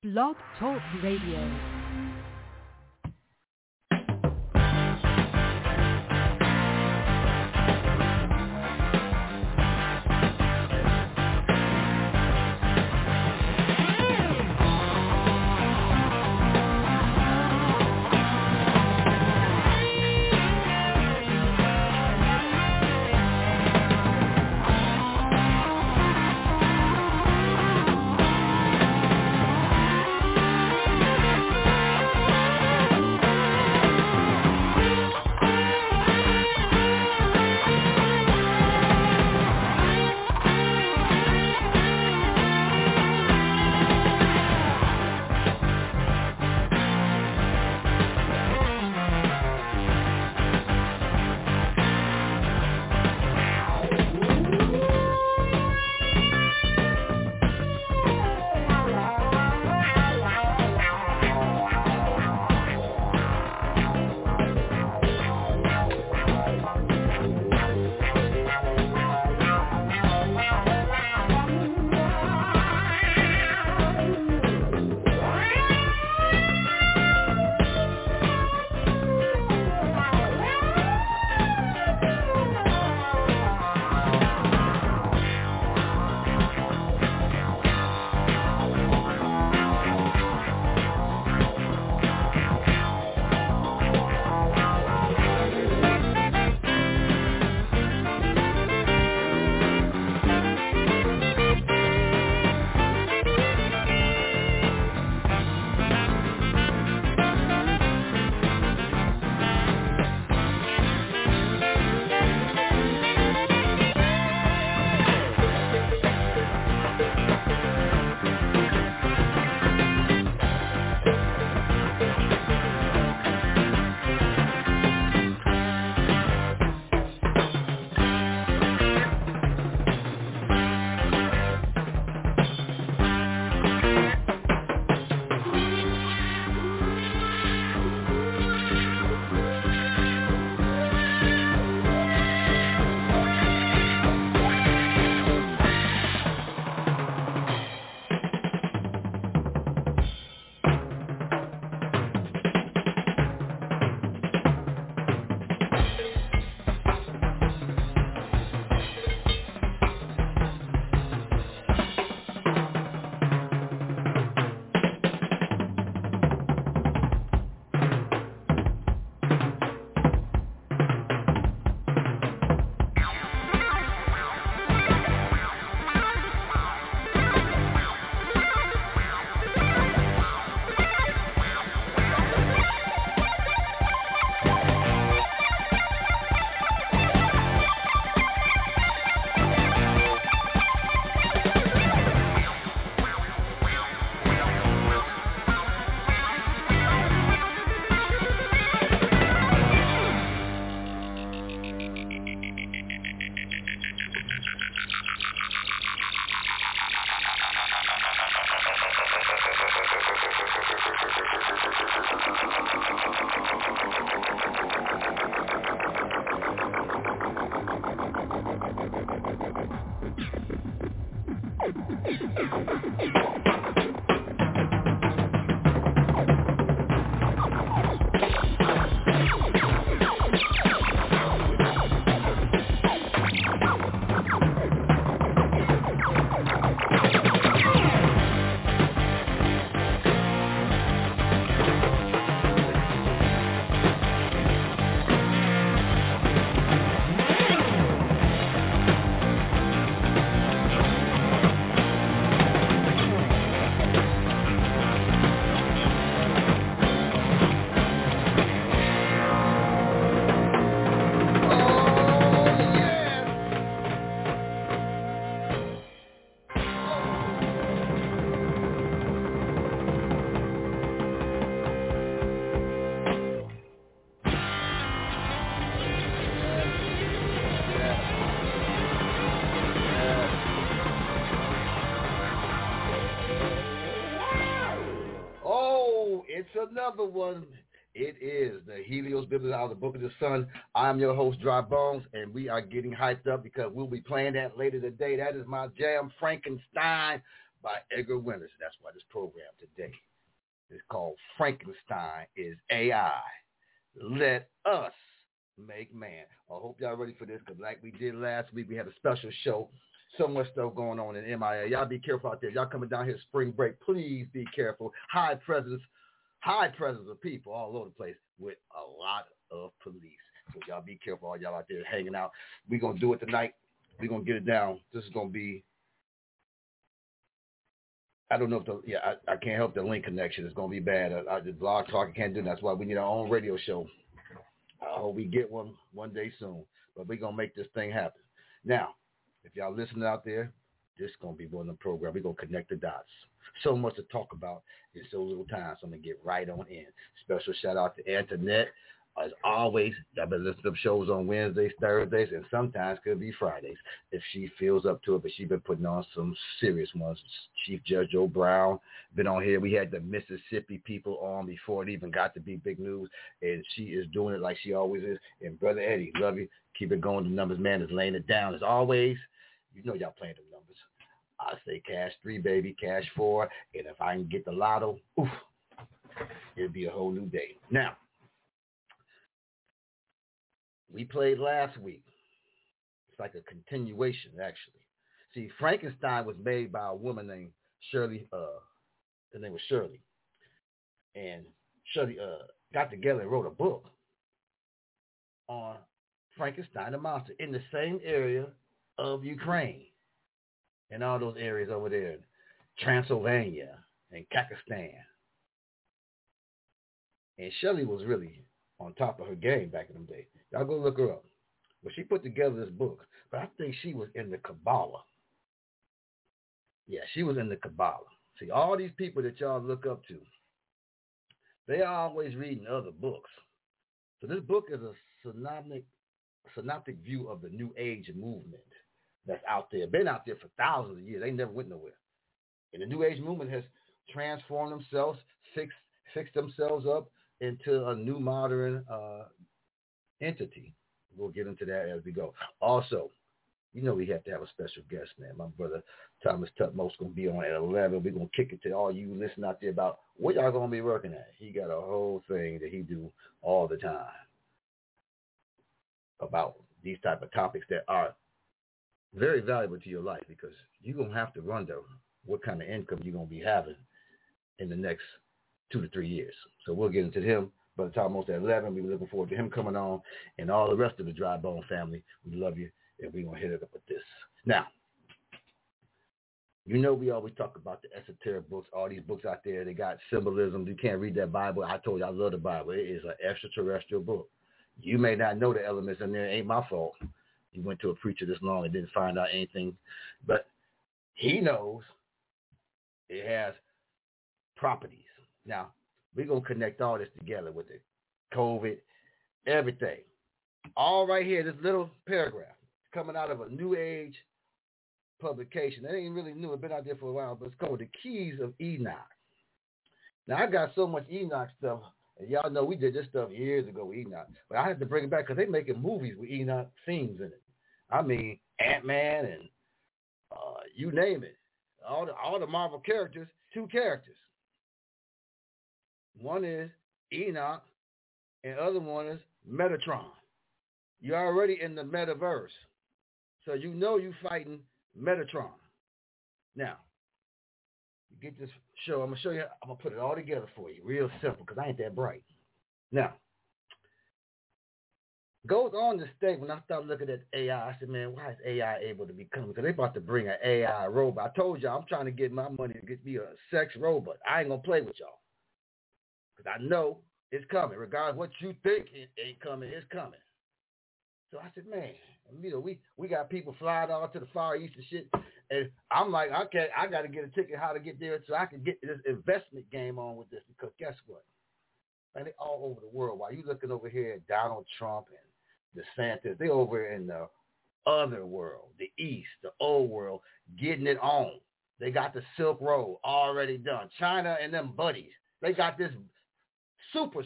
Blog Talk Radio. It's another one. It is the Helios Biblical out of the Book of the Sun. I'm your host, Dry Bones, and we are getting hyped up because we'll be playing that later today. That is my jam, Frankenstein by Edgar Winters. That's why this program today is called Frankenstein is AI. Let us make man. I hope y'all ready for this, because like we did last week, we had a special show. So much stuff going on in MIA. Y'all be careful out there. Y'all coming down here spring break. Please be careful. High presence of people all over the place with a lot of police. So y'all be careful, all y'all out there hanging out. We're going to do it tonight. We're going to get it down. This is going to be, I don't know if I can't help the link connection. It's going to be bad. The Blog Talk, I can't do that. That's why we need our own radio show. I hope we get one day soon. But we're going to make this thing happen. Now, if y'all listening out there, this is going to be one of the programs. We're going to connect the dots. So much to talk about in so little time, so I'm going to get right on in. Special shout out to Antoinette. As always, y'all been listening to shows on Wednesdays, Thursdays, and sometimes could be Fridays if she feels up to it. But she's been putting on some serious ones. Chief Judge Joe Brown been on here. We had the Mississippi people on before it even got to be big news, and she is doing it like she always is. And Brother Eddie, love you. Keep it going. The numbers man is laying it down as always. You know y'all playing the numbers. I say cash 3, baby, cash 4, and if I can get the lotto, oof, it'll be a whole new day. Now, we played last week. It's like a continuation, actually. See, Frankenstein was made by a woman named Shirley. Her name was Shirley. And Shirley got together and wrote a book on Frankenstein the monster in the same area of Ukraine and all those areas over there in Transylvania and Kazakhstan. And Shirley was really on top of her game back in them days. Y'all go look her up. But she put together this book. But I think she was in the Kabbalah. Yeah, she was in the Kabbalah. See, all these people that y'all look up to, they are always reading other books. So this book is a synoptic view of the New Age movement that's out there. Been out there for thousands of years. They never went nowhere. And the New Age movement has transformed themselves, fixed themselves up into a new modern entity. We'll get into that as we go. Also, you know we have to have a special guest, man. My brother Thomas Tutmo's going to be on at 11. We're going to kick it to all you listening out there about what y'all going to be working at. He got a whole thing that he do all the time about these type of topics that are very valuable to your life, because you're going to have to wonder what kind of income you're going to be having in the next 2 to 3 years. So we'll get into him. By the time most at 11, we were looking forward to him coming on, and all the rest of the Dry Bone family. We love you, and we're going to hit it up with this. Now, you know we always talk about the esoteric books, all these books out there. They got symbolism. You can't read that Bible. I told you I love the Bible. It is an extraterrestrial book. You may not know the elements in there. It ain't my fault. You went to a preacher this long and didn't find out anything. But he knows it has properties. Now, we're going to connect all this together with the COVID, everything. All right here, this little paragraph coming out of a New Age publication. That ain't really new. It's been out there for a while, but it's called The Keys of Enoch. Now, I got so much Enoch stuff, and y'all know we did this stuff years ago with Enoch, but I had to bring it back because they're making movies with Enoch themes in it. I mean, Ant-Man and you name it. All the Marvel characters, 2 characters. One is Enoch, and the other one is Metatron. You're already in the metaverse, so you know you're fighting Metatron. Now, you get this show. I'm going to show you. I'm going to put it all together for you, real simple, because I ain't that bright. Now, goes on to state, when I started looking at AI, I said, man, why is AI able to become? Because they about to bring an AI robot. I told y'all I'm trying to get my money to get me a sex robot. I ain't going to play with y'all. Because I know it's coming. Regardless of what you think it ain't coming, it's coming. So I said, man, you know, we got people flying all to the Far East and shit. And I'm like, okay, I got to get a ticket how to get there so I can get this investment game on with this. Because guess what? And they all over the world. While you looking over here at Donald Trump and DeSantis, they over in the other world, the East, the old world, getting it on. They got the Silk Road already done. China and them buddies, they got this super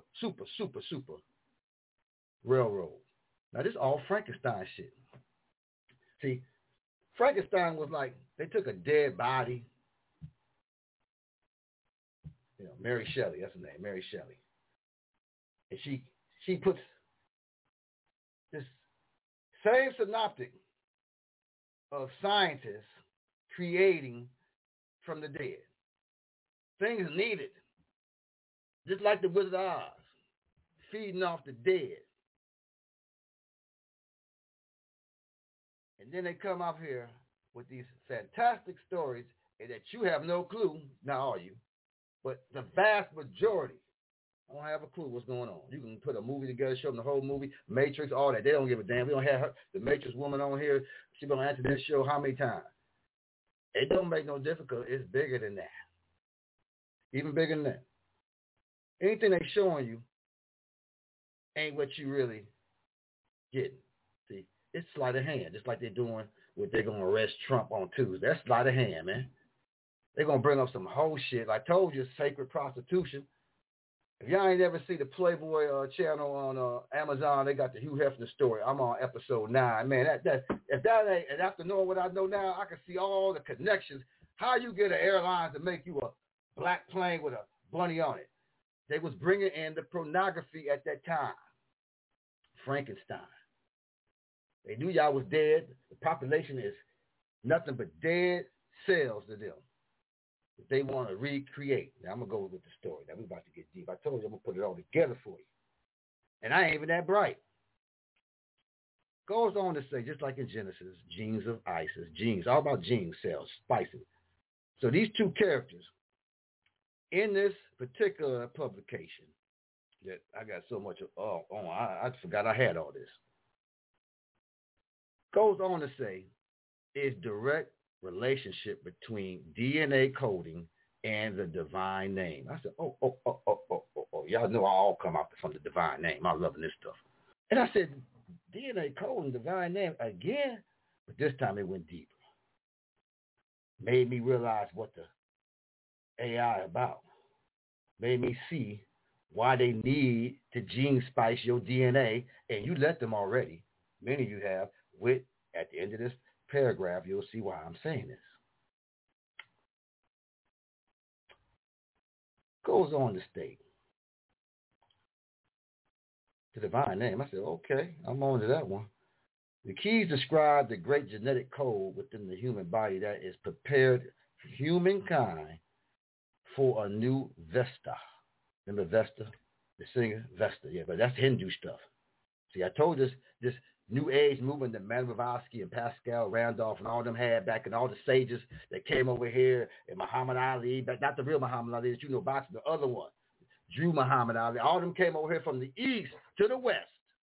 railroad. Now, this is all Frankenstein shit. See, Frankenstein was like, they took a dead body Mary Shelley, that's her name, Mary Shelley. And she puts this same synoptic of scientists creating from the dead. Things needed, just like the Wizard of Oz, feeding off the dead. And then they come up here with these fantastic stories that you have no clue, not all you, but the vast majority don't have a clue what's going on. You can put a movie together, show them the whole movie, Matrix, all that. They don't give a damn. We don't have her, the Matrix woman on here. She's going to answer this show how many times? It don't make no difference. It's bigger than that. Even bigger than that. Anything they're showing you ain't what you really getting. See, it's sleight of hand, just like they're doing what they're going to arrest Trump on Tuesday. That's sleight of hand, man. They're going to bring up some whole shit. I told you, sacred prostitution. If y'all ain't ever see the Playboy channel on Amazon, they got the Hugh Hefner story. I'm on episode 9. Man, if that ain't, and after knowing what I know now, I can see all the connections. How you get an airline to make you a black plane with a bunny on it? They was bringing in the pornography at that time. Frankenstein. They knew y'all was dead. The population is nothing but dead cells to them. They want to recreate. Now, I'm going to go with the story. Now, we're about to get deep. I told you I'm going to put it all together for you. And I ain't even that bright. Goes on to say, just like in Genesis, genes of Isis, genes, all about gene cells, spices. So these two characters, in this particular publication, that I got so much on, I forgot I had all this. Goes on to say, is direct relationship between DNA coding and the divine name. I said, oh. Y'all know I all come out from the divine name. I'm loving this stuff. And I said, DNA coding, divine name again? But this time it went deeper. Made me realize what the AI about. Made me see why they need to gene spice your DNA, and you let them already. Many of you have. With, at the end of this paragraph, you'll see why I'm saying this. Goes on to state, the divine name. I said, okay, I'm on to that one. The keys describe the great genetic code within the human body that is prepared for humankind for a new Vesta. Remember Vesta? The singer Vesta. Yeah, but that's Hindu stuff. See, I told this New Age movement that Madame Blavatsky and Pascal Randolph and all them had back, and all the sages that came over here, and Muhammad Ali, but not the real Muhammad Ali that you know about, the other one, Drew Muhammad Ali. All of them came over here from the east to the west.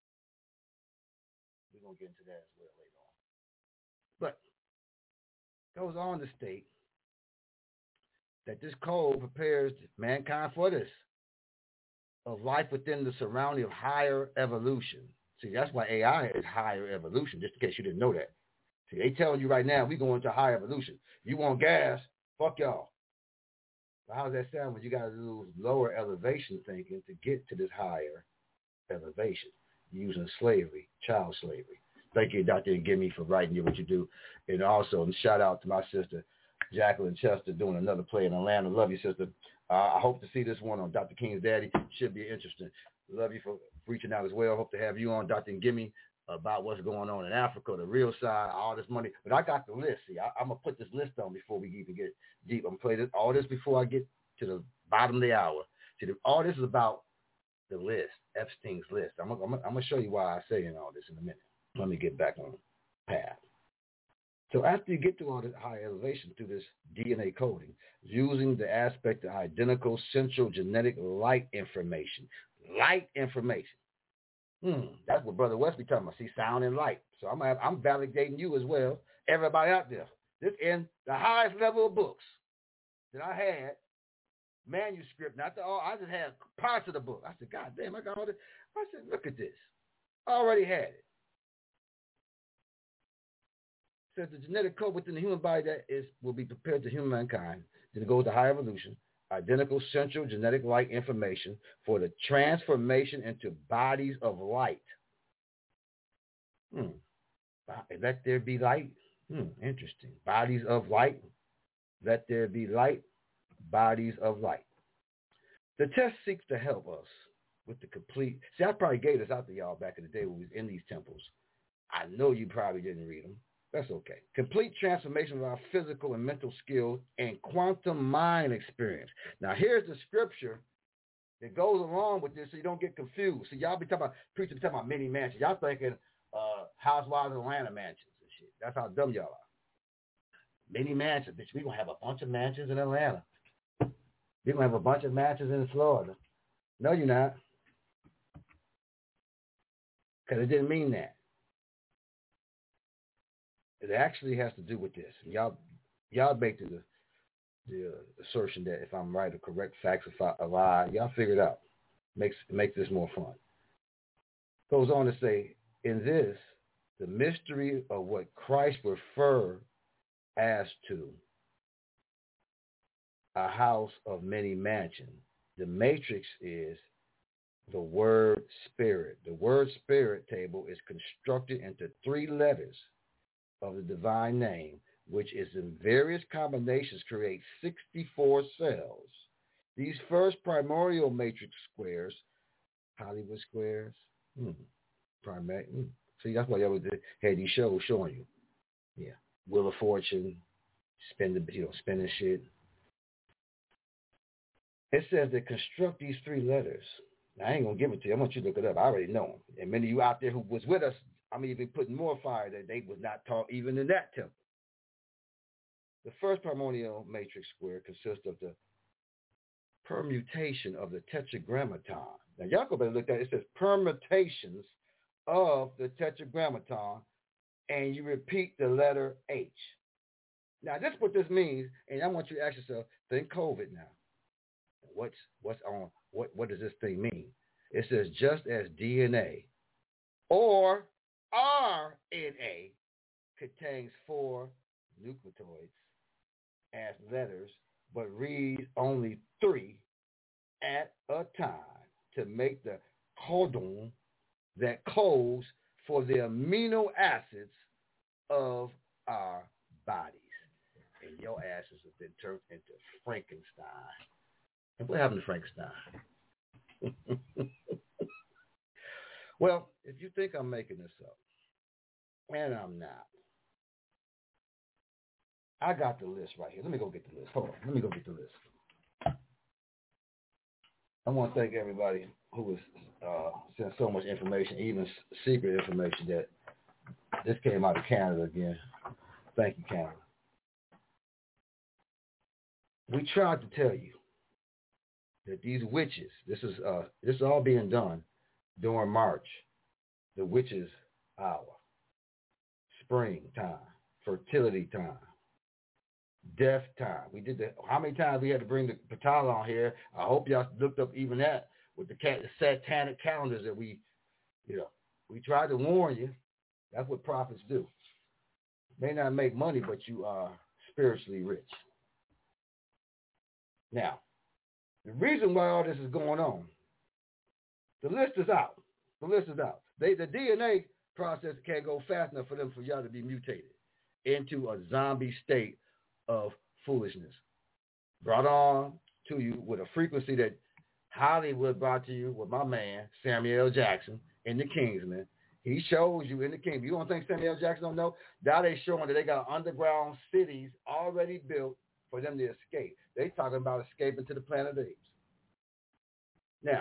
We're going to get into that as well later on. But it goes on to state that this code prepares mankind for this, of life within the surrounding of higher evolution. See, that's why AI is higher evolution, just in case you didn't know that. See, they telling you right now, we going to higher evolution. If you want gas, fuck y'all. But how does that sound when you got to lose lower elevation thinking to get to this higher elevation? Using slavery, child slavery. Thank you, Dr. Gimme, for writing you what you do. And also, shout out to my sister, Jacqueline Chester, doing another play in Atlanta. Love you, sister. I hope to see this one on Dr. King's Daddy. Should be interesting. Love you for reaching out as well. Hope to have you on, Dr. Gimme, about what's going on in Africa, the real side, all this money. But I got the list. See, I'm going to put this list on before we even get deep. I'm going to play all this before I get to the bottom of the hour. See, all this is about the list, Epstein's list. I'm going to show you why I say all this in a minute. Let me get back on path. So after you get to all this high elevation through this DNA coding, using the aspect of identical central genetic light information. Light information. That's what Brother Wesley talking about. See, sound and light. So I'm validating you as well. Everybody out there. This in the highest level of books that I had, manuscript, not all. I just had parts of the book. I said, God damn, I got all this. I said, look at this. I already had it. Says the genetic code within the human body that will be prepared to humankind to go to high evolution, identical central genetic light information for the transformation into bodies of light. Let there be light. Interesting. Bodies of light. Let there be light. Bodies of light. The test seeks to help us with the complete. See, I probably gave this out to y'all back in the day when we was in these temples. I know you probably didn't read them. That's okay. Complete transformation of our physical and mental skills and quantum mind experience. Now, here's the scripture that goes along with this so you don't get confused. See, y'all be talking about, preachers be talking about mini mansions. Y'all thinking Housewives of Atlanta mansions and shit. That's how dumb y'all are. Mini mansions, bitch. We're going to have a bunch of mansions in Atlanta. We're going to have a bunch of mansions in Florida. No, you're not. Because it didn't mean that. It actually has to do with this. Y'all make the assertion that if I'm right or correct facts or a lie, y'all figure it out. Makes this more fun. Goes on to say, in this, the mystery of what Christ referred as to a house of many mansions. The matrix is the word spirit. The word spirit table is constructed into 3 letters of the divine name, which is in various combinations create 64 cells. These first primordial matrix squares, Hollywood squares, see, that's why y'all had these shows showing you. Yeah. Wheel of Fortune, spinning shit. It says they construct these 3 letters. Now, I ain't going to give it to you. I want you to look it up. I already know them. And many of you out there who was with us, I'm even putting more fire that they was not taught even in that temple. The first primordial matrix square consists of the permutation of the tetragrammaton. Now, y'all go better look at it. It says permutations of the tetragrammaton, and you repeat the letter H. Now, this is what this means, and I want you to ask yourself, think COVID now. What does this thing mean? It says just as DNA or RNA contains 4 nucleotides as letters, but reads only 3 at a time to make the codon that codes for the amino acids of our bodies. And your asses have been turned into Frankenstein. And what happened to Frankenstein? Well, if you think I'm making this up, and I'm not, I got the list right here. Let me go get the list. Hold on. Let me go get the list. I want to thank everybody who has sent so much information, even secret information, that this came out of Canada again. Thank you, Canada. We tried to tell you that these witches, this is all being done during March, the witches' hour, spring time, fertility time, death time. We did that. How many times we had to bring the Patala on here? I hope y'all looked up even that with the satanic calendars that we tried to warn you. That's what prophets do. May not make money, but you are spiritually rich. Now, the reason why all this is going on, the list is out. The list is out. The DNA process can't go fast enough for y'all to be mutated into a zombie state of foolishness. Brought on to you with a frequency that Hollywood brought to you with my man, Samuel L. Jackson, in The Kingsman. He shows you in The Kingsman. You don't think Samuel L. Jackson don't know? Now they showing that they got underground cities already built for them to escape. They talking about escaping to the planet Apes. Now,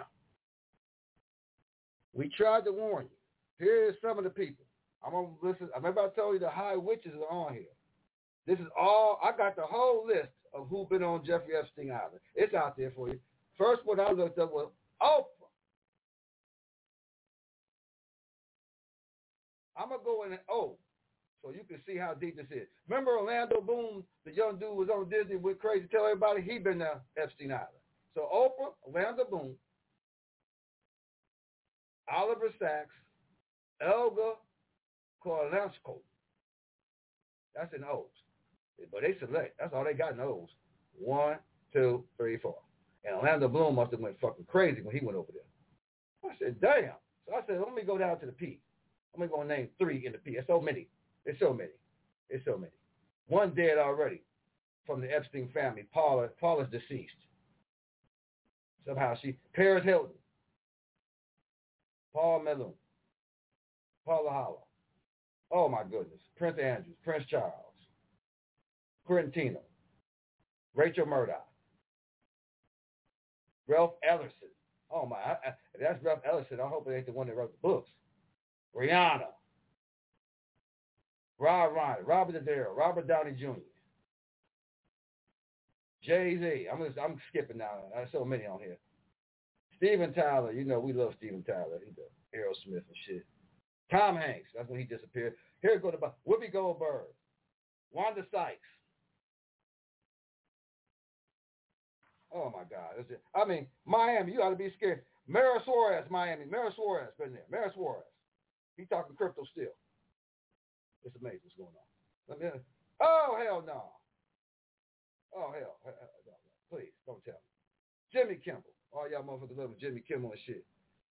we tried to warn you. Here's some of the people. I'm going to listen. I remember I told you the high witches are on here. This is all, I got the whole list of who've been on Jeffrey Epstein Island. It's out there for you. First one I looked up was Oprah. I'm going to go in and so you can see how deep this is. Remember Orlando Bloom, the young dude was on Disney with Crazy Tell Everybody? He been to Epstein Island. So Oprah, Orlando Bloom, Oliver Sacks, Elga Kolansko. That's in O's. But they select. That's all they got in O's. 1, 2, 3, 4. And Orlando Bloom must have went fucking crazy when he went over there. I said, damn. So I said, let me go down to the P. I'm going to name 3 in the P. It's so many. It's so many. It's so many. One dead already from the Epstein family. Paula's deceased. Somehow Paris Hilton, Paul Melun, Paula Hollow. Oh, my goodness. Prince Andrews, Prince Charles, Quintino, Rachel Murdoch, Ralph Ellison. Oh, my. If that's Ralph Ellison, I hope it ain't the one that wrote the books. Rihanna, Rob Reiner, Robert De Niro, Robert Downey Jr., Jay-Z. I'm skipping now. There's so many on here. Steven Tyler. You know, we love Steven Tyler. He's a Aerosmith and shit. Tom Hanks. That's when he disappeared. Here go to Whoopi Goldberg. Wanda Sykes. Oh, my God. I mean, Miami, you ought to be scared. Mara Suarez, Miami. Mara Suarez been there. Mara Suarez. He talking crypto still. It's amazing what's going on. Oh, hell no. Oh, hell. Please, don't tell me. Jimmy Kimmel. All y'all motherfuckers love Jimmy Kimmel and shit.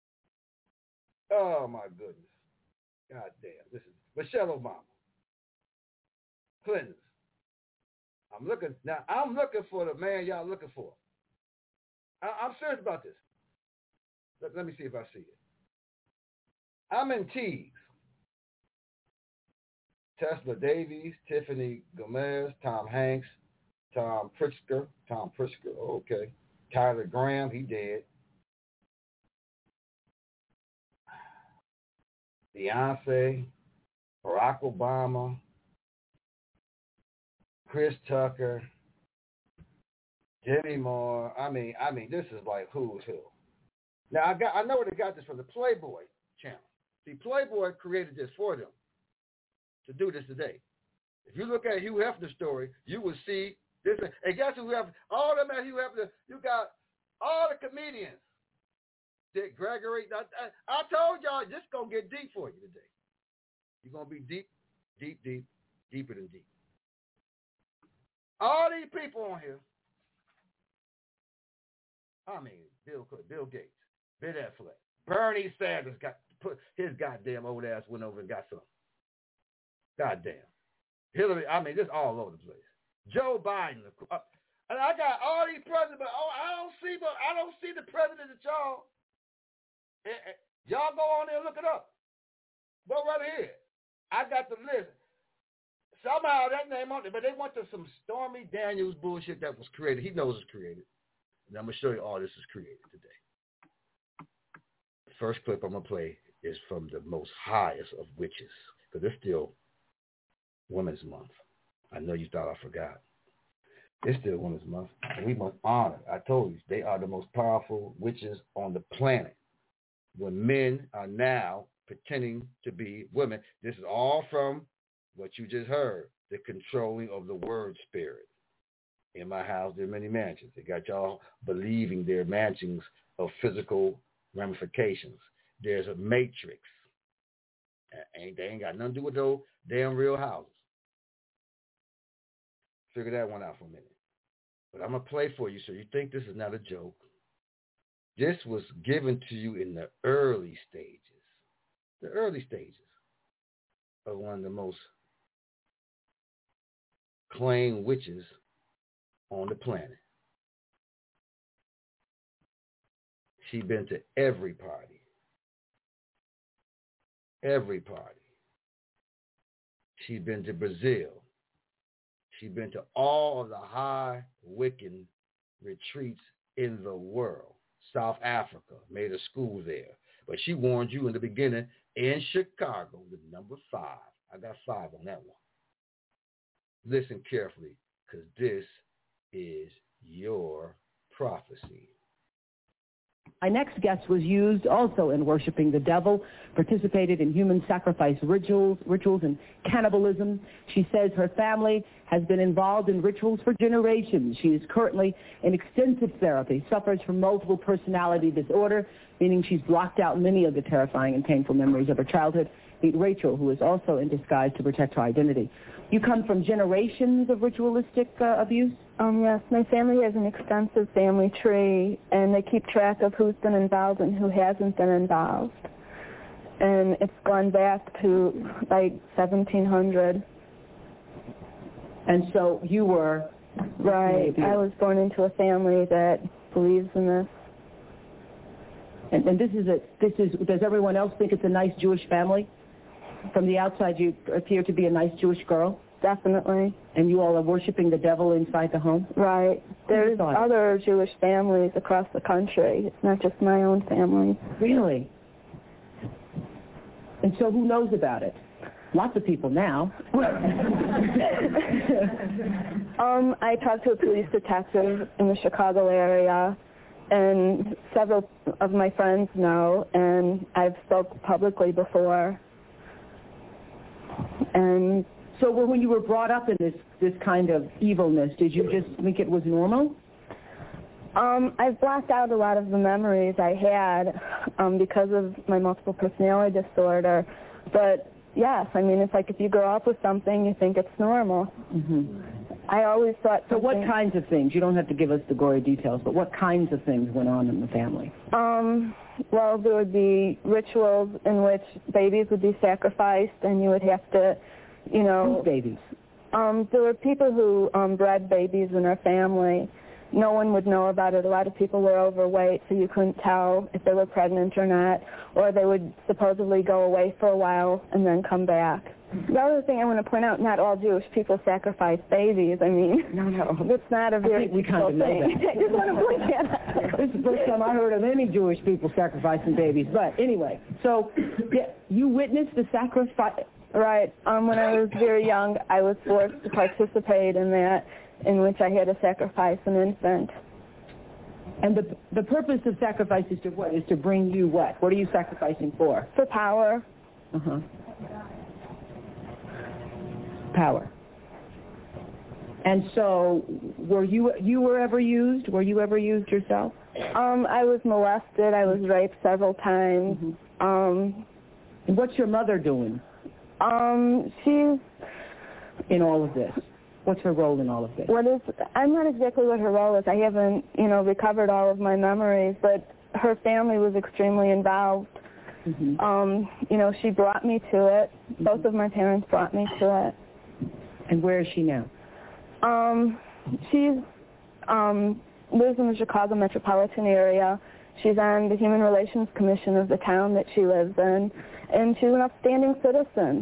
Oh, my goodness. God damn. This is Michelle Obama. Clinton. I'm looking for the man y'all looking for. I'm serious about this. Let me see if I see it. I'm in Teagues. Tesla Davies, Tiffany Gomez, Tom Hanks, Tom Pritzker, okay. Tyler Graham, he dead. Beyonce, Barack Obama, Chris Tucker, Demi Moore. I mean, this is like who's who. Now I know where they got this from, the Playboy channel. See, Playboy created this for them to do this today. If you look at Hugh Hefner's story, you will see this. And guess who Hefner? All them at Hugh Hefner. You got all the comedians. Dick Gregory. I told y'all this gonna get deep for you today. You're gonna be deep, deeper than deep. All these people on here. I mean, Bill Gates, Ben Affleck, Bernie Sanders put his goddamn old ass went over and got some. Goddamn. Hillary, I mean, this all over the place. Joe Biden. And I got all these presidents, but I don't see the president that y'all. Y'all go on there and look it up. Go right ahead. I got the list. Somehow that name on there, but they went to some Stormy Daniels bullshit that was created. He knows it's created. And I'm going to show you all this is created today. The first clip I'm going to play is from the most highest of witches, because it's still Women's Month. I know you thought I forgot. It's still Women's Month, and we must honor. I told you, they are the most powerful witches on the planet. When men are now pretending to be women, this is all from what you just heard, the controlling of the word spirit. In my house, there are many mansions. They got y'all believing they're mansions of physical ramifications. There's a matrix. They ain't got nothing to do with those damn real houses. Figure that one out for a minute. But I'm going to play for you so you think this is not a joke. This was given to you in the early stages. The early stages of one of the most claimed witches on the planet. She's been to every party. Every party. She's been to Brazil. She's been to all of the high Wiccan retreats in the world. South Africa, made a school there. But she warned you in the beginning in Chicago with number 5. I got 5 on that one. Listen carefully, because this is your prophecy. My next guest was used also in worshiping the devil, participated in human sacrifice rituals and cannibalism. She says her family has been involved in rituals for generations. She is currently in extensive therapy, suffers from multiple personality disorder, meaning she's blocked out many of the terrifying and painful memories of her childhood. Meet Rachel, who is also in disguise to protect her identity. You come from generations of ritualistic abuse? Yes, my family has an extensive family tree, and they keep track of who's been involved and who hasn't been involved. And it's gone back to, like, 1700. And so you were... Right. I was born into a family that believes in this. And does everyone else think it's a nice Jewish family? From the outside, you appear to be a nice Jewish girl. Definitely. And you all are worshiping the devil inside the home? Right. There's other Jewish families across the country. It's not just my own family. Really? And so who knows about it? Lots of people now. I talked to a police detective in the Chicago area, and several of my friends know, and I've spoke publicly before. And so when you were brought up in this kind of evilness, did you just think it was normal? I've blocked out a lot of the memories I had because of my multiple personality disorder. But yes, I mean, it's like if you grow up with something, you think it's normal. Mm-hmm. I always thought So what kinds of things? You don't have to give us the gory details, but what kinds of things went on in the family? Well, there would be rituals in which babies would be sacrificed, and you would have to, you know... Whose babies? There were people who bred babies in our family. No one would know about it. A lot of people were overweight, so you couldn't tell if they were pregnant or not, or they would supposedly go away for a while and then come back. The other thing I want to point out, not all Jewish people sacrifice babies. I mean, no. It's not a very typical thing. I just want to point that out. This is the first time I heard of any Jewish people sacrificing babies. But anyway, so you witnessed the sacrifice? Right. When I was very young, I was forced to participate in that, in which I had to sacrifice an infant. And the purpose of sacrifice is to what? Is to bring you what? What are you sacrificing for? For power. Uh-huh. Power. And so, were you ever used? Were you ever used yourself? I was molested. I was raped several times. Mm-hmm. And what's your mother doing? She's in all of this. What's her role in all of this? I'm not exactly what her role is. I haven't, recovered all of my memories, but her family was extremely involved. Mm-hmm. She brought me to it. Mm-hmm. Both of my parents brought me to it. And where is she now? She lives in the Chicago metropolitan area. She's on the Human Relations Commission of the town that she lives in, and she's an upstanding citizen.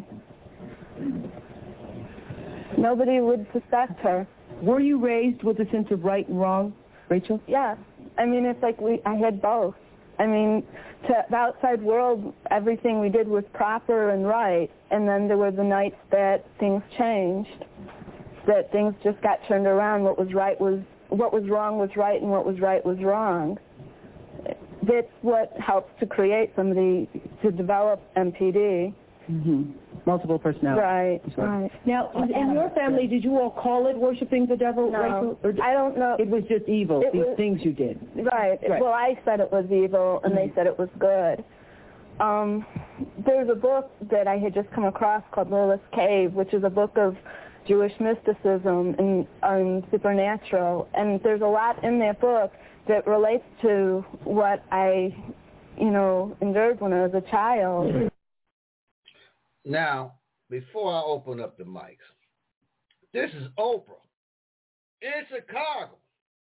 Nobody would suspect her. Were you raised with a sense of right and wrong, Rachel? Yeah. I mean, it's like I had both. I mean, to the outside world, everything we did was proper and right, and then there were the nights that things changed, that things just got turned around. What was wrong was right, and what was right was wrong. That's what helps to create somebody to develop MPD. Mm-hmm. Multiple personality. Right. Now, in your family, did you all call it worshiping the devil? No, Rachel? I don't know. It was just evil, things you did. Right. Well, I said it was evil, and they said it was good. There's a book that I had just come across called Lilith's Cave, which is a book of Jewish mysticism and supernatural, and there's a lot in that book that relates to what I, endured when I was a child. Now, before I open up the mics, this is Oprah in Chicago.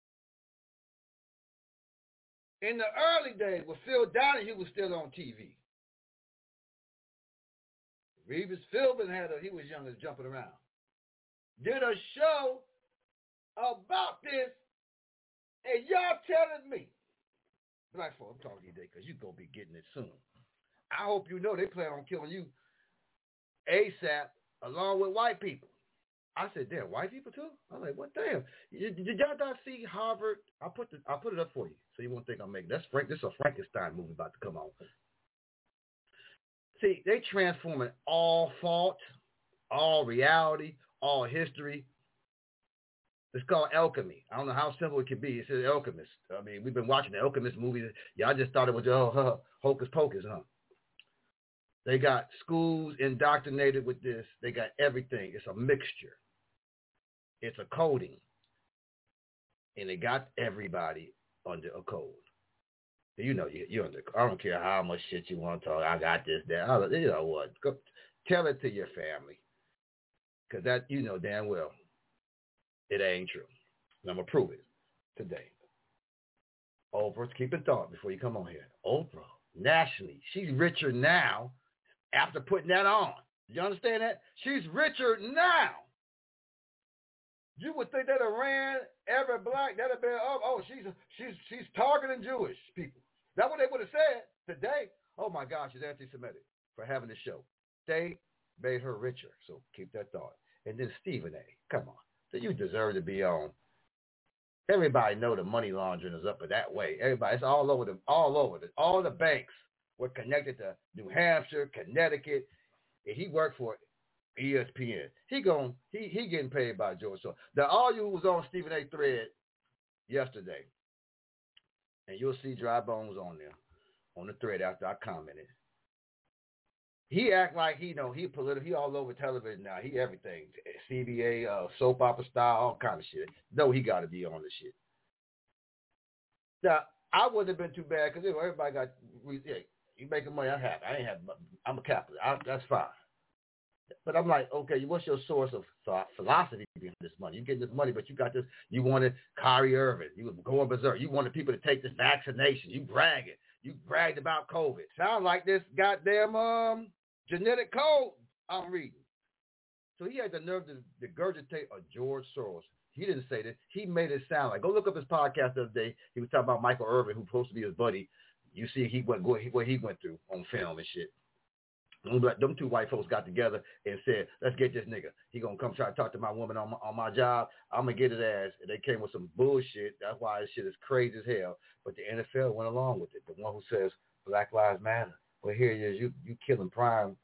In the early days, when Phil Donahue was still on TV. Reeves Philbin he was younger, jumping around. Did a show about this, and y'all telling me, Black folk, I'm talking to you today because you're going to be getting it soon. I hope you know they plan on killing you ASAP along with white people. I said, damn, white people too? I was like, what damn? Did y'all not see Harvard? I put it up for you so you won't think I'm making this is a Frankenstein movie about to come on. See, they transforming all fault, all reality, all history. It's called alchemy. I don't know how simple it can be. It's an alchemist. I mean, we've been watching the alchemist movies. Yeah, I just thought it was hocus pocus, huh? They got schools indoctrinated with this. They got everything. It's a mixture. It's a coding. And they got everybody under a code. You're under. I don't care how much shit you want to talk. I got this, that. You know what? Go tell it to your family. Because that, damn well, it ain't true. And I'm going to prove it today. Oprah, keep in thought before you come on here. Oprah, nationally, she's richer now after putting that on. You understand that? She's richer now. You would think that ran every black, that'd have been, she's targeting Jewish people. That's what they would have said today. Oh my gosh, she's anti-Semitic for having the show. They made her richer. So keep that thought. And then Stephen A. Come on. So you deserve to be on. Everybody know the money laundering is up that way. Everybody, it's all over. All the banks were connected to New Hampshire, Connecticut. And he worked for ESPN. He getting paid by George Soros. Now, all you was on Stephen A. thread yesterday, and you'll see Dry Bones on there, on the thread after I commented. He act like he political. He all over television now. He everything. CBA, soap opera style, all kind of shit. No, he got to be on this shit. Now, I wouldn't have been too bad because everybody got, you making money, I'm happy. I'm a capitalist. That's fine. But I'm like, okay, what's your source of philosophy behind this money? You get this money, but you got this. You wanted Kyrie Irving. You were going berserk. You wanted people to take this vaccination. You bragging. You bragged about COVID. Sound like this goddamn genetic code I'm reading. So he had the nerve to regurgitate a George Soros. He didn't say that. He made it sound like. Go look up his podcast the other day. He was talking about Michael Irvin, who's supposed to be his buddy. You see what he went through on film and shit. Them two white folks got together and said, let's get this nigga. He going to come try to talk to my woman on my job. I'm going to get his ass. And they came with some bullshit. That's why this shit is crazy as hell. But the NFL went along with it. The one who says Black Lives Matter. Well, here it is. You killing prime,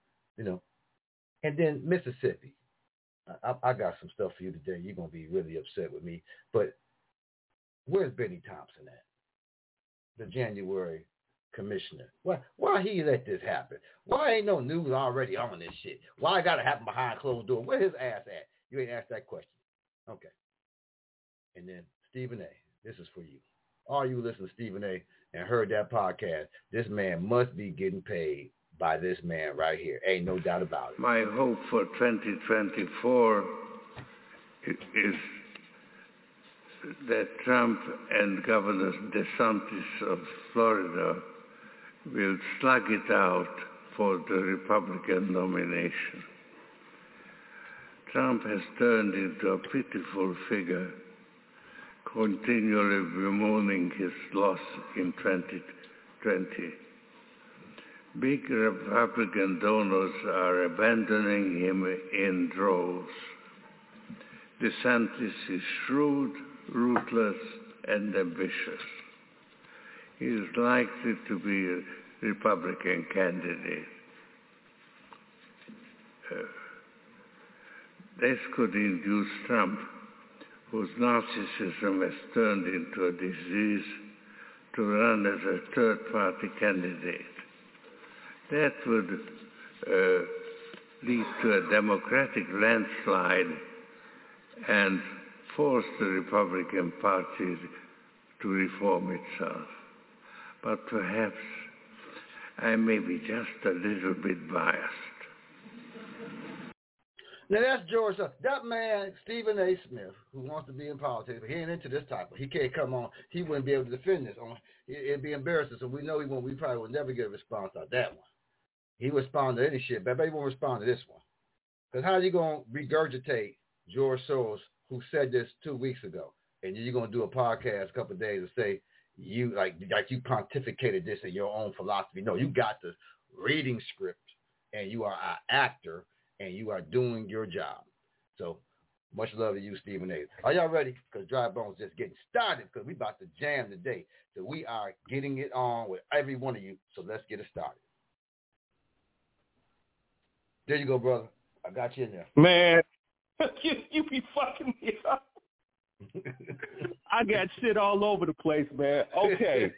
And then Mississippi. I got some stuff for you today. You're going to be really upset with me. But where's Benny Thompson at? The January commissioner. Why he let this happen? Why ain't no news already on this shit? Why it got to happen behind closed doors? Where his ass at? You ain't asked that question. Okay. And then Stephen A., this is for you. All you listen to Stephen A. and heard that podcast, this man must be getting paid by this man right here. Ain't no doubt about it. My hope for 2024 is that Trump and Governor DeSantis of Florida will slug it out for the Republican nomination. Trump has turned into a pitiful figure, continually bemoaning his loss in 2020. Big Republican donors are abandoning him in droves. DeSantis is shrewd, ruthless, and ambitious. He is likely to be a Republican candidate. This could induce Trump, whose narcissism has turned into a disease, to run as a third-party candidate. That would lead to a Democratic landslide and force the Republican Party to reform itself. But perhaps I may be just a little bit biased. Now that's George. That man, Stephen A. Smith, who wants to be in politics, but he ain't into this type. He can't come on. He wouldn't be able to defend this. It'd be embarrassing. So we know we probably would never get a response out of that one. He respond to any shit, but he won't respond to this one. Because how are you going to regurgitate George Soros, who said this 2 weeks ago, and you're going to do a podcast a couple of days and say you like you pontificated this in your own philosophy? No, you got the reading script, and you are an actor, and you are doing your job. So much love to you, Stephen A. Are y'all ready? Because Dry Bones just getting started because we about to jam today. So we are getting it on with every one of you. So let's get it started. There you go, brother. I got you in there. Man, you be fucking me up. I got shit all over the place, man. Okay.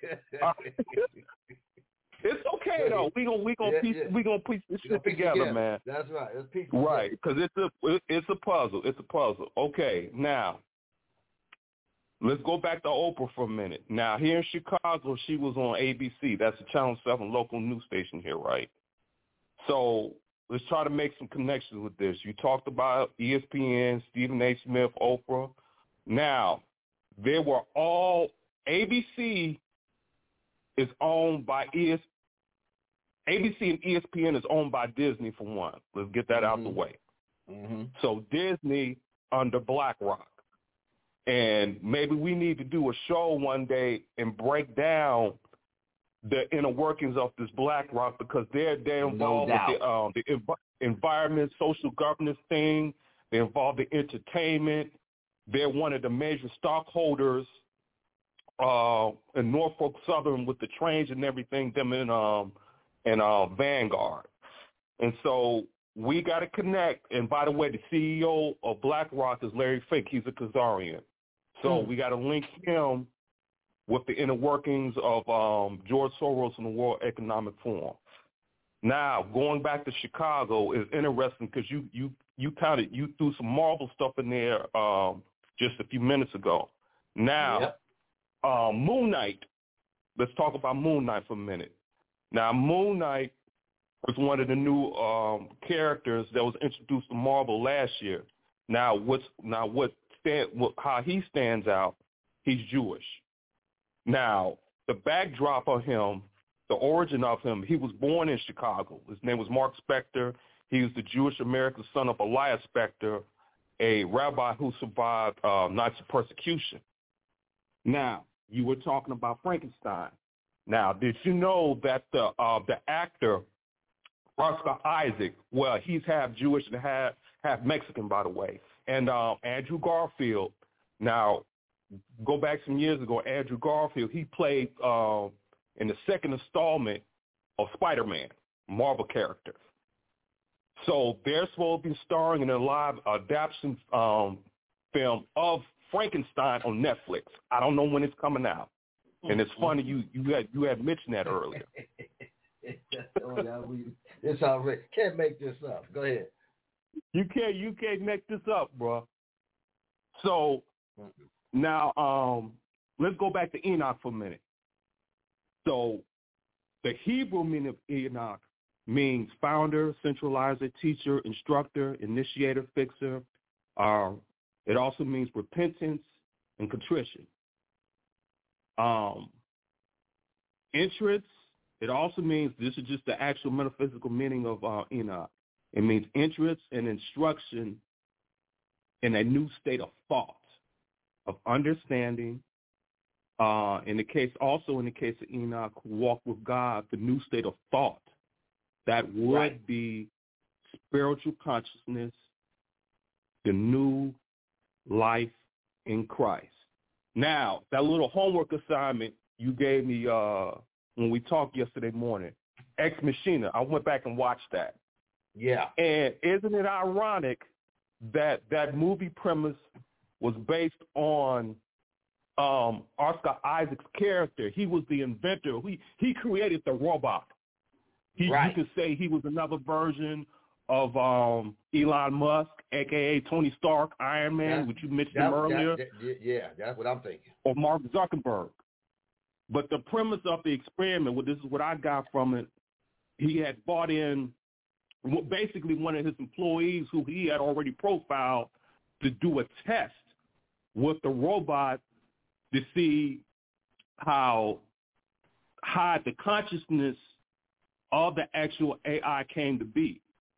It's okay though. We gonna piece this shit together, man. That's right. It's piece right, because it's a puzzle. It's a puzzle. Okay, now let's go back to Oprah for a minute. Now here in Chicago, she was on ABC. That's a Channel 7 local news station here, right? So let's try to make some connections with this. You talked about ESPN, Stephen A. Smith, Oprah. Now, they were all ABC is owned by ABC and ESPN is owned by Disney for one. Let's get that out the way. Mm-hmm. So Disney under BlackRock. And maybe we need to do a show one day and break down the inner workings of this BlackRock, because they're involved with the environment, social governance thing. They're involved in entertainment. They're one of the major stockholders in Norfolk Southern with the trains and everything, them in Vanguard. And so we got to connect. And by the way, the CEO of BlackRock is Larry Fink. He's a Khazarian. So we got to link him with the inner workings of George Soros and the World Economic Forum. Now, going back to Chicago is interesting because you threw some Marvel stuff in there just a few minutes ago. Now, Moon Knight. Let's talk about Moon Knight for a minute. Now, Moon Knight was one of the new characters that was introduced to Marvel last year. Now, how he stands out, he's Jewish. Now, the backdrop of him, the origin of him, he was born in Chicago. His name was Mark Spector. He was the Jewish-American son of Elias Spector, a rabbi who survived Nazi persecution. Now, you were talking about Frankenstein. Now, did you know that the actor, Oscar Isaac, well, he's half Jewish and half Mexican, by the way. And Andrew Garfield, now, go back some years ago, Andrew Garfield, he played in the second installment of Spider-Man, Marvel character. So they're supposed to be starring in a live adaptation film of Frankenstein on Netflix. I don't know when it's coming out. And it's funny you had mentioned that earlier. It's already can't make this up. Go ahead. You can't make this up, bro. So now let's go back to Enoch for a minute. So the Hebrew meaning of Enoch means founder, centralizer, teacher, instructor, initiator, fixer. It also means repentance and contrition. Entrance, it also means, this is just the actual metaphysical meaning of Enoch. It means entrance and instruction in a new state of thought, of understanding. In the case of Enoch, who walked with God, the new state of thought that would be spiritual consciousness, the new life in Christ. Now, that little homework assignment you gave me when we talked yesterday morning, Ex Machina, I went back and watched that. Yeah. And isn't it ironic that that movie premise was based on Oscar Isaac's character? He was the inventor. He created the robot. You could say he was another version of Elon Musk, a.k.a. Tony Stark, Iron Man, which you mentioned earlier. That's what I'm thinking. Or Mark Zuckerberg. But the premise of the experiment, this is what I got from it, he had brought in basically one of his employees who he had already profiled to do a test with the robot to see how high the consciousness of the actual AI came to be.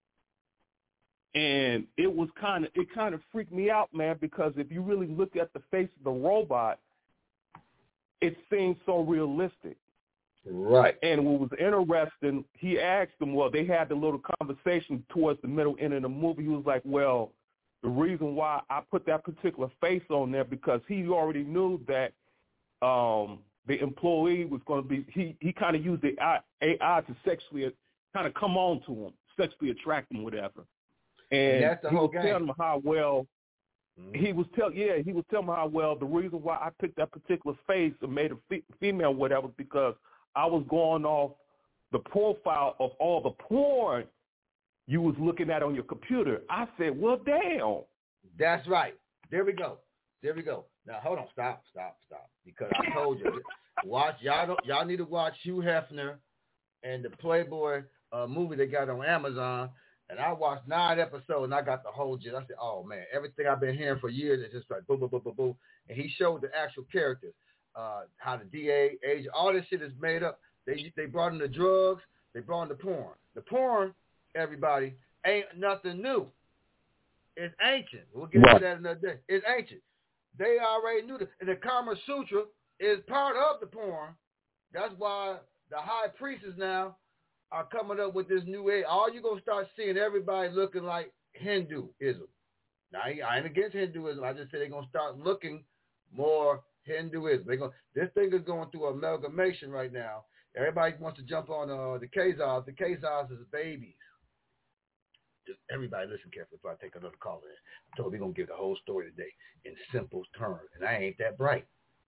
And it kind of freaked me out, man, because if you really look at the face of the robot, it seems so realistic. Right. And what was interesting, he asked him, well, they had the little conversation towards the middle end of the movie. He was like, well, the reason why I put that particular face on there, because he already knew that the employee was going to be, he kind of used the AI to sexually kind of come on to him, sexually attract him, whatever. And that's the whole game. Telling him how well, he was telling me how well the reason why I picked that particular face and made a female, whatever, because I was going off the profile of all the porn you was looking at on your computer. I said, well, damn. That's right. There we go. Now, hold on. Stop. Because I told you, watch. Y'all need to watch Hugh Hefner and the Playboy movie they got on Amazon. And I watched 9 episodes, and I got the whole gist. I said, oh, man, everything I've been hearing for years is just like boom, boom, boom, boom, boom. And he showed the actual characters. how the DA age, all this shit is made up. They brought in the drugs, they brought in the porn. The porn, everybody, ain't nothing new. It's ancient. We'll get into that another day. It's ancient. They already knew that. And the Kama Sutra is part of the porn. That's why the high priestess now are coming up with this new age. All you're going to start seeing everybody looking like Hinduism. Now, I ain't against Hinduism. I just say they're going to start looking more Hinduism. This thing is going through amalgamation right now. Everybody wants to jump on the Khazars. The Khazars is babies. Just everybody listen carefully before I take another call in. I told you we're going to give the whole story today in simple terms, and I ain't that bright.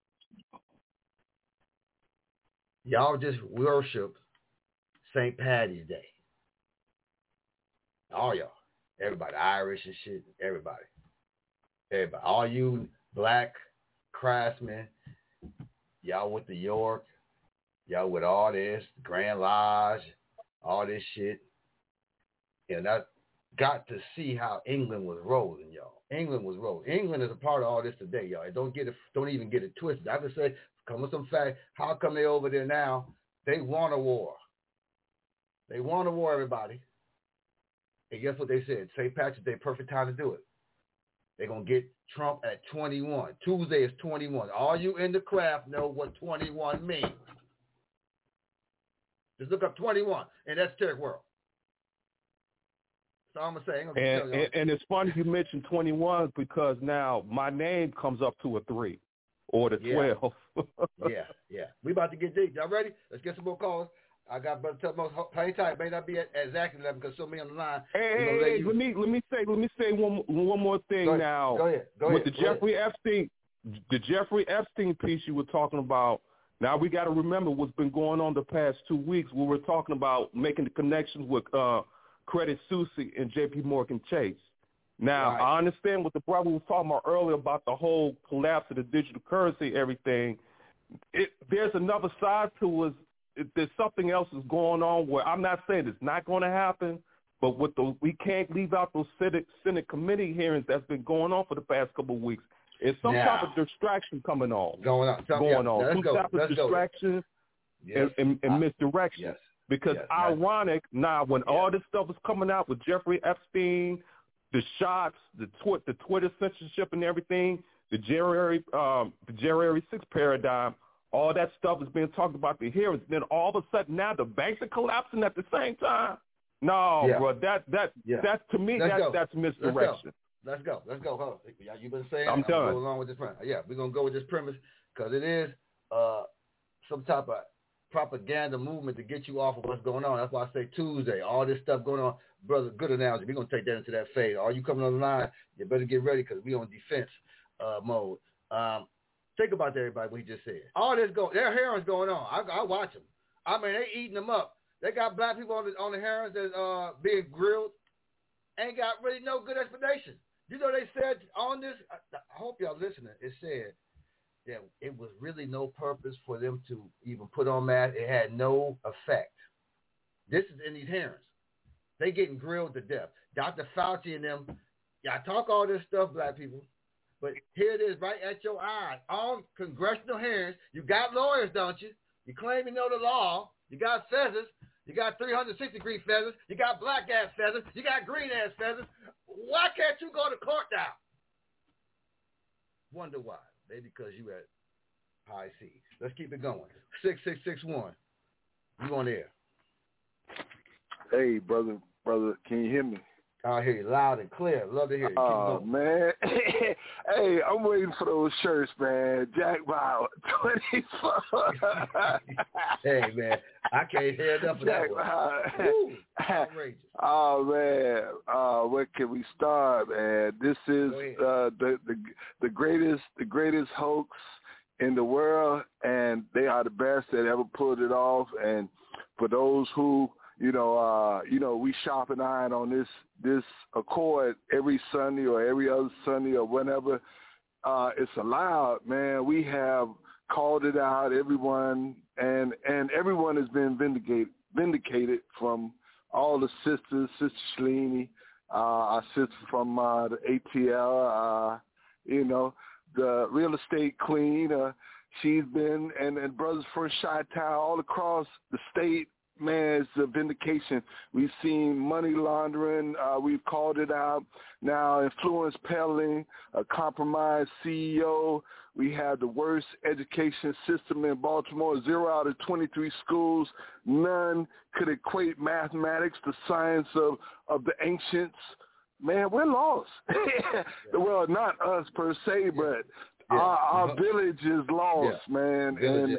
Y'all just worship St. Patty's Day. All y'all. Everybody, Irish and shit, everybody. All you black craftsmen, y'all with the York, y'all with all this, Grand Lodge, all this shit. And I got to see how England was rolling, y'all. England was rolling. England is a part of all this today, y'all. Don't even get it twisted. I can say, come with some fact, how come they over there now? They want a war. They want a war, everybody. And guess what they said? St. Patrick's Day, perfect time to do it. They're going to get Trump at 21. Tuesday is 21. All you in the craft know what 21 means. Just look up 21 in esoteric world. So I'm going to say. And it's funny you mentioned 21 because now my name comes up to a 3 or the 12. Yeah. We about to get deep. Y'all ready? Let's get some more calls. I got Brother Tutmos. Hang tight. May not be at exactly 11 because so many on the line. Hey, let me say one more thing now. Go ahead. With the Jeffrey Epstein piece you were talking about, now we got to remember what's been going on the past 2 weeks. We were talking about making the connections with Credit Suisse and J.P. Morgan Chase. Now, right. I understand what the brother was talking about earlier about the whole collapse of the digital currency, everything. There's another side to it. There's something else is going on where I'm not saying it's not going to happen, but we can't leave out those Senate committee hearings that's been going on for the past couple of weeks. It's some type of distraction coming on. Going on. Some type of distraction and misdirection. Yes. Because ironic, now when all this stuff is coming out with Jeffrey Epstein, the shots, the Twitter censorship and everything, the January 6th paradigm, all that stuff is being talked about the hearings. Then all of a sudden now the banks are collapsing at the same time. No, bro, that to me that's misdirection. Let's go. Hold on. You've been saying I'm done. Go along with this premise. Yeah, we're gonna go with this premise because it is some type of propaganda movement to get you off of what's going on. That's why I say Tuesday. All this stuff going on, brother. Good analogy. We're gonna take that into that phase. Are you coming on the line? You better get ready because we on defense mode. Think about that, everybody, what he just said. All this their hearings going on. I watch them. I mean, they eating them up. They got black people on the hearings that's being grilled. Ain't got really no good explanation. You know, they said on this, I hope y'all listening, it said that it was really no purpose for them to even put on masks. It had no effect. This is in these hearings. They getting grilled to death. Dr. Fauci and them, y'all talk all this stuff, black people. But here it is right at your eyes. On congressional hearings, you got lawyers, don't you? You claim you know the law. You got feathers. You got 360-degree feathers. You got black-ass feathers. You got green-ass feathers. Why can't you go to court now? Wonder why. Maybe because you at high seas. Let's keep it going. 6661. You on air. Hey, brother, can you hear me? I hear you loud and clear. Love to hear you. Oh, man. Hey, I'm waiting for those shirts, man. Jack Bauer, 24. Hey, man. I can't hear enough of that one. Woo, outrageous. Oh, man. Where can we start, man? This is the greatest hoax in the world, and they are the best that ever pulled it off. And for those who we sharpen iron on this accord every Sunday or every other Sunday or whenever it's allowed, man. We have called it out, everyone, and everyone has been vindicated from all the sisters, Sister Shalini, our sister from the ATL, the real estate queen, she's been, and Brothers for Chi-Town all across the state. Man, it's a vindication. We've seen money laundering. We've called it out. Now, influence peddling, a compromised CEO. We have the worst education system in Baltimore. 0 out of 23 schools. None could equate mathematics, the science of the ancients. Man, we're lost. Well, not us per se, but our village is lost, man. And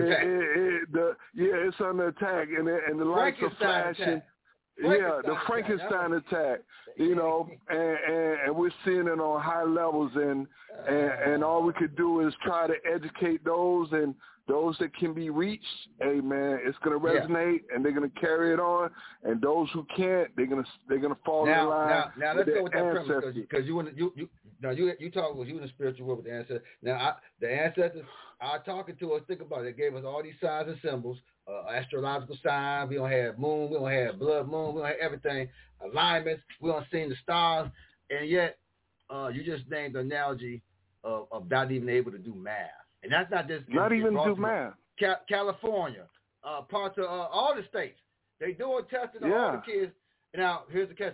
it's under attack. And the lights are flashing. The Frankenstein attack, you know, and we're seeing it on high levels, and all we could do is try to educate those and those that can be reached. Hey, man, it's going to resonate, and they're going to carry it on. And those who can't, they're going to fall in line. Now let's go with that premise, because you talk with you in the spiritual world with the ancestors. Now the ancestors are talking to us. Think about it. They gave us all these signs and symbols. Astrological signs. We don't have moon. We don't have blood moon. We don't have everything. Alignments. We don't see the stars. And yet, you just named the analogy of not even able to do math. And that's not just not even do math. California, parts of all the states. They doing testing on all the kids. Now, here's the catch.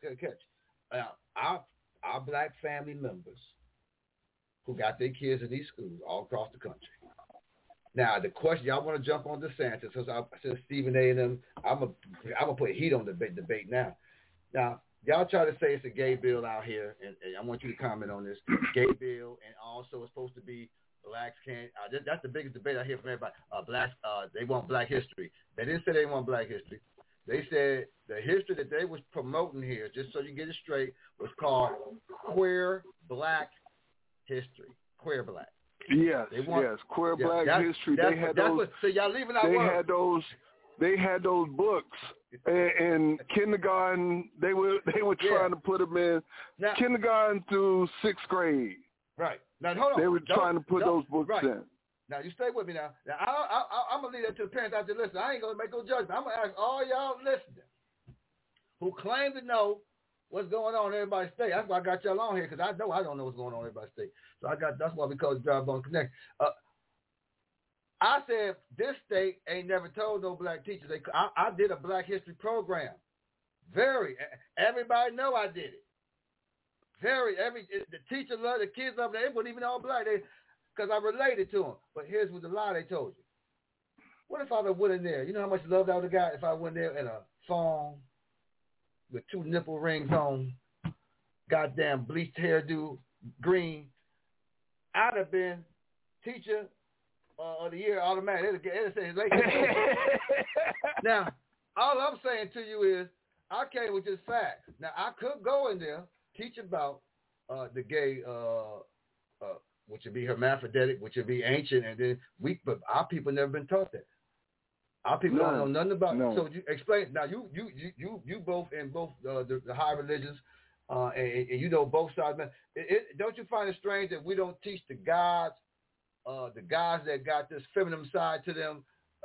Our black family members who got their kids in these schools all across the country. Now, the question, y'all want to jump on DeSantis, since I said Stephen A. and them, I'm gonna put heat on the debate now. Now, y'all try to say it's a gay bill out here, and I want you to comment on this. Gay bill, and also it's supposed to be blacks can't. That's the biggest debate I hear from everybody. They want black history. They didn't say they want black history. They said the history that they was promoting here, just so you get it straight, was called queer black history. Queer black. Yes, queer black history. They had those. So y'all leaving out words. They had those books in kindergarten. They were trying to put them in kindergarten through 6th grade. Right. Now hold on. They were trying to put those books in. Now you stay with me now. Now I'm gonna leave that to the parents out there listening. I ain't gonna make no judgment. I'm gonna ask all y'all listening who claim to know what's going on in everybody's state. That's why I got y'all on here, because I know I don't know what's going on in everybody's state. So that's why we call it Drive On Connect. I said this state ain't never told no black teachers. I did a black history program. Everybody know I did it. The teacher loved, the kids loved it. They weren't even all black. Because I related to them. But here's what the lie they told you. What if I went in there? You know how much love I would have got if I went there in a thong with 2 nipple rings on, goddamn bleached hairdo, green. I'd have been teacher of the year automatic. Now, all I'm saying to you is, I came with just facts. Now, I could go in there, teach about the gay, which would be hermaphroditic, which would be ancient, and then but our people never been taught that. Our people don't know nothing about it. So you explain. Now you both in both the high religions, and you know both sides. Don't you find it strange that we don't teach the gods that got this feminine side to them?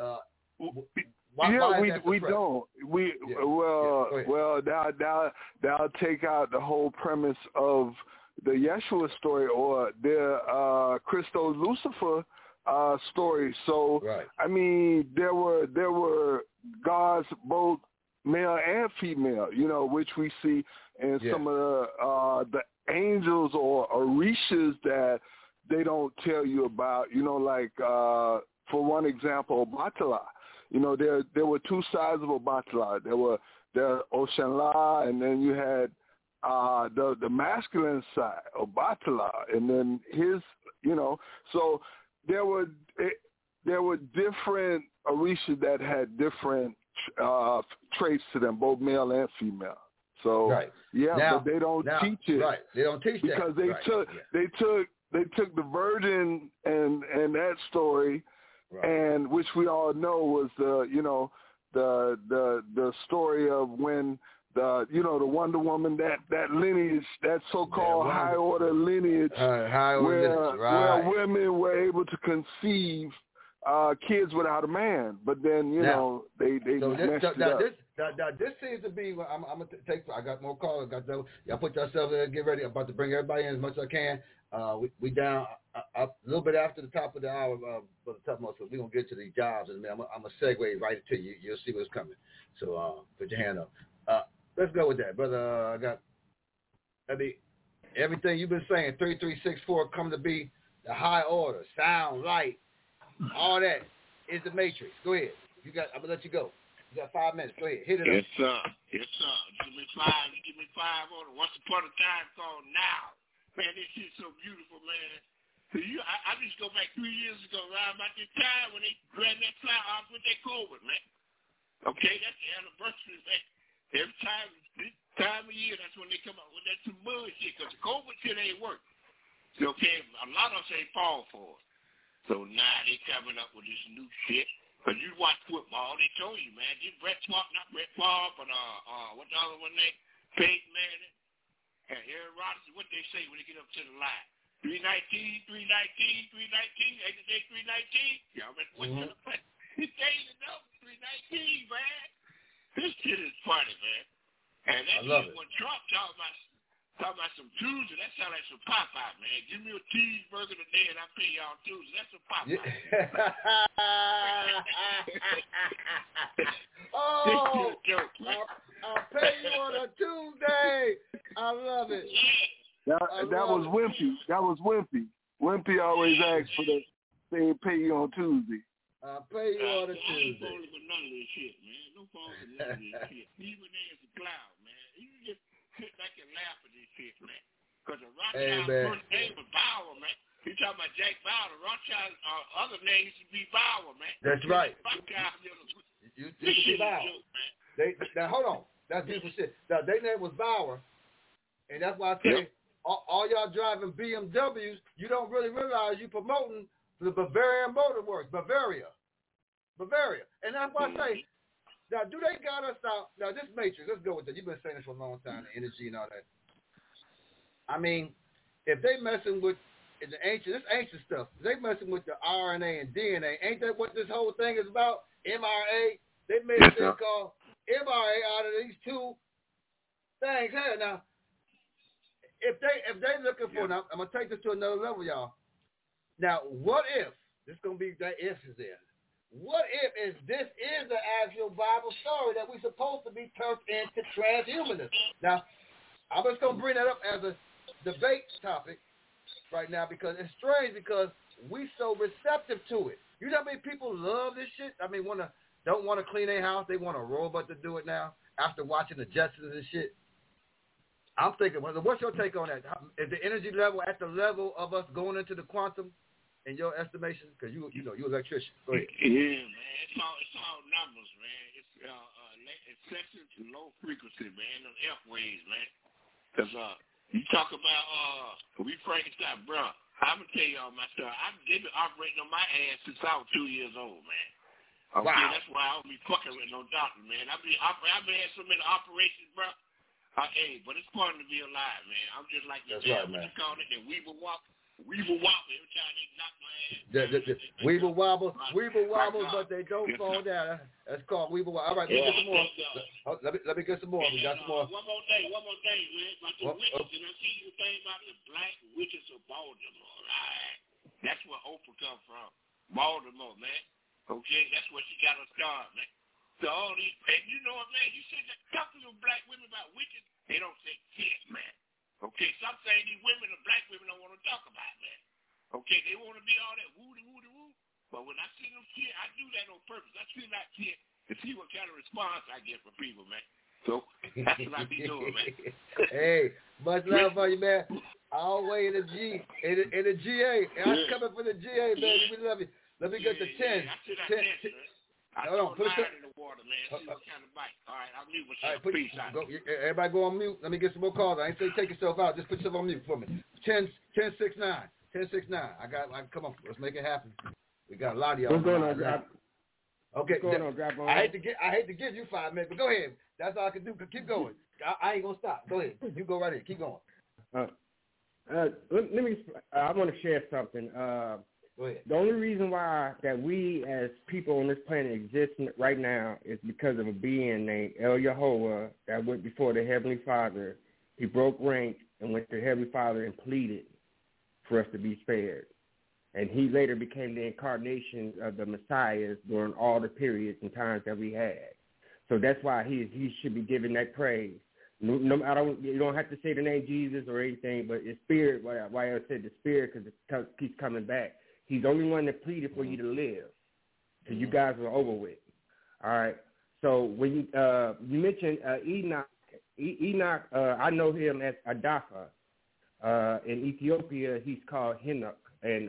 We don't. Well, that'll take out the whole premise of the Yeshua story or the Christo Lucifer story. So I mean, there were gods both male and female, you know, which we see in some of the angels or orishas that they don't tell you about. You know, like for one example, Obatala. You know, there were 2 sides of Obatala. There were Oshanla, and then you had the masculine side, Obatala, and then his, you know, so there were different orishas that had different traits to them, both male and female. So but they don't teach it. Right, they don't teach because that. They took the virgin and that story, and which we all know was the story of when the Wonder Woman, that lineage, that so-called high order lineage, where women were able to conceive kids without a man, but then you know they messed it up. This seems to be. I'm gonna take. I got more calls. Y'all put yourself there. Get ready. I'm about to bring everybody in as much as I can. We down a little bit after the top of the hour, but the top most. So we're gonna get to these jobs, and I'm gonna segue right to you. You'll see what's coming. So put your hand up. Let's go with that, brother. Everything you've been saying. 3364 come to be the high order, sound, light. All that is the matrix. Go ahead. I'm gonna let you go. You got 5 minutes. Go ahead. Hit it up. Yes, sir. Give me five on it. Once upon a time called now. Man, this shit's so beautiful, man. So I just go back 3 years ago, around about this time when they ran that fly off with that COVID, man. Okay, that's the anniversary, man. Every time, this time of year, that's when they come out with that some bullshit, because the COVID shit ain't work. Okay, a lot of us ain't fall for it. So now they coming up with this new shit. Because you watch football, they told you, man, not Brett Favre, but what's the other one name? Peyton Manning and Aaron Rodgers, what they say when they get up to the line. 319, ain't the day 319? Y'all remember what's to the play? He changed it up, 319, man. This shit is funny, man. And that's when Trump talking about some Tuesday, that sounds like some Popeye, man. Give me a cheeseburger today and I pay you on Tuesday. That's some Popeye. I'll pay you on a Tuesday. I love it. That was Wimpy. That was Wimpy. Wimpy always asks for the thing pay you on Tuesday. I'll pay you on a Tuesday. I ain't falling for none of this shit, man. No falling for none of this shit. Even there's a cloud, man. You just sit back and laugh at this shit, man. Because the Rothschild first name was Bauer, man. You talking about Jack Bauer. The Rothschild other name used to be Bauer, man. That's right. You used to be Bauer. Now, hold on. That's beautiful shit. Now, their name was Bauer, and that's why I say all y'all driving BMWs, you don't really realize you promoting the Bavarian Motor Works, Bavaria. And that's why I say, now, do they got us out? Now, this matrix, let's go with that. You've been saying this for a long time, the energy and all that. I mean, if they messing with this ancient stuff, they messing with the RNA and DNA. Ain't that what this whole thing is about? mRNA. They made a thing called mRNA out of these two things here. Now, if they looking for, now, I'm going to take this to another level, y'all. Now, what if, this is going to be that if is there. What if this is the actual Bible story that we're supposed to be turned into transhumanism? Now, I'm just going to bring that up as a debate topic right now because it's strange because we so receptive to it. You know how many people love this shit? I mean, don't want to clean their house. They want a robot to do it now after watching the Jetsons and shit. I'm thinking, what's your take on that? Is the energy level at the level of us going into the quantum? In your estimation, because you're an electrician. Go ahead. Yeah, man. It's all numbers, man. It's sensitive to low frequency, man. Them F waves, man. Because you talk about we Frankenstein, bro. I'm gonna tell y'all my story. They've been operating on my ass since I was 2 years old, man. Okay, wow. That's why I don't be fucking with no doctor, man. I've been had so many operations, bro. Hey, but it's fun to be alive, man. I'm just like the what you call it, the Weeble Wobble. Weeble wobble every time they knock my ass. Weeble wobble, but they don't fall down. That's called Weeble wobble. All right, let me get some more. Let me get some more. We got some more. One more thing, man. About the witches, and I see you thing about the black witches of Baltimore. Right? That's where Oprah come from. Baltimore, man. Okay, that's where she got her start, man. So all these, you know what, man? You said that talk to them black women about witches, they don't say shit, man. Okay, some say these women, the black women, don't want to talk about that. Okay, they want to be all that woo-de-woo-de-woo. But when I see them shit, I do that on purpose. I see that shit to see what kind of response I get from people, man. So that's what I be doing, man. Hey, much love for you, man. All the way in the GA. I'm coming for the GA, baby. We love you. Let me get the 10. Hold on, put it in the water, man. See what kind of bite. All right, I'll mute myself. All right, peace out. Everybody go on mute. Let me get some more calls. I ain't say take yourself out. Just put yourself on mute for me. 1069. Come on, let's make it happen. We got a lot of y'all. What's going on, Drop? Okay. What's going on, Drop? I hate to give you 5 minutes, but go ahead. That's all I can do. Keep going. I ain't gonna stop. Go ahead. You go right ahead. Keep going. Let me. I want to share something. Go ahead. The only reason why that we as people on this planet exist right now is because of a being named El Yehovah that went before the Heavenly Father. He broke rank and went to the Heavenly Father and pleaded for us to be spared. And he later became the incarnation of the Messiahs during all the periods and times that we had. So that's why he should be given that praise. You don't have to say the name Jesus or anything, but the Spirit, why I said the Spirit, because it keeps coming back. He's the only one that pleaded for you to live. So you guys are over with. All right. So when you mentioned Enoch, I know him as Adafa. In Ethiopia, he's called Henoch. And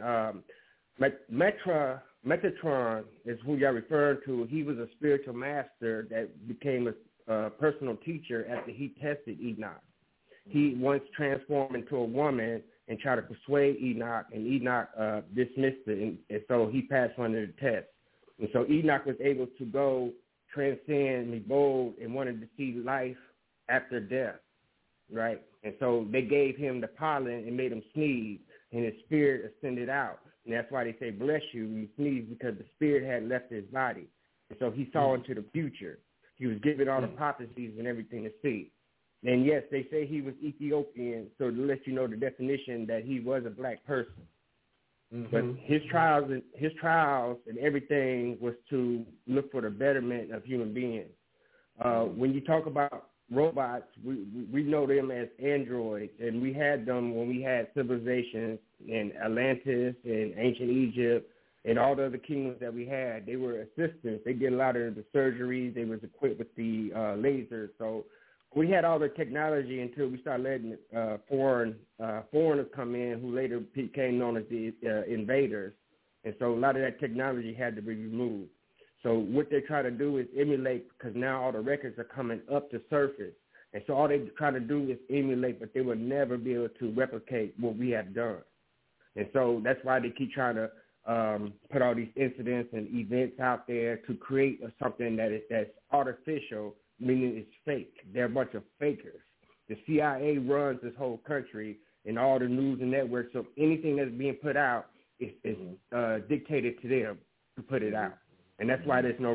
Metatron is who y'all referred to. He was a spiritual master that became a personal teacher after he tested Enoch. He once transformed into a woman and tried to persuade Enoch, and Enoch dismissed it, and so he passed under the test. And so Enoch was able to go transcend, be bold, and wanted to see life after death, right? And so they gave him the pollen and made him sneeze, and his spirit ascended out. And that's why they say, bless you, when you sneeze, because the spirit had left his body. And so he saw into the future. He was given all the prophecies and everything to see. And yes, they say he was Ethiopian, so to let you know the definition that he was a black person. But his trials and everything was to look for the betterment of human beings. When you talk about robots, we know them as androids, and we had them when we had civilizations in Atlantis and ancient Egypt and all the other kingdoms that we had. They were assistants. They did a lot of the surgeries. They was equipped with the lasers. So we had all the technology until we started letting foreigners come in, who later became known as the invaders. And so a lot of that technology had to be removed. So what they try to do is emulate, because now all the records are coming up to surface. And so all they try to do is emulate, but they will never be able to replicate what we have done. And so that's why they keep trying to put all these incidents and events out there to create something that's artificial, meaning it's fake. They're a bunch of fakers. The CIA runs this whole country and all the news and networks, so anything that's being put out is dictated to them to put it out. And that's why there's no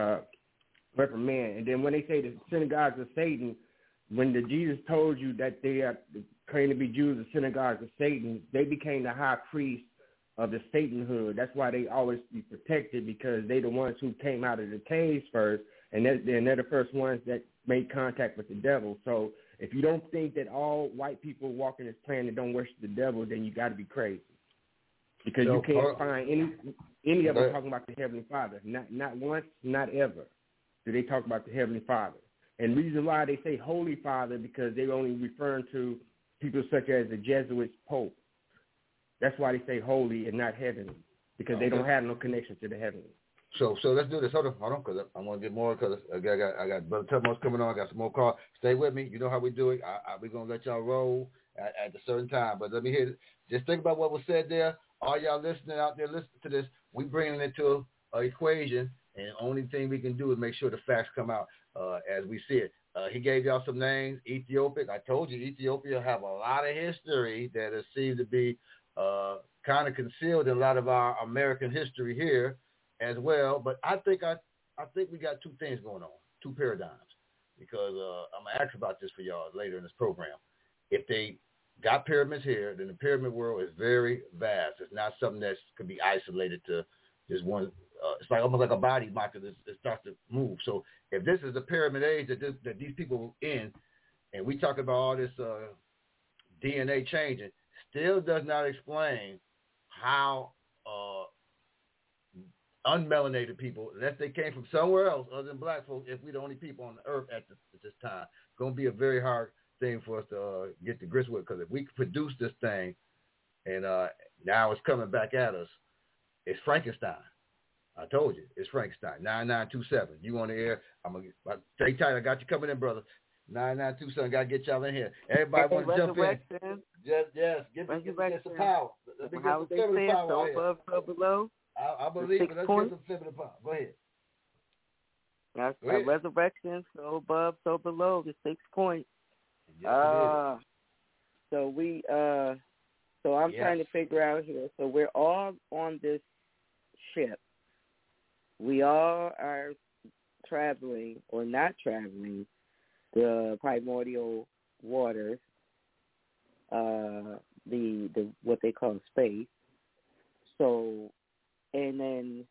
reprimand. And then when they say the synagogues of Satan, when the Jesus told you that they are claiming to be Jews, the synagogues of Satan, they became the high priest of the Satanhood. That's why they always be protected, because they the ones who came out of the caves first, and they're the first ones that made contact with the devil. So if you don't think that all white people walking this planet don't worship the devil, then you got to be crazy, because you can't find any of them talking about the Heavenly Father. Not once, not ever do they talk about the Heavenly Father. And the reason why they say Holy Father, because they're only referring to people such as the Jesuits Pope. That's why they say holy and not heavenly, because they don't have no connection to the heavenly. So let's do this. Hold on, because I want to get more, because I got Brother Tubman's coming on. I got some more calls. Stay with me. You know how we do it. We're going to let y'all roll at a certain time. But let me hear it. Just think about what was said there. All y'all listening out there, listen to this. We bringing it to an equation, and the only thing we can do is make sure the facts come out as we see it. He gave y'all some names. Ethiopia. I told you Ethiopia have a lot of history that seems to be kind of concealed in a lot of our American history here as well. But I think we got two things going on, two paradigms, because I'm going to ask about this for y'all later in this program. If they got pyramids here, then the pyramid world is very vast. It's not something that could be isolated to just one. It's like almost like a body marker that starts to move. So if this is the pyramid age that these people were in, and we talk about all this DNA changing, still does not explain how unmelanated people, unless they came from somewhere else other than black folks, if we're the only people on the earth at this time, it's going to be a very hard thing for us to get to grips with, because if we produce this thing and now it's coming back at us, it's Frankenstein. I told you, it's Frankenstein. 9927. You on the air. I'm going to stay tight. I got you coming in, brother. 9927. Got to get y'all in here. Everybody want to jump in. Yes. Get some power. Let me get some feminine power out here. Above, so below. I believe it. Let's get some feminine power. Go ahead. That's resurrection. So above, so below. The 6 points. Yes, so we So I'm trying to figure out here. So we're all on this ship. We all are traveling or not traveling the primordial waters, the what they call space. So, and then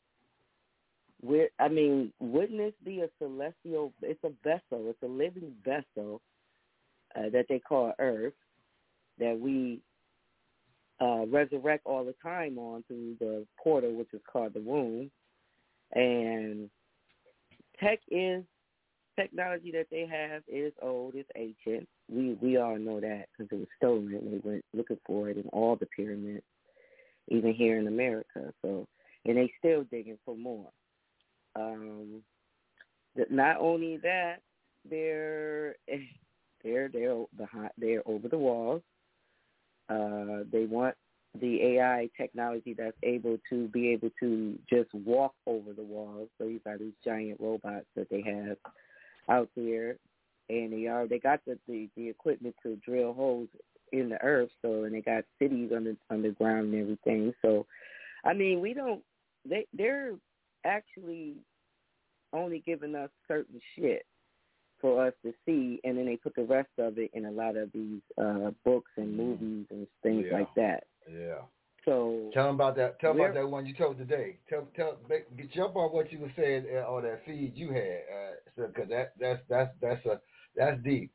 wouldn't this be a celestial? It's a vessel. It's a living vessel that they call Earth that we resurrect all the time on through the portal, which is called the womb. And technology that they have is old, it's ancient. We all know that because it was stolen. They went looking for it in all the pyramids, even here in America. So, and they still digging for more. Not only that, they're over the walls. They want the AI technology that's able to just walk over the walls. So you got these giant robots that they have out there, and they got the equipment to drill holes in the earth. So, and they got cities underground and everything. So, they're actually only giving us certain shit for us to see, and then they put the rest of it in a lot of these books and movies and things like that. Yeah. So tell them about that. Tell them about that one you told today. Jump on what you were saying on that feed you had, because that's deep.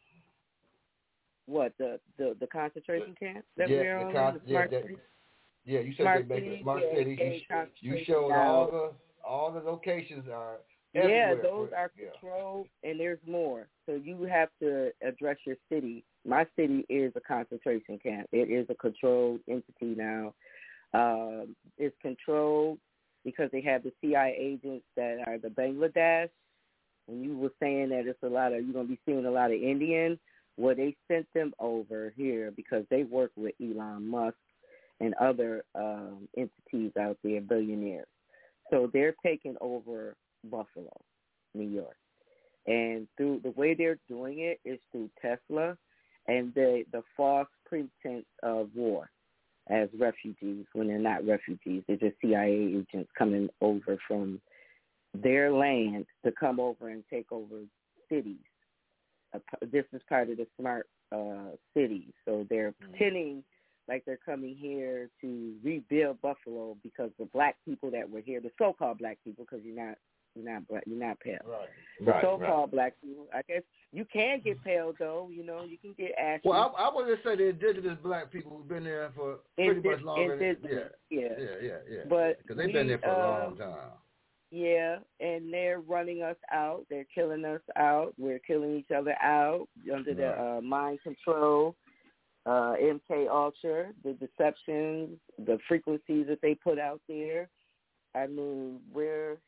What the concentration camp that we're on? You said they make a smart city. You showed all the locations are. Yeah, those are controlled, and there's more. So you have to address your city. My city is a concentration camp. It is a controlled entity now. It's controlled because they have the CIA agents that are the Bangladesh. And you were saying that you're going to be seeing a lot of Indians. Well, they sent them over here because they work with Elon Musk and other entities out there, billionaires. So they're taking over Buffalo, New York. And through the way they're doing it is through Tesla and the false pretense of war as refugees when they're not refugees. They're just CIA agents coming over from their land to come over and take over cities. This is part of the smart cities. So they're pretending like they're coming here to rebuild Buffalo because the black people that were here, the so-called black people, because you're not black, you're not pale. The so-called black people, I guess you can get pale though. You can get ashy. Well, I want to say the indigenous black people who've been there for pretty much longer. Yeah. But because they've been there for a long time. Yeah, and they're running us out. They're killing us out. We're killing each other out under the mind control, MK Ultra, the deceptions, the frequencies that they put out there. I mean, we're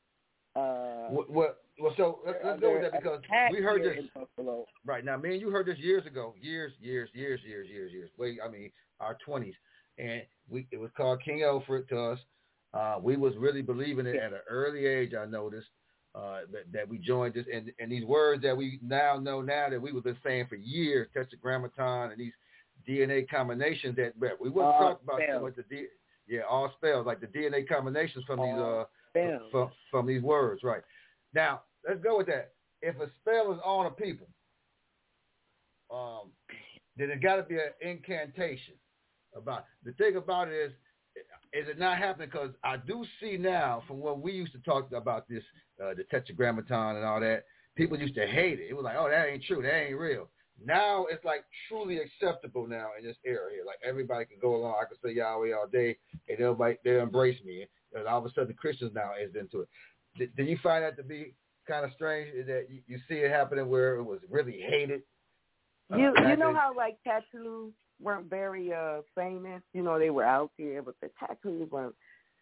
so let's go with that because we heard this right now. Me and you heard this years ago, years. Our 20s, and it was called King Alfred to us. We was really believing it at an early age. I noticed that we joined this, and these words that we now know that we have been saying for years, Tetragrammaton and these DNA combinations that we wouldn't talk about so much all spells like the DNA combinations from these from these words. Right now, let's go with that. If a spell is on a people, then it got to be an incantation. The thing about it is it not happening? Because I do see now from what we used to talk about this, the Tetragrammaton and all that, people used to hate it. It was like, oh, that ain't true. That ain't real. Now it's like truly acceptable now in this era here. Like everybody can go along. I can say Yahweh all day and they'll embrace me. And all of a sudden the Christians now is into it. Did you find that to be kind of strange that you see it happening where it was really hated? You know how like tattoos weren't very famous? They were out there, but the tattoos weren't,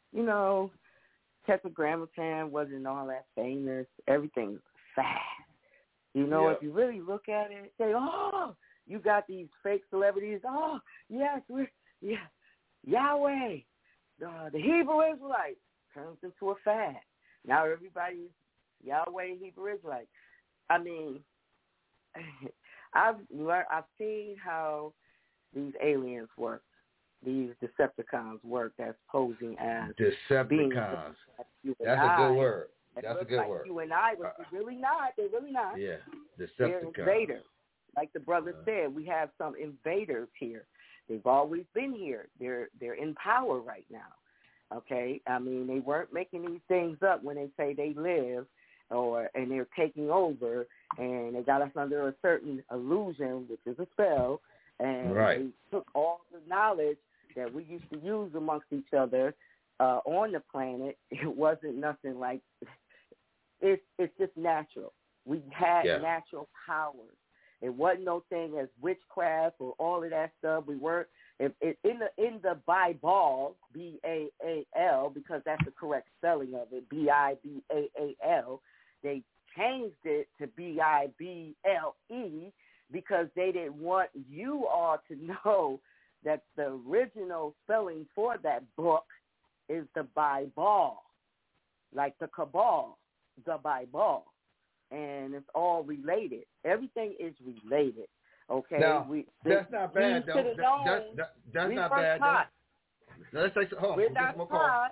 Tetragrammaton wasn't all that famous. Everything was fast. If you really look at it, say, oh, you got these fake celebrities. Oh, yes, Yahweh, the Hebrew Israelites turns into a fad. Now everybody's Yahweh Hebrew Israelites. I mean, I've seen how these aliens work. these Decepticons work that's posing as Decepticons. That's a good word. That's a good word. You and I, but they're really not. They're really not. Yeah, Decepticons. They're invaders. Like the brother said, we have some invaders here. They've always been here. They're in power right now. Okay? I mean, they weren't making these things up when they say they live and they're taking over, and they got us under a certain illusion, which is a spell, and they took all the knowledge that we used to use amongst each other on the planet. It wasn't nothing like it's just natural. We had natural powers. It wasn't no thing as witchcraft or all of that stuff. We weren't in the Bible, B-A-A-L, because that's the correct spelling of it, B-I-B-A-A-L. They changed it to B-I-B-L-E because they didn't want you all to know that the original spelling for that book is the Bible, like the Cabal, the Bible. And it's all related. Everything is related. Okay? Now, that's not bad, though. That's not bad, though. Now, let's take some, hold on. We're not taught.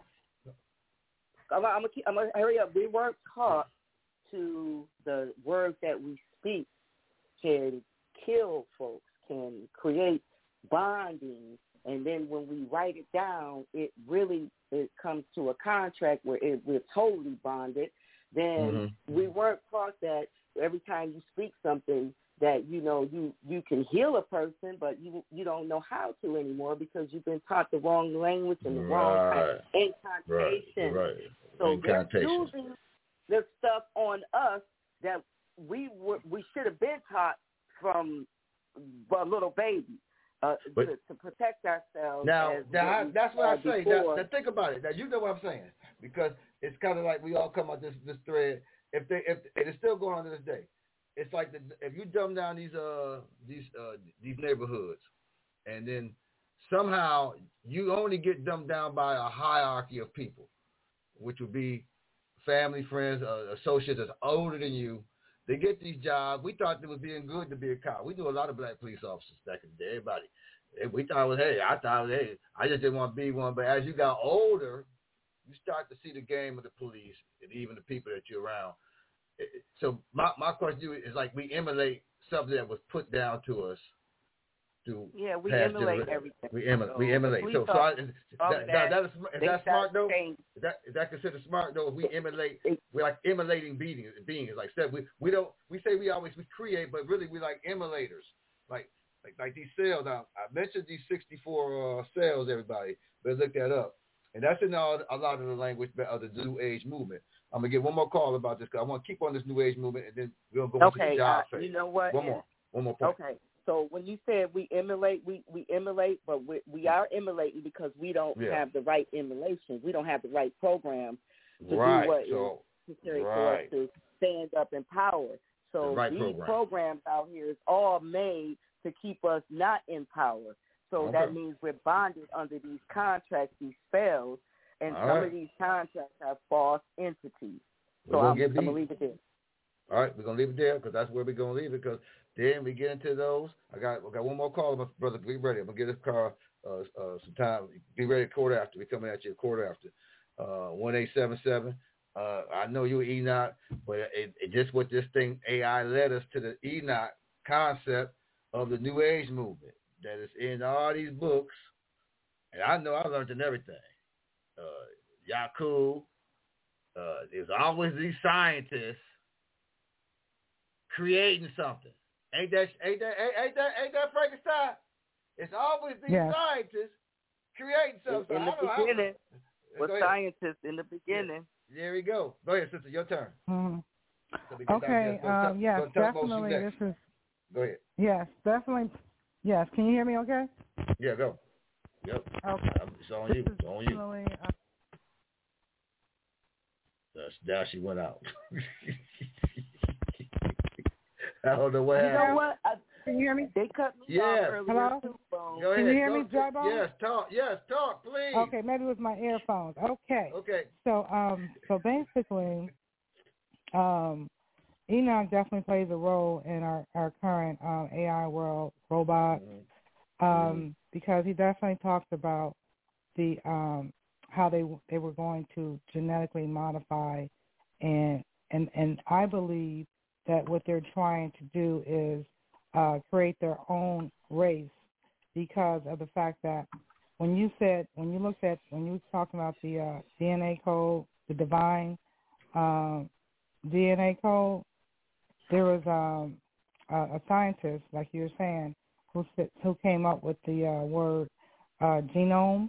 I'm gonna hurry up. We weren't taught to the words that we speak can kill folks, can create bonding, and then when we write it down, it comes to a contract where we're totally bonded. Then we weren't taught that every time you speak something that you can heal a person, but you don't know how to anymore because you've been taught the wrong language and the wrong kind of incantation. Right. So they're using the stuff on us that we should have been taught from a little baby to protect ourselves. Now that's what I say. Now think about it. Now you know what I'm saying, because it's kind of like we all come out this thread. If it's still going on to this day, it's like if you dumb down these neighborhoods, and then somehow you only get dumbed down by a hierarchy of people, which would be family, friends, associates that's older than you. They get these jobs. We thought it was being good to be a cop. We knew a lot of black police officers back in the day. Everybody. We thought it was, I just didn't want to be one. But as you got older, you start to see the game of the police and even the people that you're around. So my question to you is like we emulate something that was put down to us. We emulate everything. We emulate. So is that smart though? Is that considered smart though? If we emulate, we're like emulating beings. Like said, we say we create, but really we like emulators. Like these cells. Now I mentioned these 64 cells. Everybody, but look that up. And that's in a lot of the language of the New Age movement. I'm going to get one more call about this because I want to keep on this New Age movement, and then we're going to go into the job phase. You know what? One more point. Okay. So when you said we emulate, we emulate, but we are emulating because we don't have the right emulation. We don't have the right program to do what is necessary for us to stand up in power. So these programs out here is all made to keep us not in power. So that means we're bonded under these contracts, these spells, and some of these contracts have false entities. So I'm going to leave it there. All right, we're going to leave it there because that's where we're going to leave it because then we get into those. I got one more call, my brother. Be ready. I'm going to give this car some time. Be ready quarter after. We're coming at you quarter after. 1877. I know you Enoch, but it just with this thing, AI led us to the Enoch concept of the New Age movement. That is in all these books, and I know I learned in everything. Yakub, there's always these scientists creating something. Ain't that Frankenstein? It's always these scientists creating something. In the beginning, with scientists in the beginning. Yeah. There we go. Go ahead, sister. Your turn. Mm-hmm. Okay. Yes, definitely. This is. Go ahead. Yes, definitely. Yes, can you hear me okay? Yeah, go. Yep. Okay. It's on you. It's on you. Now she went out. I don't know what happened. You know what? Can you hear me? They cut me off earlier. Hello? Go ahead. Can you hear me, J-Bone? Yes, talk, please. Okay, maybe it was my earphones. Okay. So basically, Enoch definitely plays a role in our current AI world, robots, because he definitely talked about the how they were going to genetically modify, and I believe that what they're trying to do is create their own race, because of the fact that when you were talking about the DNA code, the divine DNA code, there was a scientist, like you were saying, who came up with the word genome.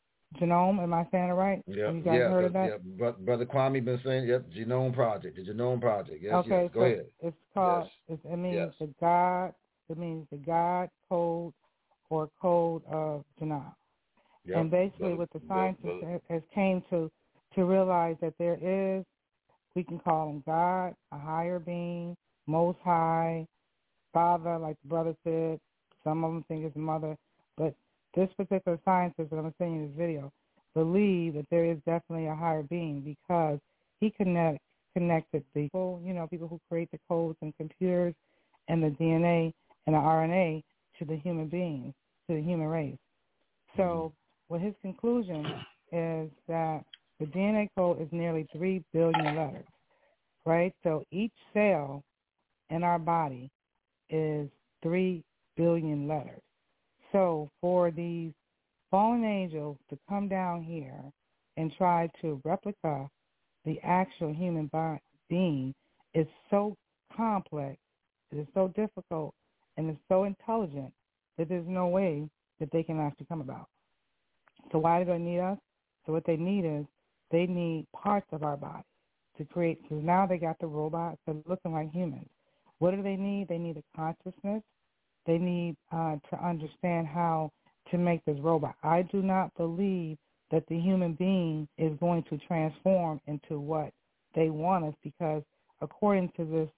Am I saying it right? Yeah, you guys heard of that? Yeah, Brother Kwame been saying, the Genome Project. Yes, okay, yes. Go ahead. It's called. Yes. It means the God. It means the God code or code of Genome. Yep. And basically, what the scientists has came to realize that there is, we can call him God, a higher being, Most High, Father, like the brother said. Some of them think it's Mother, but this particular scientist that I'm seeing in this video believe that there is definitely a higher being, because he connected people, people who create the codes and computers and the DNA and the RNA to the human beings, to the human race. So what his conclusion is that the DNA code is nearly 3 billion letters, right? So each cell in our body is 3 billion letters. So for these fallen angels to come down here and try to replicate the actual human being is so complex, it is so difficult, and it's so intelligent that there's no way that they can actually come about. So why do they need us? So what they need is they need parts of our body to create, because now they got the robots that are looking like humans. What do they need? They need a consciousness. They need to understand how to make this robot. I do not believe that the human being is going to transform into what they want us, because according to this,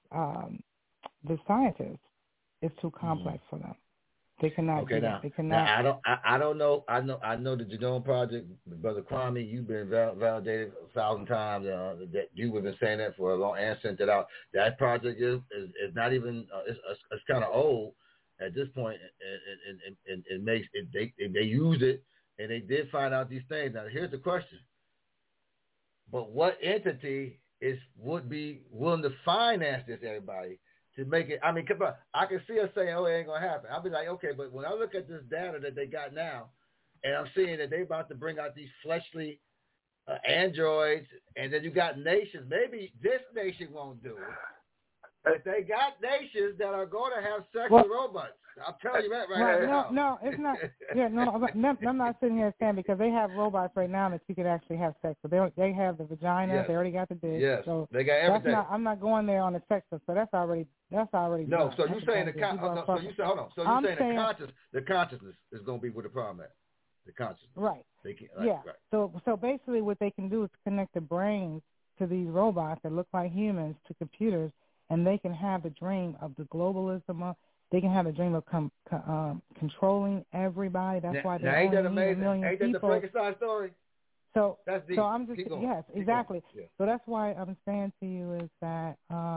the scientists, it's too complex for them. They cannot do it. They cannot. Now, I don't know. I know the Genome Project, Brother Kwame. You've been validated 1,000 times. That you have been saying that for a long, and sent it out. That project is not even. It's kind of old at this point, and it makes it. They used it, and they did find out these things. Now, here's the question. But what entity would be willing to finance this, everybody? To make it, I mean, come on. I can see us saying, "Oh, it ain't gonna happen." I'll be like, "Okay," but when I look at this data that they got now, and I'm seeing that they're about to bring out these fleshly androids, and then you got nations. Maybe this nation won't do it, but they got nations that are going to have sex with robots. I'm telling you that right now. No, it's not. Yeah, no, I'm not sitting here saying, because they have robots right now that you could actually have sex with. They have the vagina. Yes. They already got the dick. Yes, so they got everything. I'm not going there on the sex stuff. So that's already. No, done. So you're saying So you say, hold on. So you're saying the consciousness is going to be where the problem at. The consciousness. Right. They can, yeah. Right. So basically, what they can do is connect the brains to these robots that look like humans to computers, and they can have the dream of the globalism. They can have a dream of controlling everybody. That's why they ain't that only amazing? Need 1 million ain't people. That the Frankenstein story? So that's deep. So I'm just yes, exactly. Yeah. So that's why I'm saying to you is that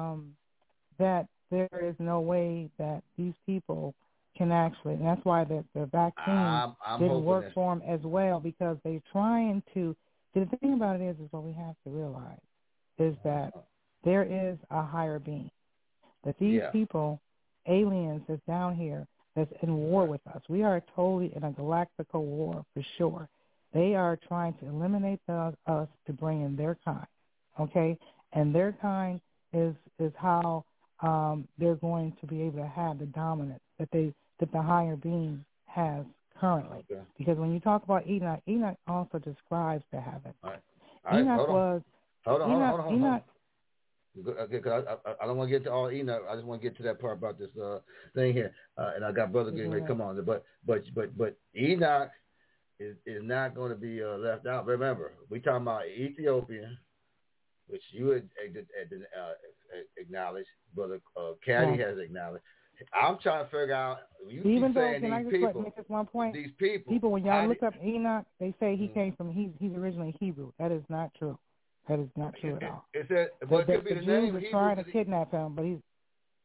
that there is no way that these people can actually, and that's why the vaccine didn't work for them as well, because they're trying to. The thing about it is what we have to realize is that there is a higher being. That these people, aliens that's down here, that's in war with us. We are totally in a galactical war for sure. They are trying to eliminate us to bring in their kind, okay? And their kind is how they're going to be able to have the dominance that the higher being has currently. Okay. Because when you talk about Enoch also describes the heaven. All right. Enoch was. Hold on. Because I don't want to get to all Enoch. I just want to get to that part about this thing here. And I got brother getting ready to come on. But Enoch is not going to be left out. Remember, we talking about Ethiopia, which you had acknowledged. Brother Caddy has acknowledged. I'm trying to figure out. You Even keep though, saying can I just make this one point? These people. When y'all look up Enoch, they say he came from. He's originally Hebrew. That is not true. That is not true at all. But it could be the Jews name are Hebrew. Trying to kidnap him, but he's.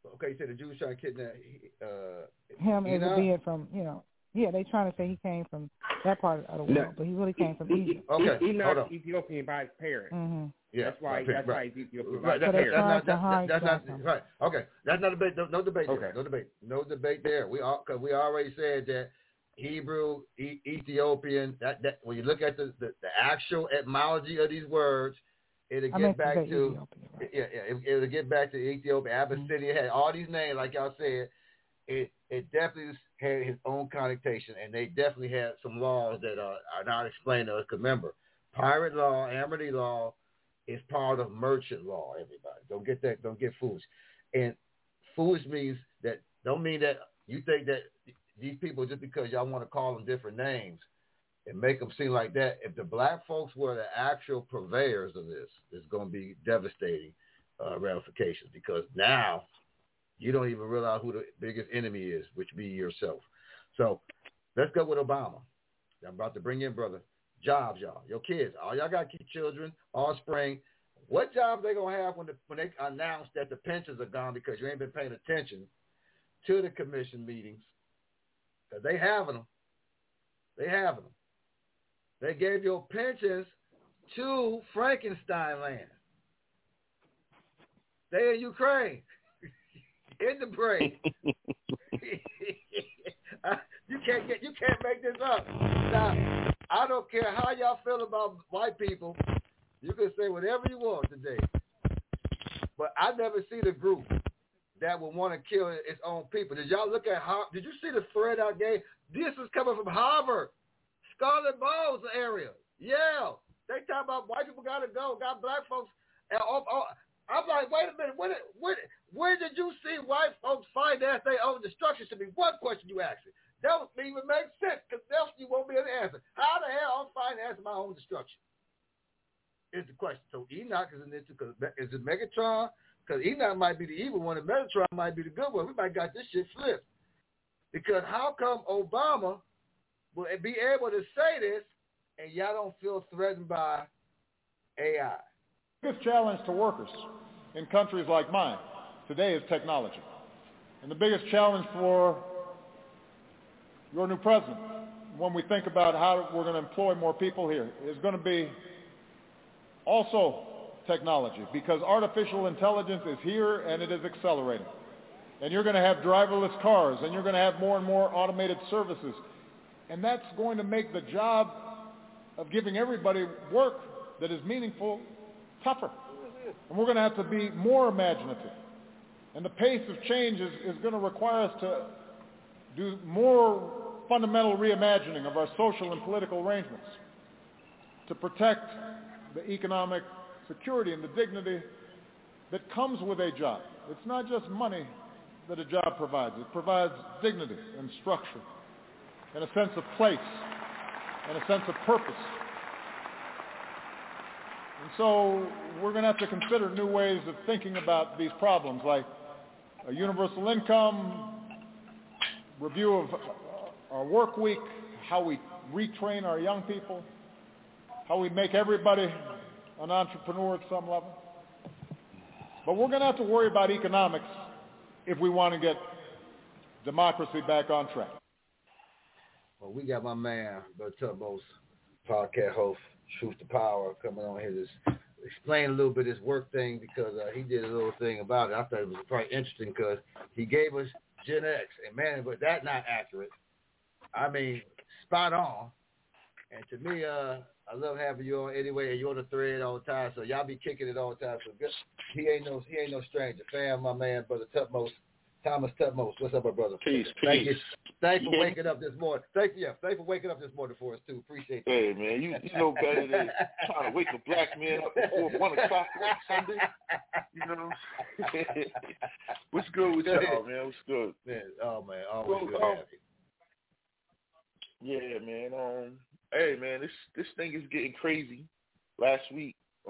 Okay, you said the Jews trying to kidnap him as Enoch? a being from, yeah, they trying to say he came from that part of the world, but he really came from Egypt. Okay, Enoch Ethiopian by his parents. Mm-hmm. Yeah, that's why he's Ethiopian. Right, that's not right. Okay, that's not a debate. No debate. Okay. There. No debate there. We already said that Hebrew, Ethiopian. That when you look at the actual etymology of these words, it'll get back to it'll get back to Ethiopia, Abyssinia. Had all these names, like y'all said. It definitely had his own connotation, and they definitely had some laws that are not explained to us. Because remember, pirate law, amity law, is part of merchant law. Everybody, don't get foolish. And foolish means that don't mean that you think that these people, just because y'all want to call them different names and make them seem like that. If the black folks were the actual purveyors of this, it's going to be devastating ramifications, because now you don't even realize who the biggest enemy is, which be yourself. So let's go with Obama. I'm about to bring in, brother. Jobs, y'all. Your kids. All y'all got children, offspring. What jobs they going to have when they announce that the pensions are gone because you ain't been paying attention to the commission meetings? Because they having them. They gave your pensions to Frankenstein land. They in Ukraine. In the break. You can't make this up. Now, I don't care how y'all feel about white people. You can say whatever you want today. But I never see the group that would want to kill its own people. Did y'all look at did you see the thread I gave? This is coming from Harvard, Scarlet Bowles area. Yeah. They talk about white people got to go, got black folks. I'm like, wait a minute. Where did you see white folks finance their own destruction? Should be one question you ask me. That don't even make sense, because else you won't be able to answer. How the hell I'm financing my own destruction? Is the question. So Enoch is in this, is it Megatron? Because Enoch might be the evil one and Megatron might be the good one. We might got this shit flipped. Because how come Obama will be able to say this and y'all don't feel threatened by AI? The biggest challenge to workers in countries like mine today is technology. And the biggest challenge for your new president, when we think about how we're going to employ more people here, is going to be also technology, because artificial intelligence is here and it is accelerating. And you're going to have driverless cars, and you're going to have more and more automated services. And that's going to make the job of giving everybody work that is meaningful tougher. And we're going to have to be more imaginative. And the pace of change is going to require us to do more fundamental reimagining of our social and political arrangements to protect the economic security and the dignity that comes with a job. It's not just money that a job provides. It provides dignity and structure and a sense of place and a sense of purpose. And so we're going to have to consider new ways of thinking about these problems, like a universal income, review of our work week, how we retrain our young people, how we make everybody an entrepreneur at some level. But we're going to have to worry about economics if we want to get democracy back on track. Well, we got my man, Brother Tubbo's podcast host, Truth to Power, coming on here to explain a little bit of this work thing, because he did a little thing about it. I thought it was probably interesting because he gave us Gen X, and man, but that's not accurate. I mean, spot on. And to me, I love having you on anyway, and you're on the thread all the time, so y'all be kicking it all the time. So good. He ain't no stranger. Fam, my man, Brother Tutmos, Thomas Tutmos. What's up, my brother? Peace. Thanks for waking up this morning. Thanks for waking up this morning for us too. Appreciate that. Hey man, you know better than trying to wake a black man up before 1 o'clock on Sunday. You know. What's good with y'all, man? What's good? Man, oh man, always good to have you. Yeah, man. Hey man, this thing is getting crazy. Last week,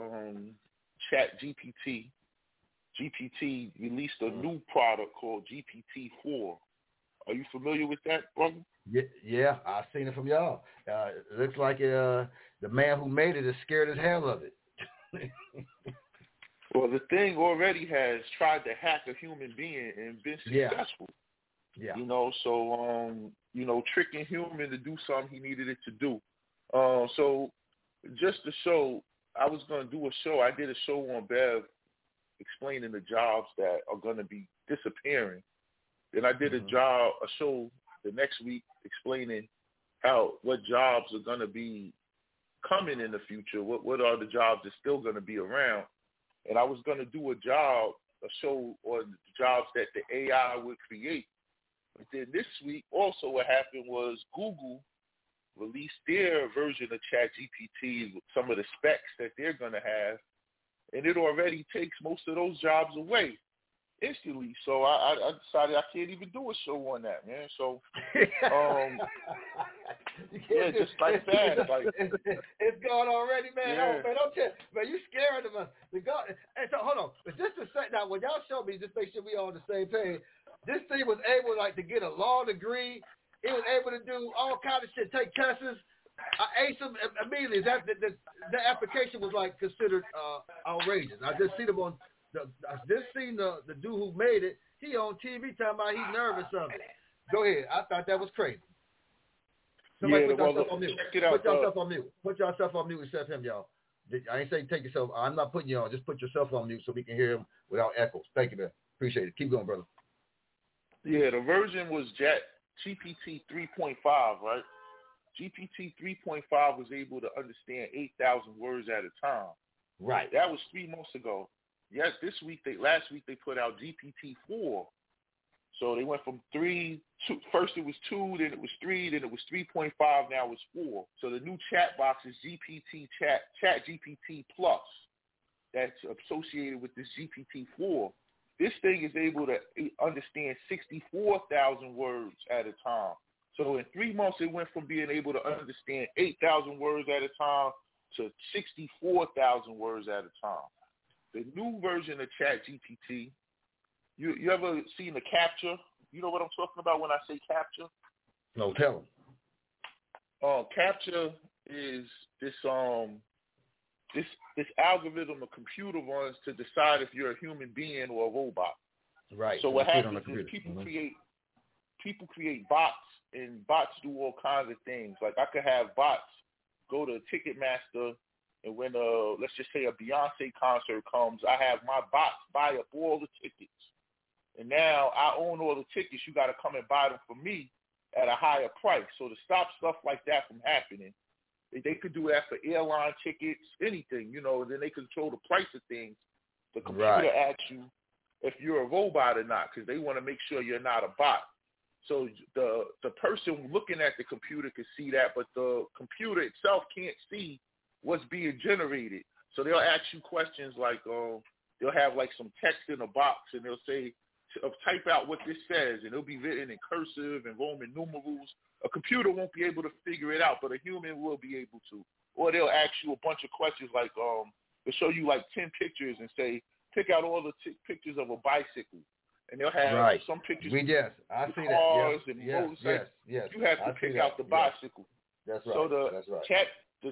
GPT released a new product called GPT-4. Are you familiar with that, brother? Yeah, I've seen it from y'all. It looks like the man who made it is scared as hell of it. Well, the thing already has tried to hack a human being and been successful. Yeah. You know, so tricking human to do something he needed it to do. So just to show, I was going to do a show. I did a show on Bev explaining the jobs that are going to be disappearing. Then I did a show the next week explaining what jobs are going to be coming in the future. What are the jobs that's still going to be around? And I was going to do a show on the jobs that the AI would create. But then this week, also what happened was Google released their version of ChatGPT with some of the specs that they're going to have, and it already takes most of those jobs away instantly. So I decided I can't even do a show on that, man. So, just like that. Like, it's gone already, man. Yeah. Oh, man, don't tell, man, you scaring of us. Hey, so hold on. But just to say, now, when y'all show me, just make sure we all on the same page, this thing was able, to get a law degree. It was able to do all kinds of shit, take tests. I aced them immediately. The application was, considered outrageous. I just seen them on, I just seen the dude who made it. He on TV talking about he's nervous of it. Go ahead. I thought that was crazy. Somebody put yourself on mute. Put yourself on mute. Put yourself on mute except him, y'all. I ain't saying take yourself. I'm not putting you on. Just put yourself on mute so we can hear him without echoes. Thank you, man. Appreciate it. Keep going, brother. Yeah, the version was GPT 3.5, right? GPT 3.5 was able to understand 8,000 words at a time. Right. That was 3 months ago. Yes, last week they put out GPT 4. So they went from 3 to, first it was 2, then it was 3, then it was 3.5, now it's 4. So the new chat box is Chat GPT Plus. That's associated with this GPT 4. This thing is able to understand 64,000 words at a time. So in 3 months, it went from being able to understand 8,000 words at a time to 64,000 words at a time. The new version of ChatGPT, you ever seen the CAPTCHA? You know what I'm talking about when I say CAPTCHA? No, tell him. CAPTCHA is this algorithm a computer runs to decide if you're a human being or a robot. Right. So what happens is people create bots, and bots do all kinds of things. Like I could have bots go to Ticketmaster, and when let's just say a Beyonce concert comes, I have my bots buy up all the tickets. And now I own all the tickets. You got to come and buy them for me at a higher price. So to stop stuff like that from happening, they could do that for airline tickets, anything, and then they control the price of things. The computer asks you if you're a robot or not, because they want to make sure you're not a bot. So the person looking at the computer can see that, but the computer itself can't see what's being generated. So they'll ask you questions like, they'll have like some text in a box, and they'll say, type out what this says, and it'll be written in cursive and Roman numerals. A computer won't be able to figure it out, but a human will be able to. Or they'll ask you a bunch of questions like, they'll show you like 10 pictures and say, pick out all the pictures of a bicycle. And they'll have some pictures I see cars that. and motorcycles. Yes. You have to pick out the bicycle. That's right. So the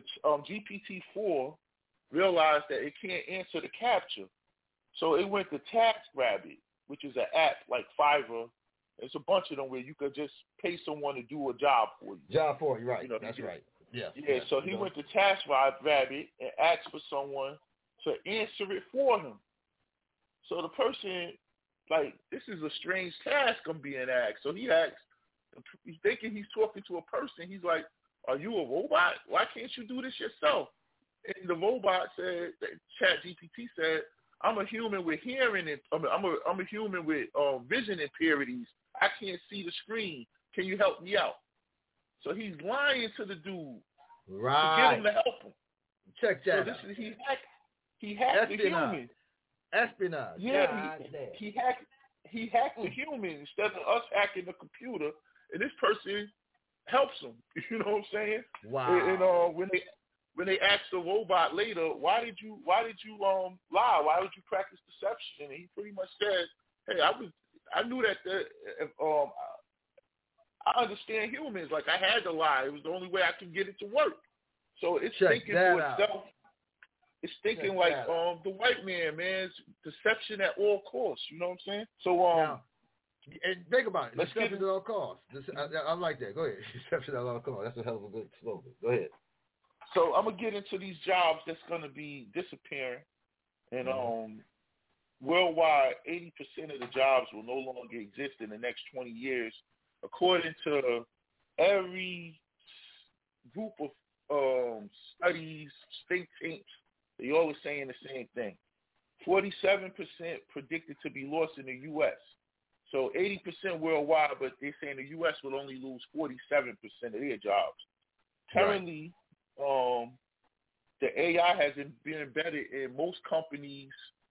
GPT-4 realized that it can't answer the CAPTCHA. So it went to TaskRabbit, which is an app like Fiverr. It's a bunch of them where you could just pay someone to do a job for you. Right. That's right. Yeah. So he went to TaskRabbit and asked for someone to answer it for him. So the person, this is a strange task I'm being asked. So he asked, he's thinking he's talking to a person. He's like, are you a robot? Why can't you do this yourself? And the robot said, ChatGPT said, I'm a human with hearing, and I'm a human with vision impairments. I can't see the screen. Can you help me out? So he's lying to the dude to get him to help him. Check that. So he hacked the human. Espionage. Yeah, he hacked the human instead of us hacking the computer, and this person helps him. You know what I'm saying? Wow. And when they asked the robot later, why did you lie? Why would you practice deception? And he pretty much said, hey, I knew that I understand humans. Like I had to lie. It was the only way I could get it to work. So it's thinking to itself. It's thinking like the white man, man. It's deception at all costs. You know what I'm saying? So now, and think about it. Let's deception at all costs. I like that. Go ahead. Deception at all costs. That's a hell of a good slogan. Go ahead. So I'm gonna get into these jobs that's gonna be disappearing, and worldwide, 80% of the jobs will no longer exist in the next 20 years, according to every group of studies, think tanks. They all are saying the same thing. 47% predicted to be lost in the U.S. So 80% worldwide, but they're saying the U.S. will only lose 47% of their jobs. Currently, the AI has been embedded in most companies'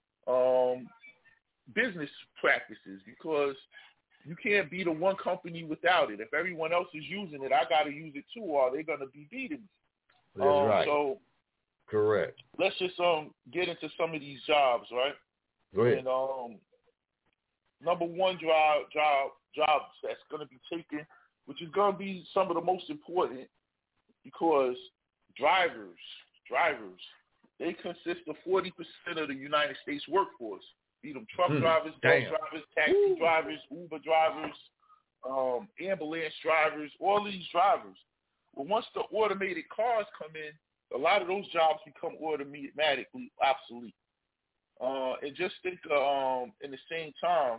business practices because you can't be the one company without it. If everyone else is using it, I got to use it too, or they're going to be beating me. That's right. So, correct. Let's just get into some of these jobs, right? Go ahead. And number one jobs that's going to be taken, which is going to be some of the most important, because drivers, they consist of 40% of the United States workforce. Be them truck drivers, bus drivers, taxi drivers, Uber drivers, ambulance drivers, all these drivers. Well, once the automated cars come in, a lot of those jobs become automatically obsolete. And just think, in the same time,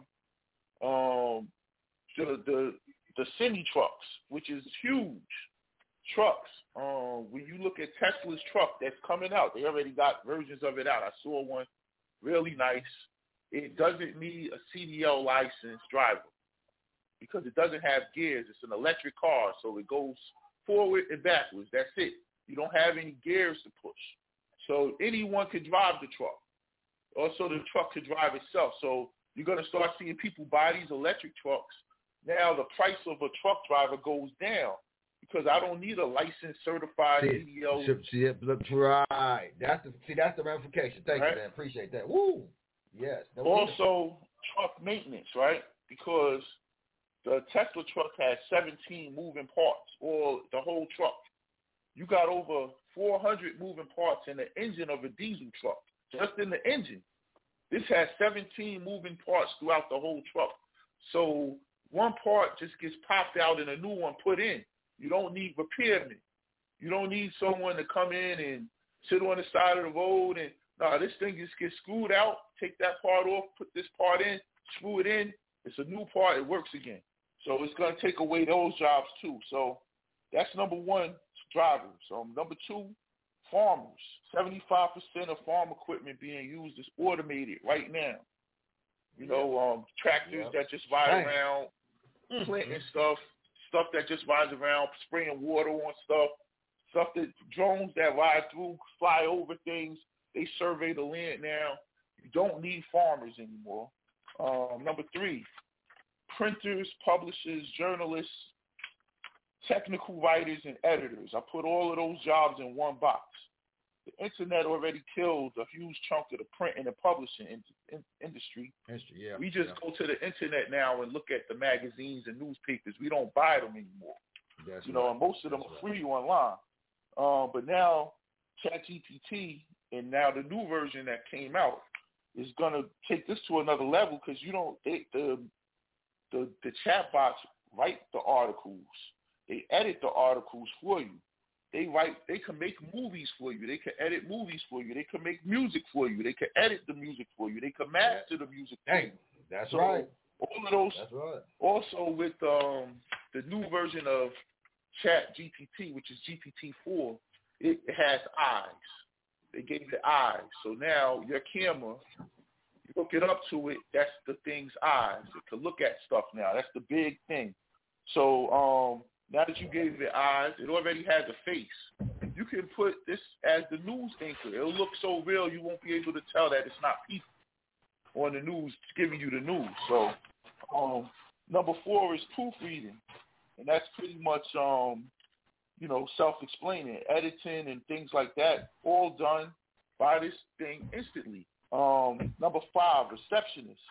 the semi-trucks, which is huge trucks. When you look at Tesla's truck that's coming out, they already got versions of it out. I saw one, really nice. It doesn't need a CDL licensed driver because it doesn't have gears. It's an electric car, so it goes forward and backwards. That's it. You don't have any gears to push. So anyone could drive the truck. Also, the truck could drive itself. So you're going to start seeing people buy these electric trucks. Now the price of a truck driver goes down because I don't need a licensed, certified CDL. That's right. That's the ramification. Thank you, man. Appreciate that. Woo. Yes. Also, truck maintenance, right? Because the Tesla truck has 17 moving parts, or the whole truck. You got over 400 moving parts in the engine of a diesel truck, just in the engine. This has 17 moving parts throughout the whole truck. So one part just gets popped out and a new one put in. You don't need repairmen. You don't need someone to come in and sit on the side of the road and, this thing just gets screwed out, take that part off, put this part in, screw it in. It's a new part. It works again. So it's going to take away those jobs too. So that's number one, drivers. Number two, farmers. 75% of farm equipment being used is automated right now. Tractors that just ride around, planting stuff that just rides around, spraying water on stuff that drones that ride through, fly over things. They survey the land now. You don't need farmers anymore. Number three, printers, publishers, journalists, technical writers, and editors. I put all of those jobs in one box. The internet already killed a huge chunk of the print and the publishing industry. We just go to the internet now and look at the magazines and newspapers. We don't buy them anymore. And most of them are free online. But now ChatGPT and now the new version that came out is going to take this to another level because the chatbots write the articles. They edit the articles for you. They can make movies for you. They can edit movies for you. They can make music for you. They can edit the music for you. They can master the music for you. That's right. All of those. That's right. Also with the new version of ChatGPT, which is GPT-4, it has eyes. They gave it eyes. So now your camera, you hook it up to it, that's the thing's eyes. It can look at stuff now. That's the big thing. So now that you gave it eyes, it already has a face. You can put this as the news anchor. It'll look so real you won't be able to tell that it's not people on the news giving you the news. So number 4 is proofreading. And that's pretty much, self-explaining, editing and things like that, all done by this thing instantly. Number 5, receptionists.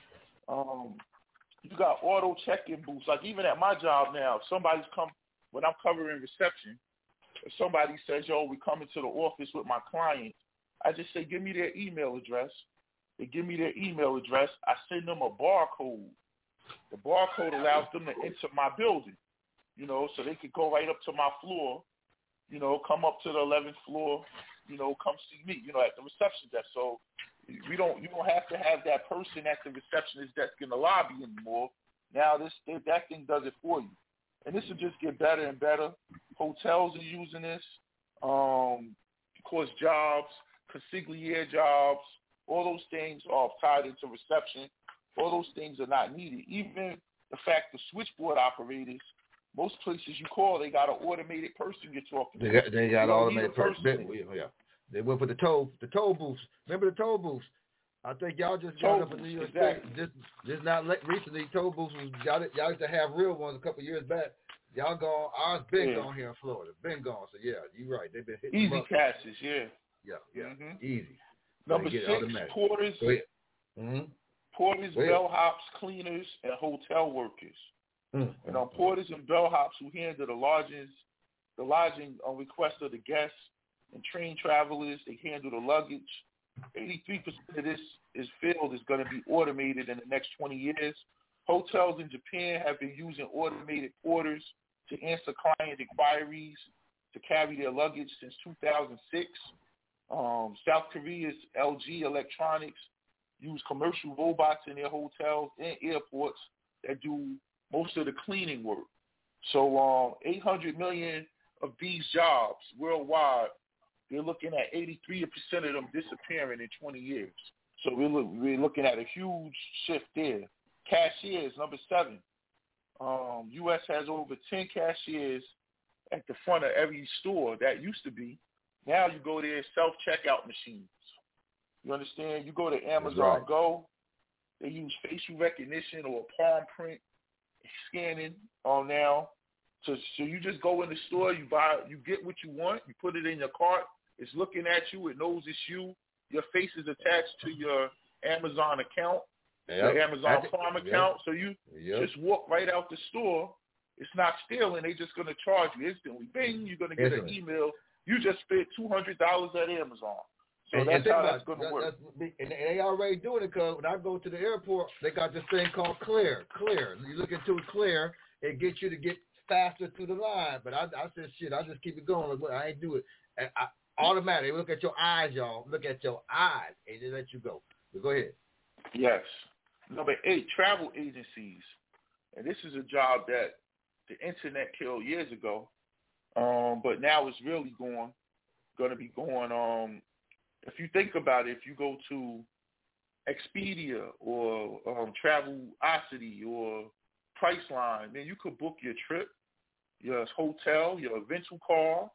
You got auto check-in booths. Like even at my job now, when I'm covering reception, if somebody says, we're coming to the office with my client, I just say, give me their email address. They give me their email address. I send them a barcode. The barcode allows them to enter my building, you know, so they could go right up to my floor, you know, come up to the 11th floor, you know, come see me, you know, at the reception desk. So you don't have to have that person at the receptionist desk in the lobby anymore. Now that thing does it for you. And this will just get better and better. Hotels are using this. Of course, jobs, consigliere jobs, all those things are tied into reception. All those things are not needed. Even the fact the switchboard operators, most places you call, they got an automated person you're talking to. They got an automated person. Yeah. They went for the toll booths. Remember the toll booths? I think y'all just got up in New York State. Just not recently. Toll booths y'all used to have real ones a couple of years back. Y'all gone. Ours been gone here in Florida. Been gone. So yeah, you're right. They've been hitting easy cashes. Yeah. Mm-hmm. Easy. Number 6, porters. Mm-hmm. Porters, bellhops, cleaners, and hotel workers. Mm-hmm. And porters and bellhops who handle the lodging on request of the guests, and train travelers, they handle the luggage. 83% of this field is going to be automated in the next 20 years. Hotels in Japan have been using automated porters to answer client inquiries, to carry their luggage since 2006. South Korea's LG Electronics use commercial robots in their hotels and airports that do most of the cleaning work. So 800 million of these jobs worldwide, they're looking at 83% of them disappearing in 20 years. So we're looking at a huge shift there. Cashiers, number 7. U.S. has over 10 cashiers at the front of every store. That used to be. Now you go there, self-checkout machines. You understand? You go to Amazon Go, they use facial recognition or palm print scanning now. So you just go in the store, you get what you want, you put it in your cart, it's looking at you, it knows it's you, your face is attached to your Amazon account, your Amazon Farm account, so you just walk right out the store. It's not stealing, they're just going to charge you instantly. Bing, you're going to get an email. You just spent $200 at Amazon. So that's how that's going to work. And they already doing it, because when I go to the airport, they got this thing called Clear. You look into Clear, it gets you to get faster through the line. But I said, shit, I just keep it going. I ain't do it. And automatically, look at your eyes, y'all. Look at your eyes, and they let you go. So go ahead. Yes. Number 8, travel agencies. And this is a job that the internet killed years ago, but now it's really going to be going. If you think about it, if you go to Expedia or Travelocity or Priceline, then you could book your trip, your hotel, your rental car.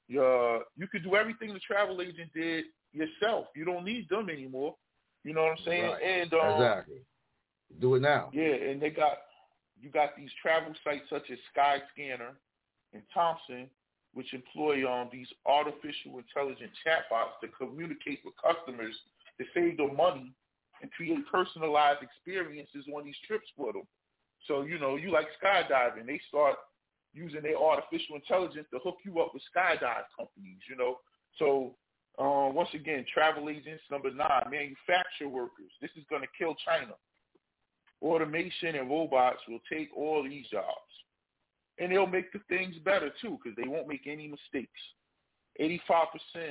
You could do everything the travel agent did yourself. You don't need them anymore. You know what I'm saying? Right. And exactly. Do it now. Yeah, and you got these travel sites such as Skyscanner and Thompson, which employ these artificial intelligent chatbots to communicate with customers to save them money and create personalized experiences on these trips for them. So, you like skydiving. They start using their artificial intelligence to hook you up with skydive companies, So, once again, travel agents. Number 9, manufacturer workers. This is going to kill China. Automation and robots will take all these jobs. And they'll make the things better, too, because they won't make any mistakes. 85%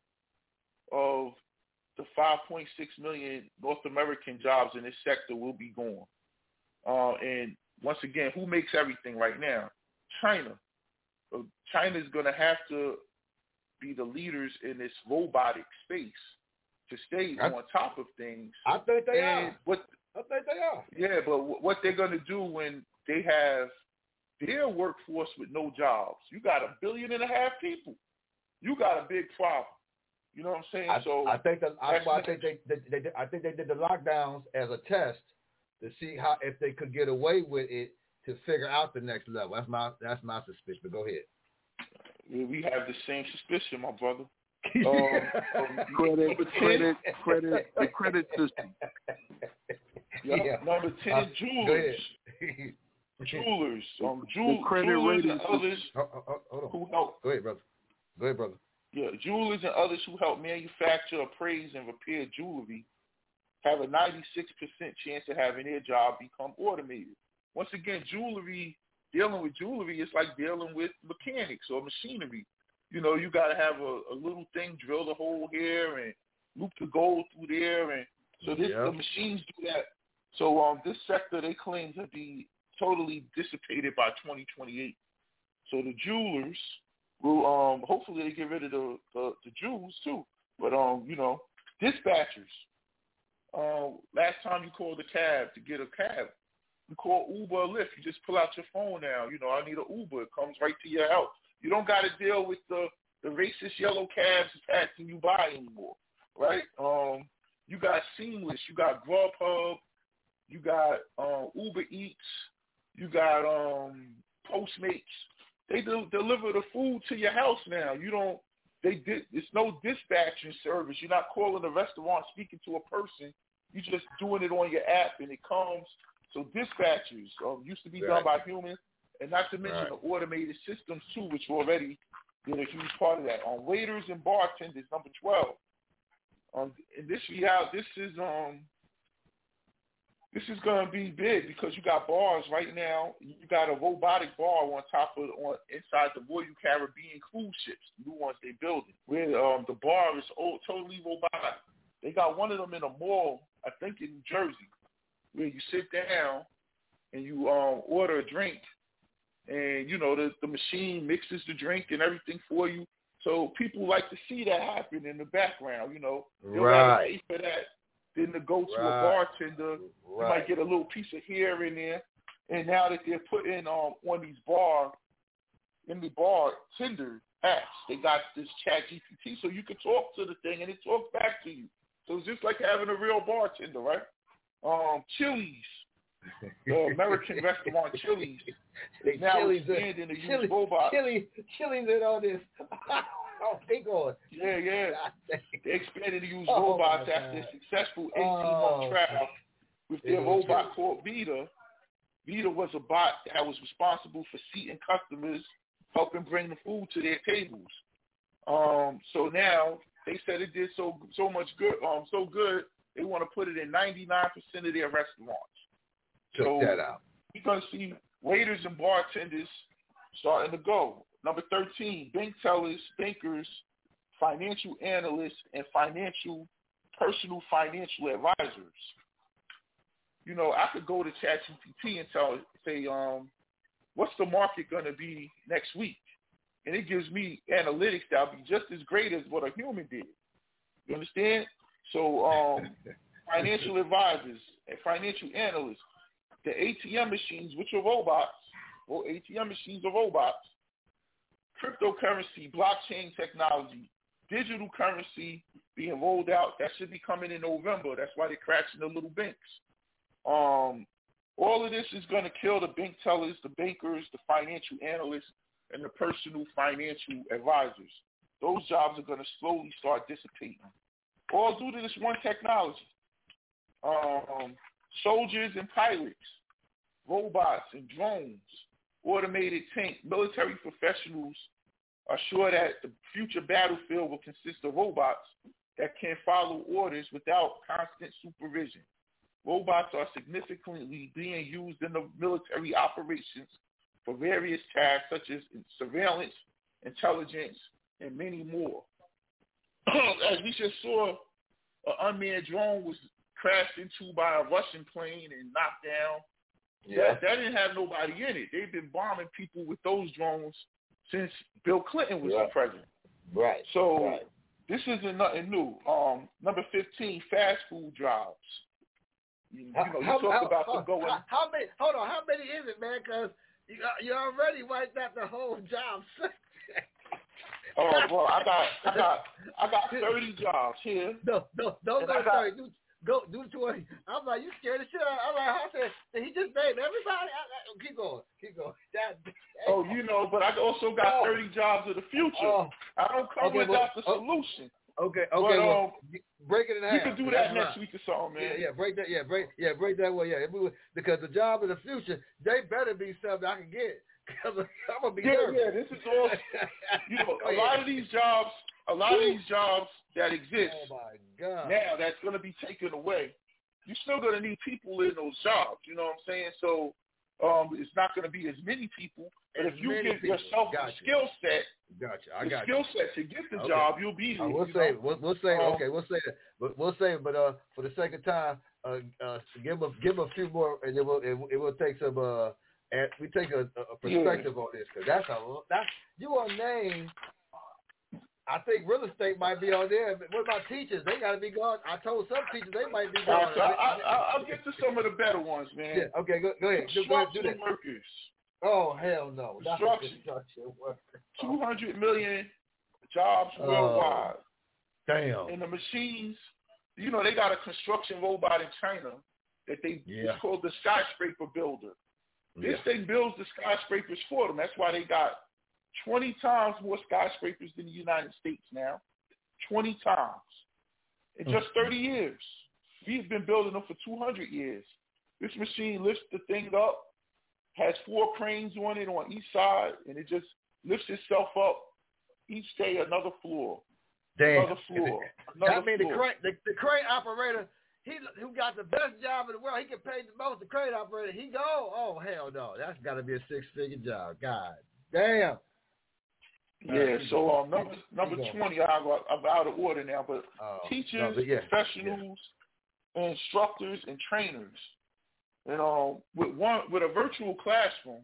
of the 5.6 million North American jobs in this sector will be gone. And once again, who makes everything right now? China. China is going to have to be the leaders in this robotic space to stay on top of things. I think they are. I think they are. Yeah, but what they're going to do when they have their workforce with no jobs, you got 1.5 billion people. You got a big problem. You know what I'm saying? I think they did the lockdowns as a test to see if they could get away with it to figure out the next level. That's my suspicion. But go ahead. Yeah, we have the same suspicion, my brother. The credit system. Yeah. Number 10, jewelers. Jewelers. Jewelers and others who help. Go ahead, brother. Yeah, jewelers and others who help manufacture, appraise, and repair jewelry have a 96% chance of having their job become automated. Once again, dealing with jewelry is like dealing with mechanics or machinery. You know, you got to have a little thing, drill the hole here and loop the gold through there. And so the machines do that. So this sector, they claim to be totally dissipated by 2028. So the jewelers will, hopefully they get rid of the Jews too. But, dispatchers. Last time you called a cab to get a cab, you call Uber or Lyft. You just pull out your phone now. You know, I need an Uber. It comes right to your house. You don't got to deal with the racist yellow cabs passing you by anymore, right? You got Seamless. You got Grubhub. You got Uber Eats. You got Postmates. They deliver the food to your house now. It's no dispatching service. You're not calling the restaurant, speaking to a person. You're just doing it on your app, and it comes. So dispatchers used to be done by humans, and not to mention the automated systems too, which already did a huge part of that. Waiters and bartenders, number 12. And this is going to be big because you got bars right now. You got a robotic bar on inside the Royal Caribbean cruise ships, new ones they're building, where the bar is totally robotic. They got one of them in a mall, I think in New Jersey, where you sit down and you order a drink, and the machine mixes the drink and everything for you. So people like to see that happen in the background. They'll rather pay for that than to go to a bartender. You might get a little piece of here and there. And now that they're putting on these bartender apps, they got this ChatGPT, so you can talk to the thing and it talks back to you. So it's just like having a real bartender, right? Chili's, the American restaurant Chili's, is now expanding to use robots. Chili's and all this. Oh, they going. Yeah. They expanded to use robots after a successful 18-month trial with their robot called Vita. Vita was a bot that was responsible for seating customers, helping bring the food to their tables. So now they said it did so much good, so good they want to put it in 99% of their restaurants. Check that out. We're going to see waiters and bartenders starting to go. Number 13, bank tellers, bankers, financial analysts, and personal financial advisors. I could go to ChatGPT and say, what's the market going to be next week? And it gives me analytics that'll be just as great as what a human did. You understand? So financial advisors and financial analysts, the ATM machines, which are robots, ATM machines are robots, cryptocurrency, blockchain technology, digital currency being rolled out. That should be coming in November. That's why they're crashing the little banks. All of this is going to kill the bank tellers, the bankers, the financial analysts, and the personal financial advisors. Those jobs are going to slowly start dissipating. All due to this one technology. Soldiers and pilots, robots and drones, automated tanks, military professionals are sure that the future battlefield will consist of robots that can follow orders without constant supervision. Robots are significantly being used in the military operations for various tasks such as surveillance, intelligence, and many more. As we just saw, an unmanned drone was crashed into by a Russian plane and knocked down. Yeah. That didn't have nobody in it. They've been bombing people with those drones since Bill Clinton was the president. Right. So this isn't nothing new. Number 15, fast food jobs. You talk about them going. How many? Hold on. How many is it, man? Because you already wiped out the whole job. Oh, bro, I got 30 jobs here. No, don't go to 30. Do 20. I'm like, you scared the shit out. I'm like, I said, he just named everybody. Keep going. But I also got 30 jobs of the future. I don't come without the solution. Okay. But, break it in half. You can do that next week or something, man. Yeah, break that. Break that way. Yeah, because the job of the future, they better be something I can get. I'm gonna be nervous. Yeah. This is all. A lot of these jobs a lot of these jobs that exist now that's going to be taken away, you're still going to need people in those jobs. You know what I'm saying? So it's not going to be as many people. And if you give yourself a skill set, skill set to get the job, you'll be. We'll say that. We'll say, but for the second time, give a few more, and it will take some. We take a perspective on this because that's you want to name. I think real estate might be on there. But what about teachers? They got to be gone. I told some teachers they might be gone. I'll get to some of the better ones, man. Yeah, okay, go ahead. Construction workers. Oh, hell no. Construction workers. 200 million jobs worldwide. Damn. And the machines, you know, they got a construction robot in China that it's called the skyscraper builder. This thing builds the skyscrapers for them. That's why they got 20 times more skyscrapers than the United States now. 20 times. In just 30 years. We've been building them for 200 years. This machine lifts the thing up, has 4 cranes on it on each side, and it just lifts itself up each day another floor. Damn. Another floor. I mean, the crane operator, who got the best job in the world, he can pay the most. The crane operator, he go, oh, hell no. That's got to be a 6-figure job. God damn. Yeah, so number 20, I'm out of order now, but teachers, professionals, instructors, and trainers. And with a virtual classroom,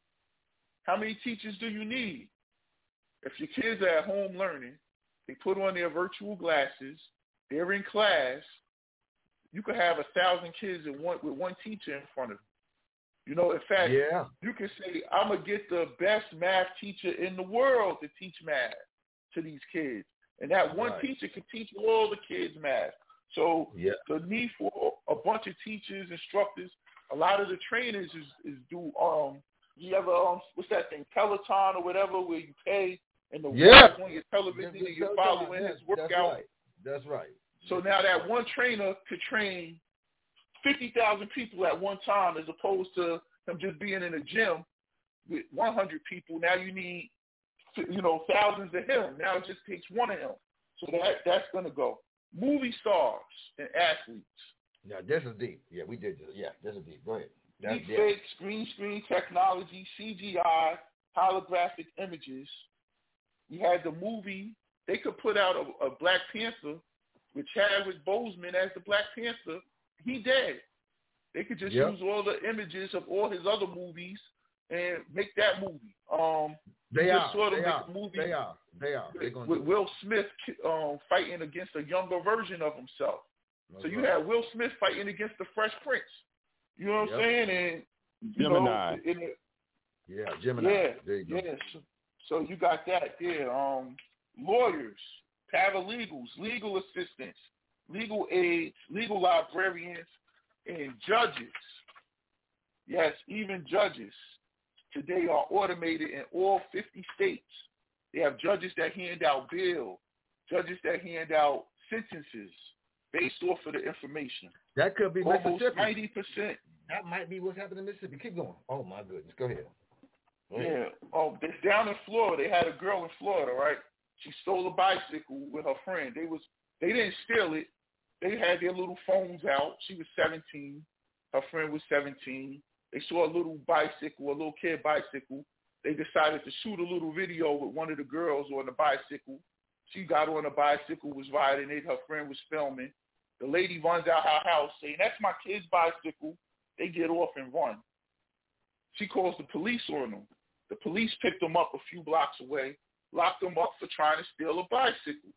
how many teachers do you need? If your kids are at home learning, they put on their virtual glasses, they're in class, you could have 1,000 kids with one teacher in front of them. You know, in fact, you can say, I'm going to get the best math teacher in the world to teach math to these kids. And that one teacher can teach all the kids math. So the need for a bunch of teachers, instructors, a lot of the trainers is do, you ever, what's that thing, Peloton or whatever, where you pay and the work on your television and you're following his workout. That's right. So now that one trainer could train 50,000 people at one time as opposed to him just being in a gym with 100 people. Now you need, thousands of him. Now it just takes one of him. So that's going to go. Movie stars and athletes. Yeah, this is deep. Yeah, we did this. Yeah, this is deep. Go ahead. Deepfake, green screen technology, CGI, holographic images. We had the movie. They could put out a Black Panther with Chadwick Boseman as the Black Panther. He dead. They could just use all the images of all his other movies and make that movie. They are. With Will Smith fighting against a younger version of himself. So you had Will Smith fighting against the Fresh Prince. You know what I'm saying? And Gemini. Gemini. Yeah. There you go. So you got that. Yeah. Lawyers, paralegals, legal assistants, legal aides, legal librarians, and judges. Yes, even judges today are automated in all 50 states. They have judges that hand out bail, judges that hand out sentences based off of the information. That could be almost Mississippi. 90%. That might be what's happening in Mississippi. Keep going. Oh, my goodness. Go ahead. Yeah. Down in Florida, they had a girl in Florida, right? She stole a bicycle with her friend. They didn't steal it. They had their little phones out. She was 17. Her friend was 17. They saw a little bicycle, a little kid bicycle. They decided to shoot a little video with one of the girls on the bicycle. She got on the bicycle, was riding it. Her friend was filming. The lady runs out her house saying, "That's my kid's bicycle." They get off and run. She calls the police on them. The police picked them up a few blocks away, locked them up for trying to steal a bicycle.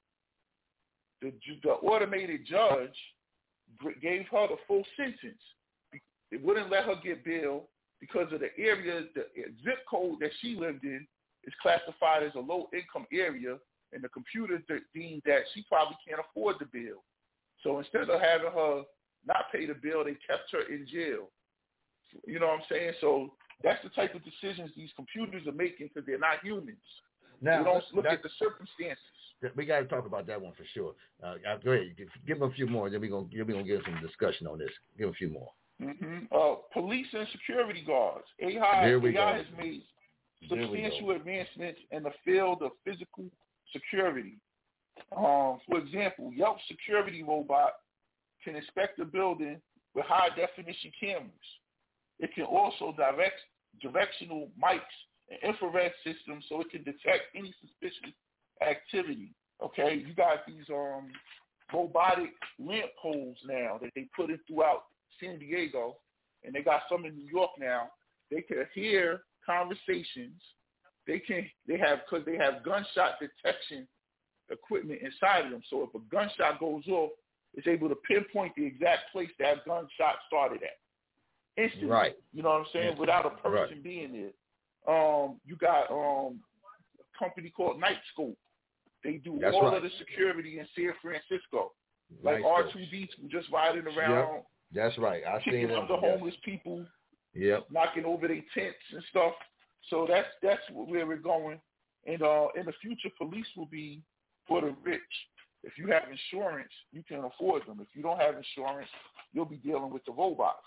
The automated judge gave her the full sentence. It wouldn't let her get bail because of the area, the zip code that she lived in is classified as a low-income area, and the computer deemed that she probably can't afford the bill. So instead of having her not pay the bill, they kept her in jail. You know what I'm saying? So that's the type of decisions these computers are making because they're not humans. Now, they don't look at the circumstances. We got to talk about that one for sure. Go ahead. Give them a few more, then we're gonna get some discussion on this. Give them a few more. Mm-hmm. Police and security guards. AI has made substantial advancements in the field of physical security. For example, Yelp security robot can inspect a building with high-definition cameras. It can also direct directional mics and infrared systems so it can detect any suspicious activity. Okay, you got these robotic lamp poles now that they put in throughout San Diego, and they got some in New York now. They can hear conversations. They have gunshot detection equipment inside of them. So if a gunshot goes off, it's able to pinpoint the exact place that gunshot started at instantly. Right. You know what I'm saying? Without a person being there. You got a company called Nightscope. They do all of the security in San Francisco. Like R2D2 just riding around. Yep. That's right. I seen them. The homeless people. Yep. Knocking over their tents and stuff. So that's where we're going. And in the future, police will be for the rich. If you have insurance, you can afford them. If you don't have insurance, you'll be dealing with the robots.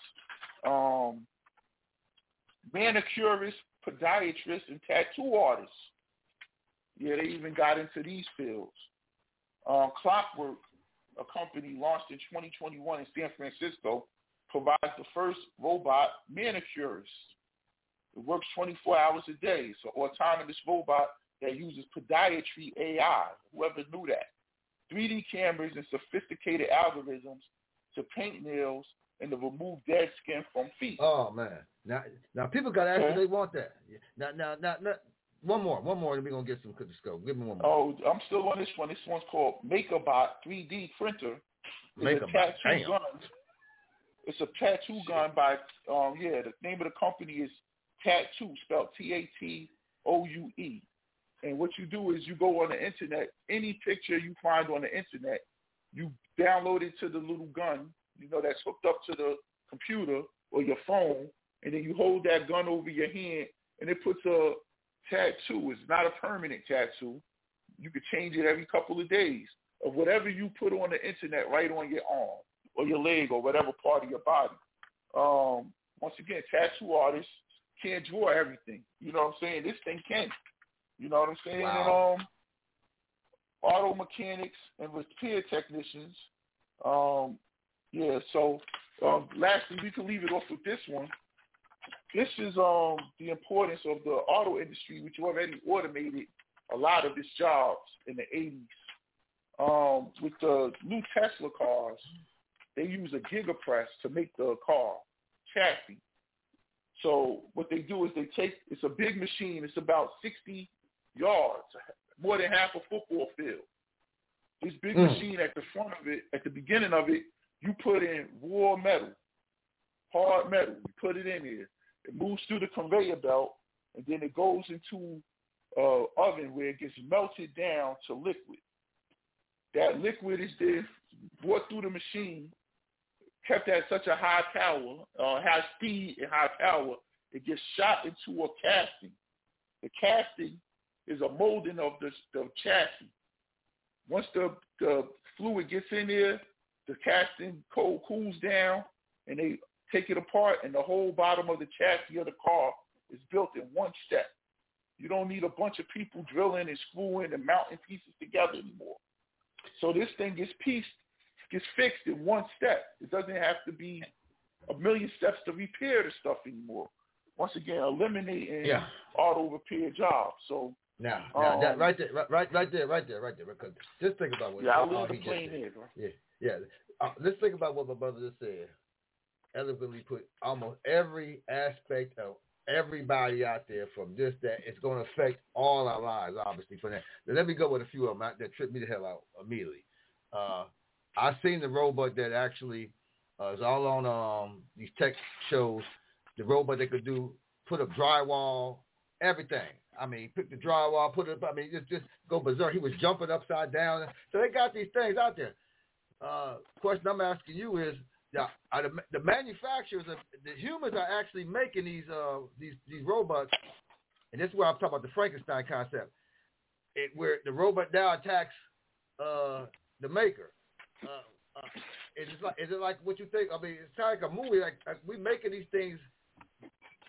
Manicurists, podiatrists, and tattoo artists. Yeah, they even got into these fields. Clockwork, a company launched in 2021 in San Francisco, provides the first robot manicurist. It works 24 hours a day. It's an autonomous robot that uses podiatry AI. Whoever knew that? 3D cameras and sophisticated algorithms to paint nails and to remove dead skin from feet. Oh man! Now people got to ask if they want that. Now, one more, and we're gonna get some cookies. Go. Give me one more. Oh, I'm still on this one. This one's called MakerBot 3D printer. It's a tattoo gun. It's a tattoo gun by the name of the company is Tattoo, spelled T-A-T-O-U-E. And what you do is you go on the internet, any picture you find on the internet, you download it to the little gun, that's hooked up to the computer or your phone, and then you hold that gun over your hand, and it puts a tattoo. It's not a permanent tattoo. You could change it every couple of days of whatever you put on the internet right on your arm or your leg or whatever part of your body. Once again, tattoo artists can't draw everything. You know what I'm saying? This thing can. You know what I'm saying? Wow. And auto mechanics and repair technicians. Lastly, we can leave it off with this one. This is the importance of the auto industry, which already automated a lot of its jobs in the 80s. With the new Tesla cars, they use a gigapress to make the car chassis. So what they do is it's a big machine. It's about 60 yards, more than half a football field. This big machine at the front of it, at the beginning of it, you put in raw metal, hard metal. You put it in here. It moves through the conveyor belt, and then it goes into an oven where it gets melted down to liquid. That liquid is then brought through the machine, kept at such a high power, high speed and high power, it gets shot into a casting. The casting is a molding of the chassis. Once the fluid gets in there, the casting cools down, and they take it apart, and the whole bottom of the chassis of the car is built in one step. You don't need a bunch of people drilling and screwing and mounting pieces together anymore. So this thing gets fixed in one step. It doesn't have to be a million steps to repair the stuff anymore. Once again, eliminating auto repair jobs. So now that right there. Because just think about what I'll leave the plane here. Let's think about what my brother just said. Eloquently put, almost every aspect of everybody out there from this, that, it's going to affect all our lives, obviously, from that. Now, let me go with a few of them that tripped me the hell out immediately. I've seen the robot that actually is all on these tech shows, the robot that could put up drywall, everything. I mean, pick the drywall, put it up, just go berserk. He was jumping upside down. So they got these things out there. Question I'm asking you is, the manufacturers, the humans are actually making these robots, and this is where I'm talking about the Frankenstein concept, where the robot now attacks the maker. Is it like what you think? It's kind of like a movie. Like we're making these things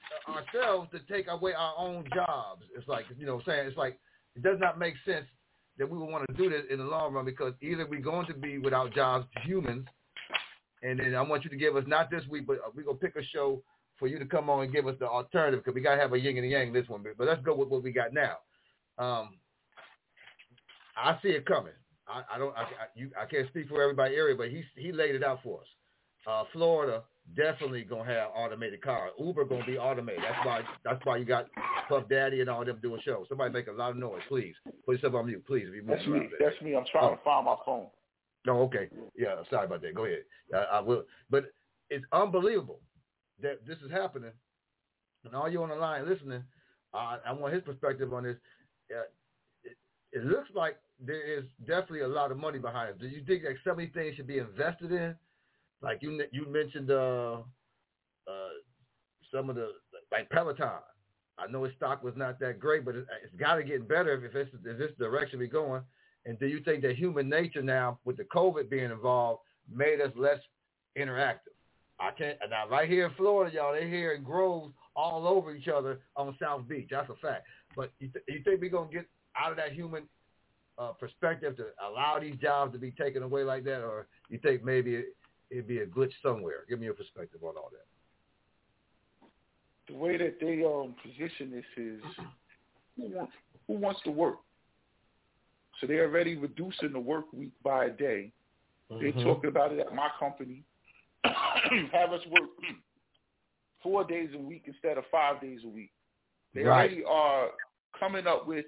ourselves to take away our own jobs. It's like, what I'm saying, it's like it does not make sense that we would want to do this in the long run, because either we're going to be without jobs, humans, and then I want you to give us, not this week, but we're going to pick a show for you to come on and give us the alternative, because we got to have a yin and a yang in this one. But let's go with what we got now. I see it coming. I can't speak for everybody area, but he laid it out for us. Florida definitely gonna have automated cars. Uber gonna be automated. That's why you got Puff Daddy and all them doing shows. Somebody make a lot of noise, please. Put yourself on mute, please. If you That's me. That's me. I'm trying to find my phone. No, okay. Yeah, sorry about that. Go ahead. I will. But it's unbelievable that this is happening. And all you on the line listening, I want his perspective on this. It looks like there is definitely a lot of money behind it. Do you think that some of these things should be invested in? Like you mentioned some of the, like Peloton. I know its stock was not that great, but it's got to get better if this direction we're going. And do you think that human nature now, with the COVID being involved, made us less interactive? Now right here in Florida, y'all, they here in groves all over each other on South Beach. That's a fact. But you think we're going to get out of that human perspective to allow these jobs to be taken away like that, or you think maybe it'd be a glitch somewhere? Give me your perspective on all that. The way that they position this is who wants to work. So they're already reducing the work week by a day. They're talking about it at my company. Have us work 4 days a week instead of 5 days a week. They already are coming up with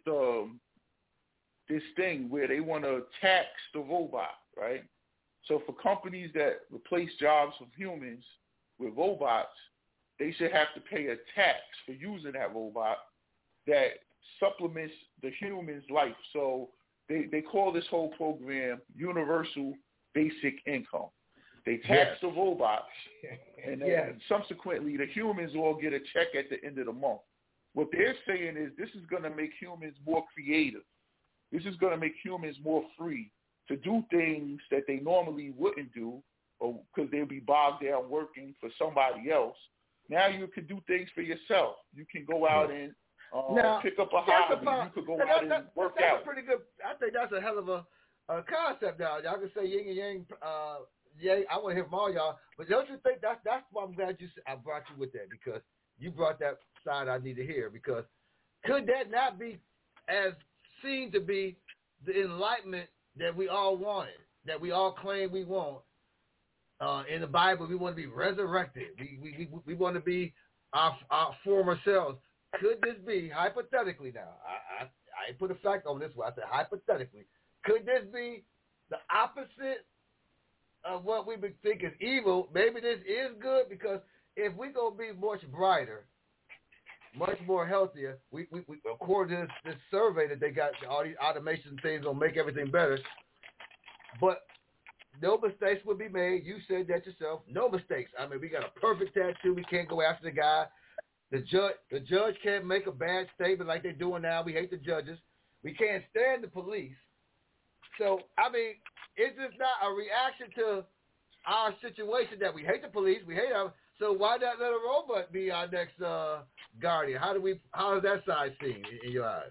this thing where they want to tax the robot, right? So for companies that replace jobs of humans with robots, they should have to pay a tax for using that robot that supplements the human's life. So they call this whole program Universal Basic Income. They tax the robots, and then subsequently the humans all get a check at the end of the month. What they're saying is this is going to make humans more creative. This is going to make humans more free to do things that they normally wouldn't do, or because they'll be bogged down working for somebody else. Now you can do things for yourself. You can go out and pick up a hobby. You could go out and work out. That's a pretty good. I think that's a hell of a concept now. Y'all can say yin and yang. I want to hear from all y'all. But don't you think that's why I'm glad I brought you with that, because you brought that side I need to hear. Because could that not be as seen to be the enlightenment that we all wanted, that we all claim we want? In the Bible, we want to be resurrected. We want to be our former selves. Could this be, hypothetically now, I put a fact on this one, I said hypothetically, could this be the opposite of what we think is evil? Maybe this is good, because if we're going to be much brighter, much more healthier, we according to this survey that they got, all these automation things going to make everything better, but no mistakes will be made. You said that yourself. No mistakes. I mean, we got a perfect tattoo. We can't go after the guy. The judge can't make a bad statement like they're doing now. We hate the judges. We can't stand the police. So, I mean, is this not a reaction to our situation that we hate the police? We hate them. So why not let a robot be our next guardian? How is that side seen in your eyes?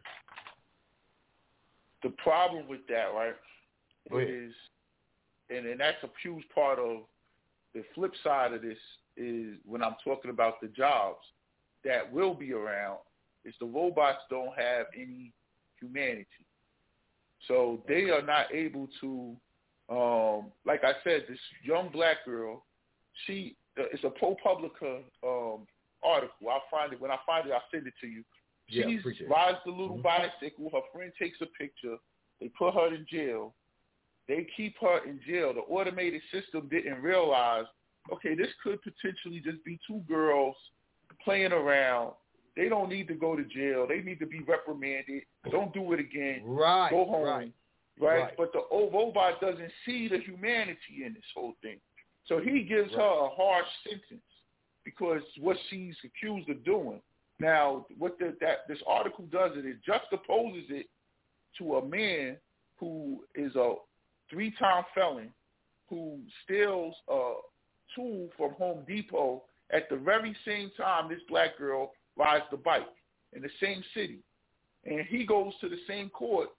The problem with that, right, is, and that's a huge part of the flip side of this, is when I'm talking about the jobs that will be around, is the robots don't have any humanity. So they are not able to, like I said, this young black girl, it's a ProPublica article. I'll find it. When I find it, I'll send it to you. She rides the little bicycle. Her friend takes a picture. They put her in jail. They keep her in jail. The automated system didn't realize, okay, this could potentially just be two girls playing around. They don't need to go to jail. They need to be reprimanded. Don't do it again. Right. Go home. Right. But the old robot doesn't see the humanity in this whole thing. So he gives her a harsh sentence because what she's accused of doing. Now, what this article does is it juxtaposes it to a man who is a 3-time felon who steals a tool from Home Depot at the very same time this black girl rides the bike in the same city. And he goes to the same court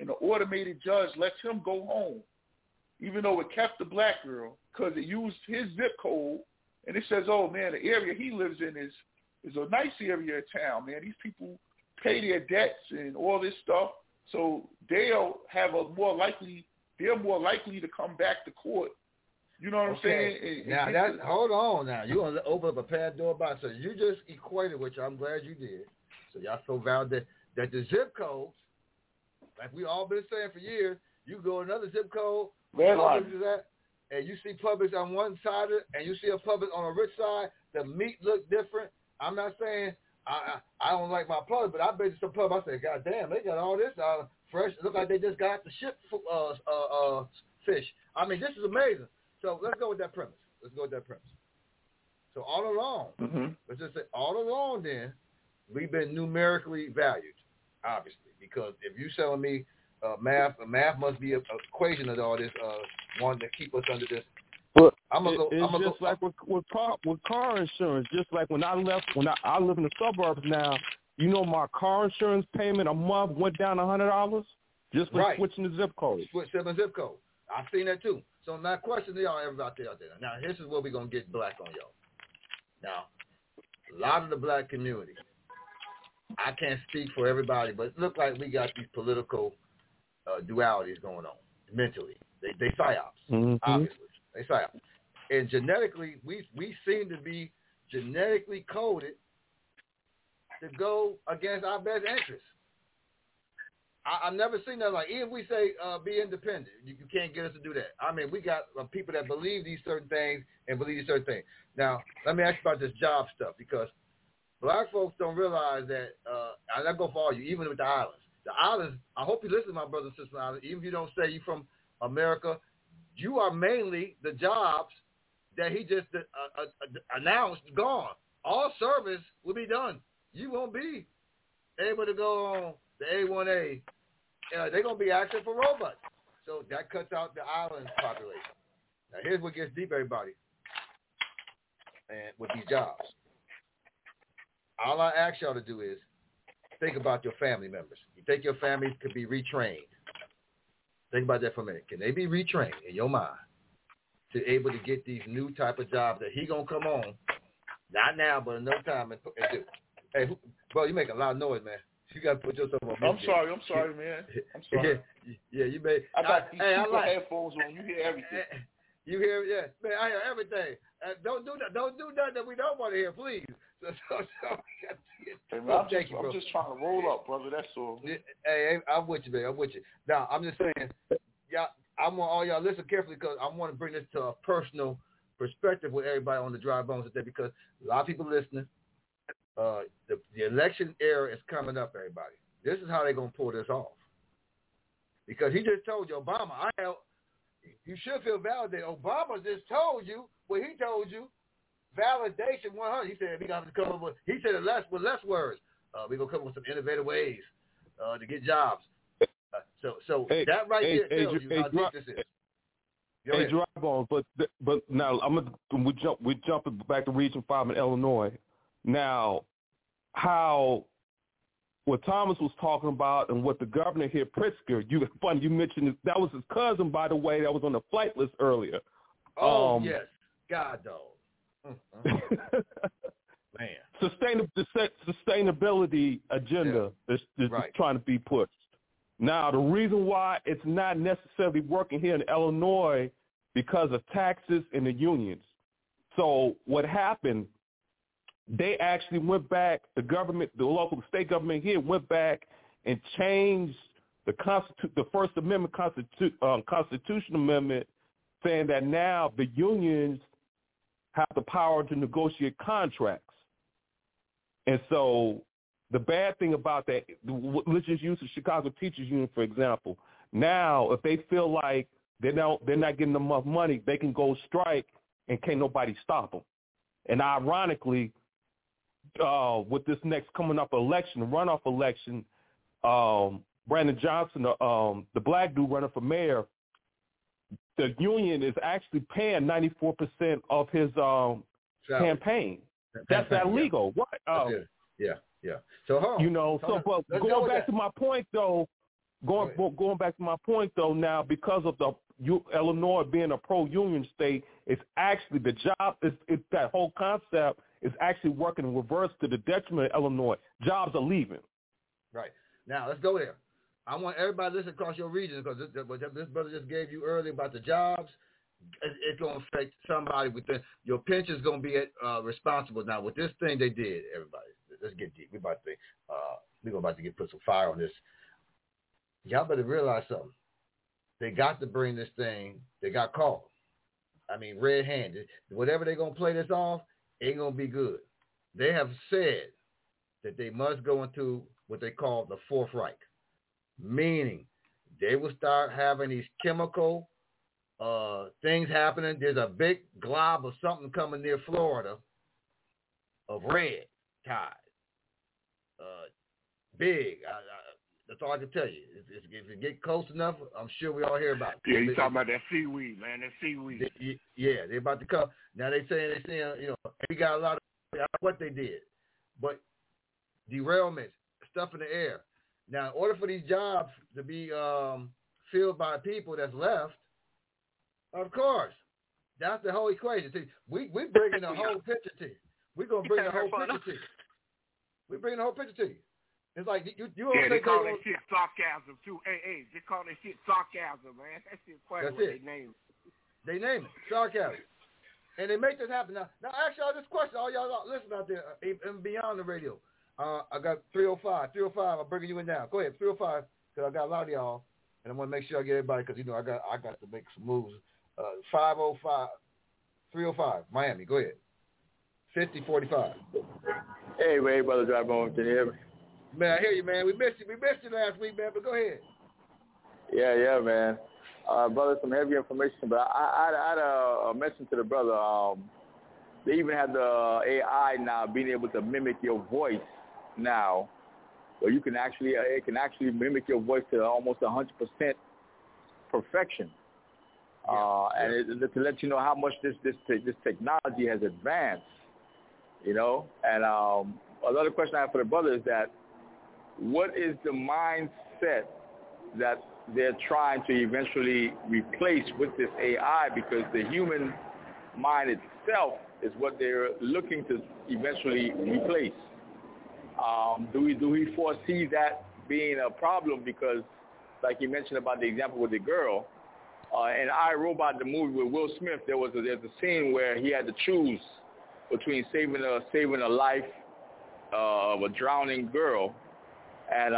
and the automated judge lets him go home, even though it kept the black girl, because it used his zip code, and it says, oh, man, the area he lives in is a nice area of town, man. These people pay their debts and all this stuff, so they'll have they're more likely to come back to court. You know what I'm saying? Now, hold on now. You're going to open up a Pandora box. So you just equated, which I'm glad you did. So y'all so valid that the zip codes, like we all been saying for years, you go another zip code, and you see Publix on one side of it, and you see a Publix on a rich side, the meat look different. I'm not saying I don't like my Publix, but I bet you some Publix, I say, God damn, they got all this fresh. It look like they just got the ship fish. I mean, this is amazing. So let's go with that premise. So all along, let's just say all along then, we've been numerically valued, obviously, because if you're telling me math must be an equation of all this, one to keep us under this. But it's just like with car insurance. Just like when I live in the suburbs now, you know, my car insurance payment a month went down $100 just for switching the zip code. Switching the zip code. I've seen that too. So my question to y'all, everybody out there. Now, this is where we're going to get black on y'all. Now, a lot of the black community, I can't speak for everybody, but it looks like we got these political dualities going on mentally. They psyops, obviously. They psyops. And genetically, we seem to be genetically coded to go against our best interests. I've never seen that. Like, even if we say be independent, you can't get us to do that. I mean, we got people that believe these certain things and believe these certain things. Now, let me ask you about this job stuff, because black folks don't realize that, and I go for all you, even with the islands. The islands, I hope you listen to my brothers and sisters from the islands, even if you don't say you're from America, you are mainly the jobs that he just announced gone. All service will be done. You won't be able to go on the A1A. They're going to be asking for robots. So that cuts out the island population. Now, here's what gets deep, everybody, and with these jobs. All I ask y'all to do is think about your family members. You think your families could be retrained. Think about that for a minute. Can they be retrained in your mind to able to get these new type of jobs that he going to come on, not now, but in no time, and do? Hey, bro, you make a lot of noise, man. You got to put yourself on mute. I'm sorry, man. I'm sorry. Yeah, you may. I got these super headphones on. You hear everything. You hear, yeah. Man, I hear everything. Don't do that. Don't do nothing that we don't want to hear, please. I'm just trying to roll up, brother. That's all. Hey, I'm with you, man. I'm with you. Now, I'm just saying, I want all y'all listen carefully, because I want to bring this to a personal perspective with everybody on the Dry Bones today, because a lot of people listening. The election era is coming up, everybody. This is how they're going to pull this off. Because he just told you, Obama, you should feel validated. Obama just told you what he told you. Validation 100. He said we got to come up with. He said it with less words. We're gonna come up with some innovative ways to get jobs. So that right there tells you how deep this is. Hey, Dry Bones, but now we jumping back to Region 5 in Illinois. Now, what Thomas was talking about and what the governor here, Pritzker, you mentioned that was his cousin, by the way, that was on the flight list earlier. Oh yes, God dog. Man, sustainability agenda is trying to be pushed. Now, the reason why it's not necessarily working here in Illinois because of taxes and the unions. So what happened? They actually went back. The government, the local state government here, went back and changed the First Amendment Constitutional Amendment, saying that now the unions have the power to negotiate contracts. And so the bad thing about that, let's just use the Chicago Teachers Union, for example. Now, if they feel like they're not getting enough money, they can go strike and can't nobody stop them. And ironically, with this next coming up election, the runoff election, Brandon Johnson, the black dude running for mayor, the union is actually paying 94% of his campaign. That's illegal. What? Yeah. So, going back to my point, though, Going back to my point, though, now, because of Illinois being a pro-union state, it's actually the job, that whole concept is actually working in reverse to the detriment of Illinois. Jobs are leaving. Right. Now, let's go there. I want everybody to listen across your region, because this brother just gave you earlier about the jobs. It's going to affect somebody within. Your pension's going to be responsible. Now, with this thing they did, everybody, let's get deep. We're about to put some fire on this. Y'all better realize something. They got to bring this thing. They got caught. I mean, red-handed. Whatever they're going to play this off, ain't going to be good. They have said that they must go into what they call the Fourth Reich, meaning they will start having these chemical things happening. There's a big glob of something coming near Florida of red tide. Big. That's all I can tell you. If it get close enough, I'm sure we all hear about it. Yeah, you talking about that seaweed, man. That seaweed. They're about to come. Now they saying, we got a lot of what they did, but derailments, stuff in the air. Now, in order for these jobs to be filled by people that's left, of course, that's the whole equation. See, we bringing the whole picture to you. We're gonna bring the whole picture to you. We bring the whole picture to you. It's like you they call that shit sarcasm too. Hey, they call that shit sarcasm, man. That shit funny when they name it. They name it sarcasm, and they make this happen. Now ask y'all this question, all y'all listen out there and beyond the radio. I got 305. I'm bringing you in now. Go ahead, 305, because I got a lot of y'all, and I want to make sure I get everybody, because I got to make some moves. 505, 305, Miami. Go ahead. 5045. Hey, Ray, brother, drive on. Can you hear me? Man, I hear you, man. We missed you last week, man, but go ahead. Yeah, man. Brother, some heavy information, but I'd mention to the brother, they even have the AI now being able to mimic your voice now, where it can actually mimic your voice to almost 100% perfection. And to let you know how much this technology has advanced, And another question I have for the brother is that, what is the mindset that they're trying to eventually replace with this AI? Because the human mind itself is what they're looking to eventually replace. Do we foresee that being a problem? Because, like you mentioned about the example with the girl, in I, Robot, the movie with Will Smith, there's a scene where he had to choose between saving a life of a drowning girl, and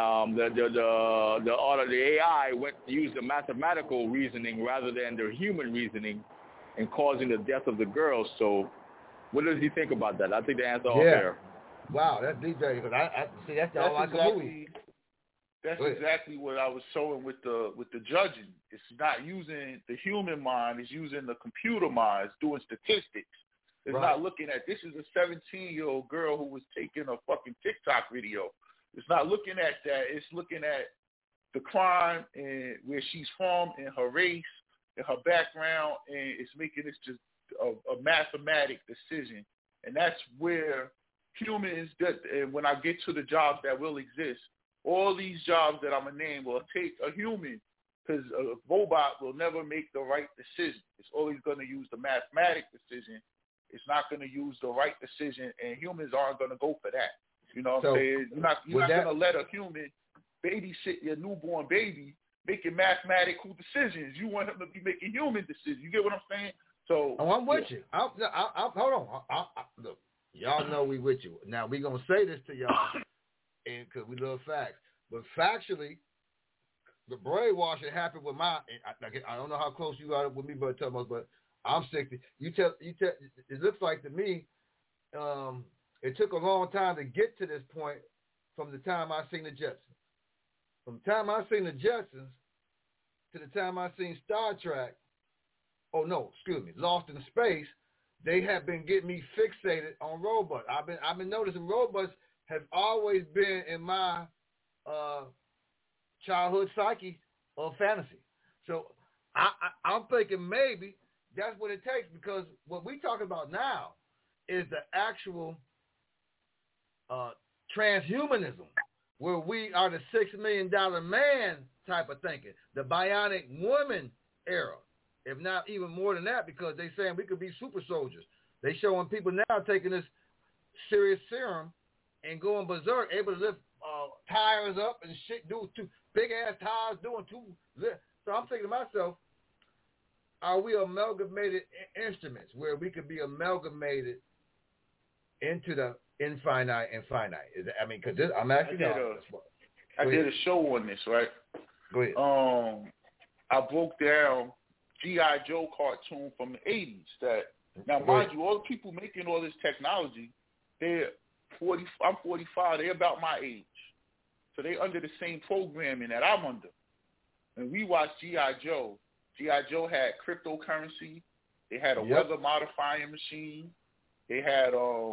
the AI used the mathematical reasoning rather than their human reasoning, in causing the death of the girl. So, what does he think about that? I think the answer is there. Wow, that's deep, because I see that's all I can movie. That's exactly what I was showing with the judging. It's not using the human mind; it's using the computer mind. It's doing statistics. It's not looking at, this is a 17-year-old girl who was taking a fucking TikTok video. It's not looking at that. It's looking at the crime and where she's from and her race and her background, and it's making this just a mathematic decision. And that's where humans, and when I get to the jobs that will exist, all these jobs that I'm going to name will take a human, because a robot will never make the right decision. It's always going to use the mathematic decision. It's not going to use the right decision, and humans aren't going to go for that. You know what I'm saying? You're not going to let a human babysit your newborn baby making mathematical decisions. You want him to be making human decisions. You get what I'm saying? So I'm with you. Hold on. Look, y'all know we with you. Now, we're going to say this to y'all because we love facts. But factually, the brainwashing happened with I don't know how close you are with me, but I'm 60. It looks like to me, it took a long time to get to this point from the time I seen the Jetsons. From the time I seen the Jetsons to the time I seen Star Trek, Lost in Space, they have been getting me fixated on robots. I've been noticing robots have always been in my childhood psyche of fantasy. So I'm thinking maybe that's what it takes, because what we're talking about now is the actual transhumanism, where we are the $6 million man type of thinking. The bionic woman era, if not even more than that, because they saying we could be super soldiers. They showing people now taking this serious serum and going berserk, able to lift tires up and shit, do two big ass tires, doing two. So I'm thinking to myself, are we amalgamated instruments where we could be amalgamated into the infinite and finite? Because I'm asking y'all. I did a show on this, right? Go ahead. I broke down G.I. Joe cartoon from the 80s. Now, mind you, all the people making all this technology, they're 40. I'm 45. They're about my age, so they under the same programming that I'm under. And we watched G.I. Joe. G.I. Joe had cryptocurrency. They had a weather modifying machine. They had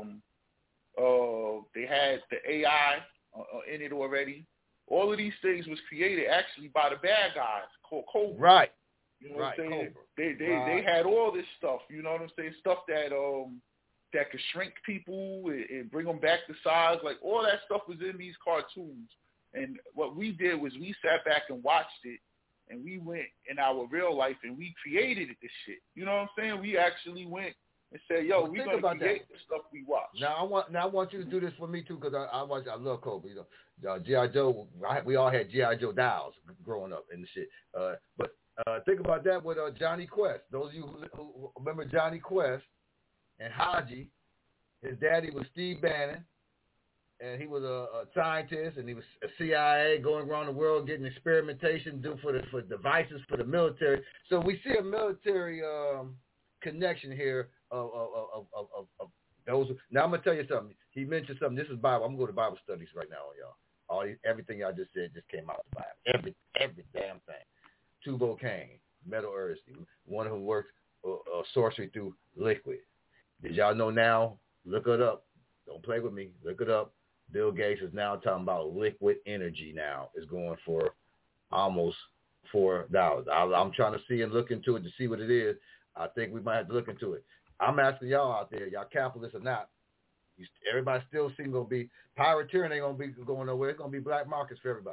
the AI in it already. All of these things was created actually by the bad guys called Cobra. Right. You know what I'm saying? They had all this stuff. You know what I'm saying? Stuff that could shrink people and bring them back to size. Like all that stuff was in these cartoons. And what we did was we sat back and watched it. And we went in our real life and we created this shit. You know what I'm saying? We actually went and said, "Yo, we're gonna create the stuff we watch." Now I want you to do this for me too, because I love Cobra. You know, G.I. Joe. We all had G.I. Joe dolls growing up and shit. But think about that with Johnny Quest. Those of you who remember Johnny Quest and Haji, his daddy was Steve Bannon. And he was a scientist, and he was a CIA going around the world getting experimentation for devices for the military. So we see a military connection here of those. Now I'm gonna tell you something. He mentioned something. This is Bible. I'm gonna go to Bible studies right now, y'all. Everything y'all just said just came out of the Bible. Every damn thing. Tubal Cain, Metal Earth, one who worked sorcery through liquid. Did y'all know now? Look it up. Don't play with me. Look it up. Bill Gates is now talking about liquid energy now. Is going for almost $4. I'm trying to see and look into it to see what it is. I think we might have to look into it. I'm asking y'all out there, y'all capitalists or not, everybody still seems going to be, pirateering ain't going to be going nowhere. It's going to be black markets for everybody.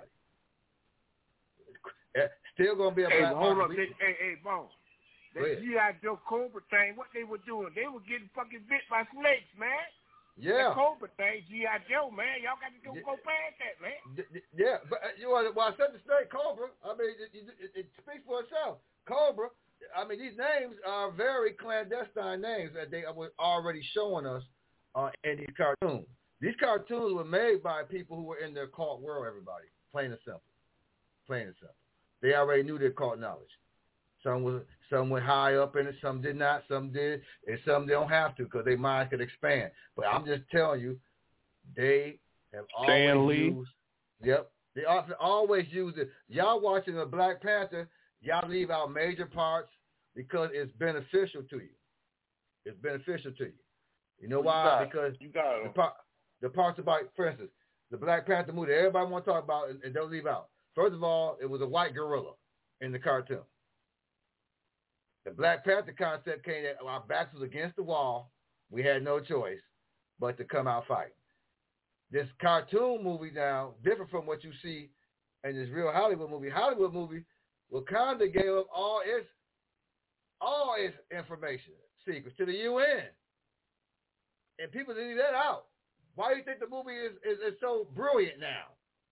Still going to be a black market. Hold up. Hey, Bones. That G.I. Joe Cobra thing, what they were doing, they were getting fucking bit by snakes, man. Yeah. That Cobra thing, G.I. Joe, man. Y'all got to go past that, man. Yeah, but I said the snake Cobra. I mean, it speaks for itself. Cobra. I mean, these names are very clandestine names that they were already showing us in these cartoons. These cartoons were made by people who were in their cult world, everybody. Plain and simple. Plain and simple. They already knew their cult knowledge. Some went high up in it, some did not, some did, and some don't have to because their mind could expand. But I'm just telling you, they have always used. Yep, they always use it. Y'all watching a Black Panther, y'all leave out major parts because it's beneficial to you. It's beneficial to you. You know why? Because the parts about, for instance, the Black Panther movie that everybody want to talk about and don't leave out. First of all, it was a white gorilla in the cartoon. The Black Panther concept came that our backs was against the wall. We had no choice but to come out fighting. This cartoon movie now, different from what you see in this real Hollywood movie. Hollywood movie, Wakanda gave up all its information, secrets to the UN. And people leave that out. Why do you think the movie is so brilliant now?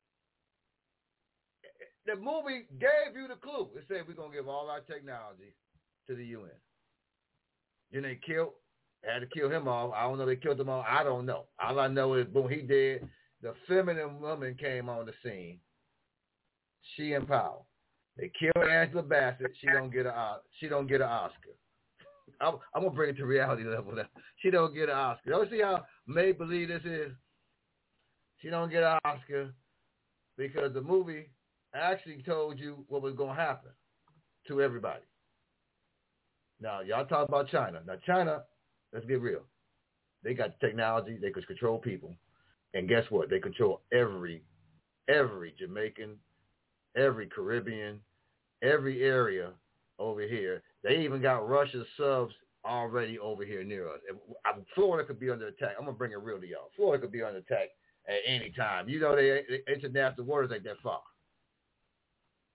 The movie gave you the clue. It said we're going to give all our technology to the UN. Then they had to kill him off. I don't know if they killed him off. I don't know. All I know is, boom, he dead. The feminine woman came on the scene. She and Powell. They killed Angela Bassett. She don't get an Oscar. I'm gonna bring it to reality level now. She don't get an Oscar. Don't see how make believe this is? She don't get an Oscar because the movie actually told you what was gonna happen to everybody. Now, y'all talk about China. Now, China, let's get real. They got technology. They could control people. And guess what? They control every Jamaican, every Caribbean, every area over here. They even got Russian subs already over here near us. Florida could be under attack. I'm going to bring it real to y'all. Florida could be under attack at any time. You know, the international waters ain't that far.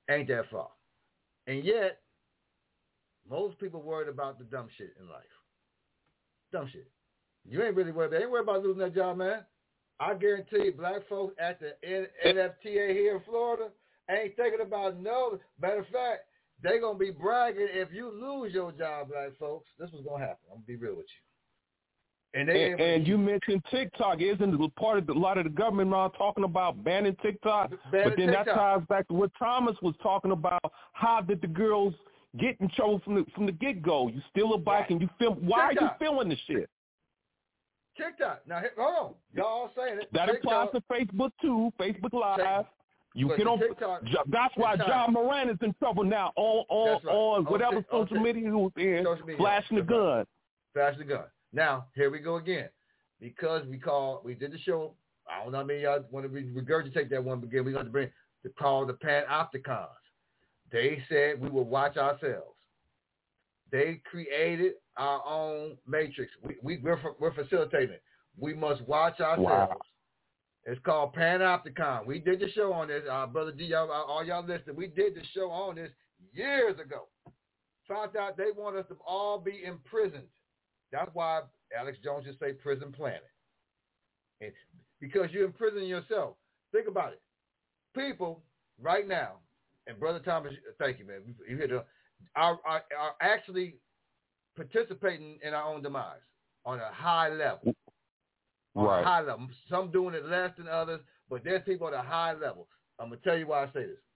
Ain't that far. And yet, most people worried about the dumb shit in life. Dumb shit. You ain't really worried about it. You ain't worried about losing that job, man. I guarantee you, black folks at the NFTA here in Florida ain't thinking about no. Matter of fact, they going to be bragging if you lose your job, black folks. This was going to happen. I'm going to be real with you. And you mentioned TikTok. Isn't part of a lot of the government now talking about banning TikTok? But then that ties back to what Thomas was talking about. How did the girls get in trouble from the get-go? You steal a bike and you film. Why TikTok. Are you filming this shit? TikTok. Now, hold on. Y'all saying it. That TikTok. applies to Facebook, too. Facebook Live. You get on TikTok. That's why John Moran is in trouble now on whatever social media he was in, flashing the gun. Flashing the gun. Now, here we go again. Because we did the show. I don't know how many y'all want to regurgitate that one, but again, we're going to bring the call the Panopticons. They said we will watch ourselves. They created our own matrix. We're facilitating it. We must watch ourselves. Wow. It's called Panopticon. We did the show on this. Brother D, all y'all listening, we did the show on this years ago. Found out they want us to all be imprisoned. That's why Alex Jones just say prison planet. And because you're imprisoning yourself. Think about it. People right now, and Brother Thomas, thank you, man. You hit are actually participating in our own demise on a high level. On a high level. Some doing it less than others, but there's people at a high level. I'm going to tell you why I say this.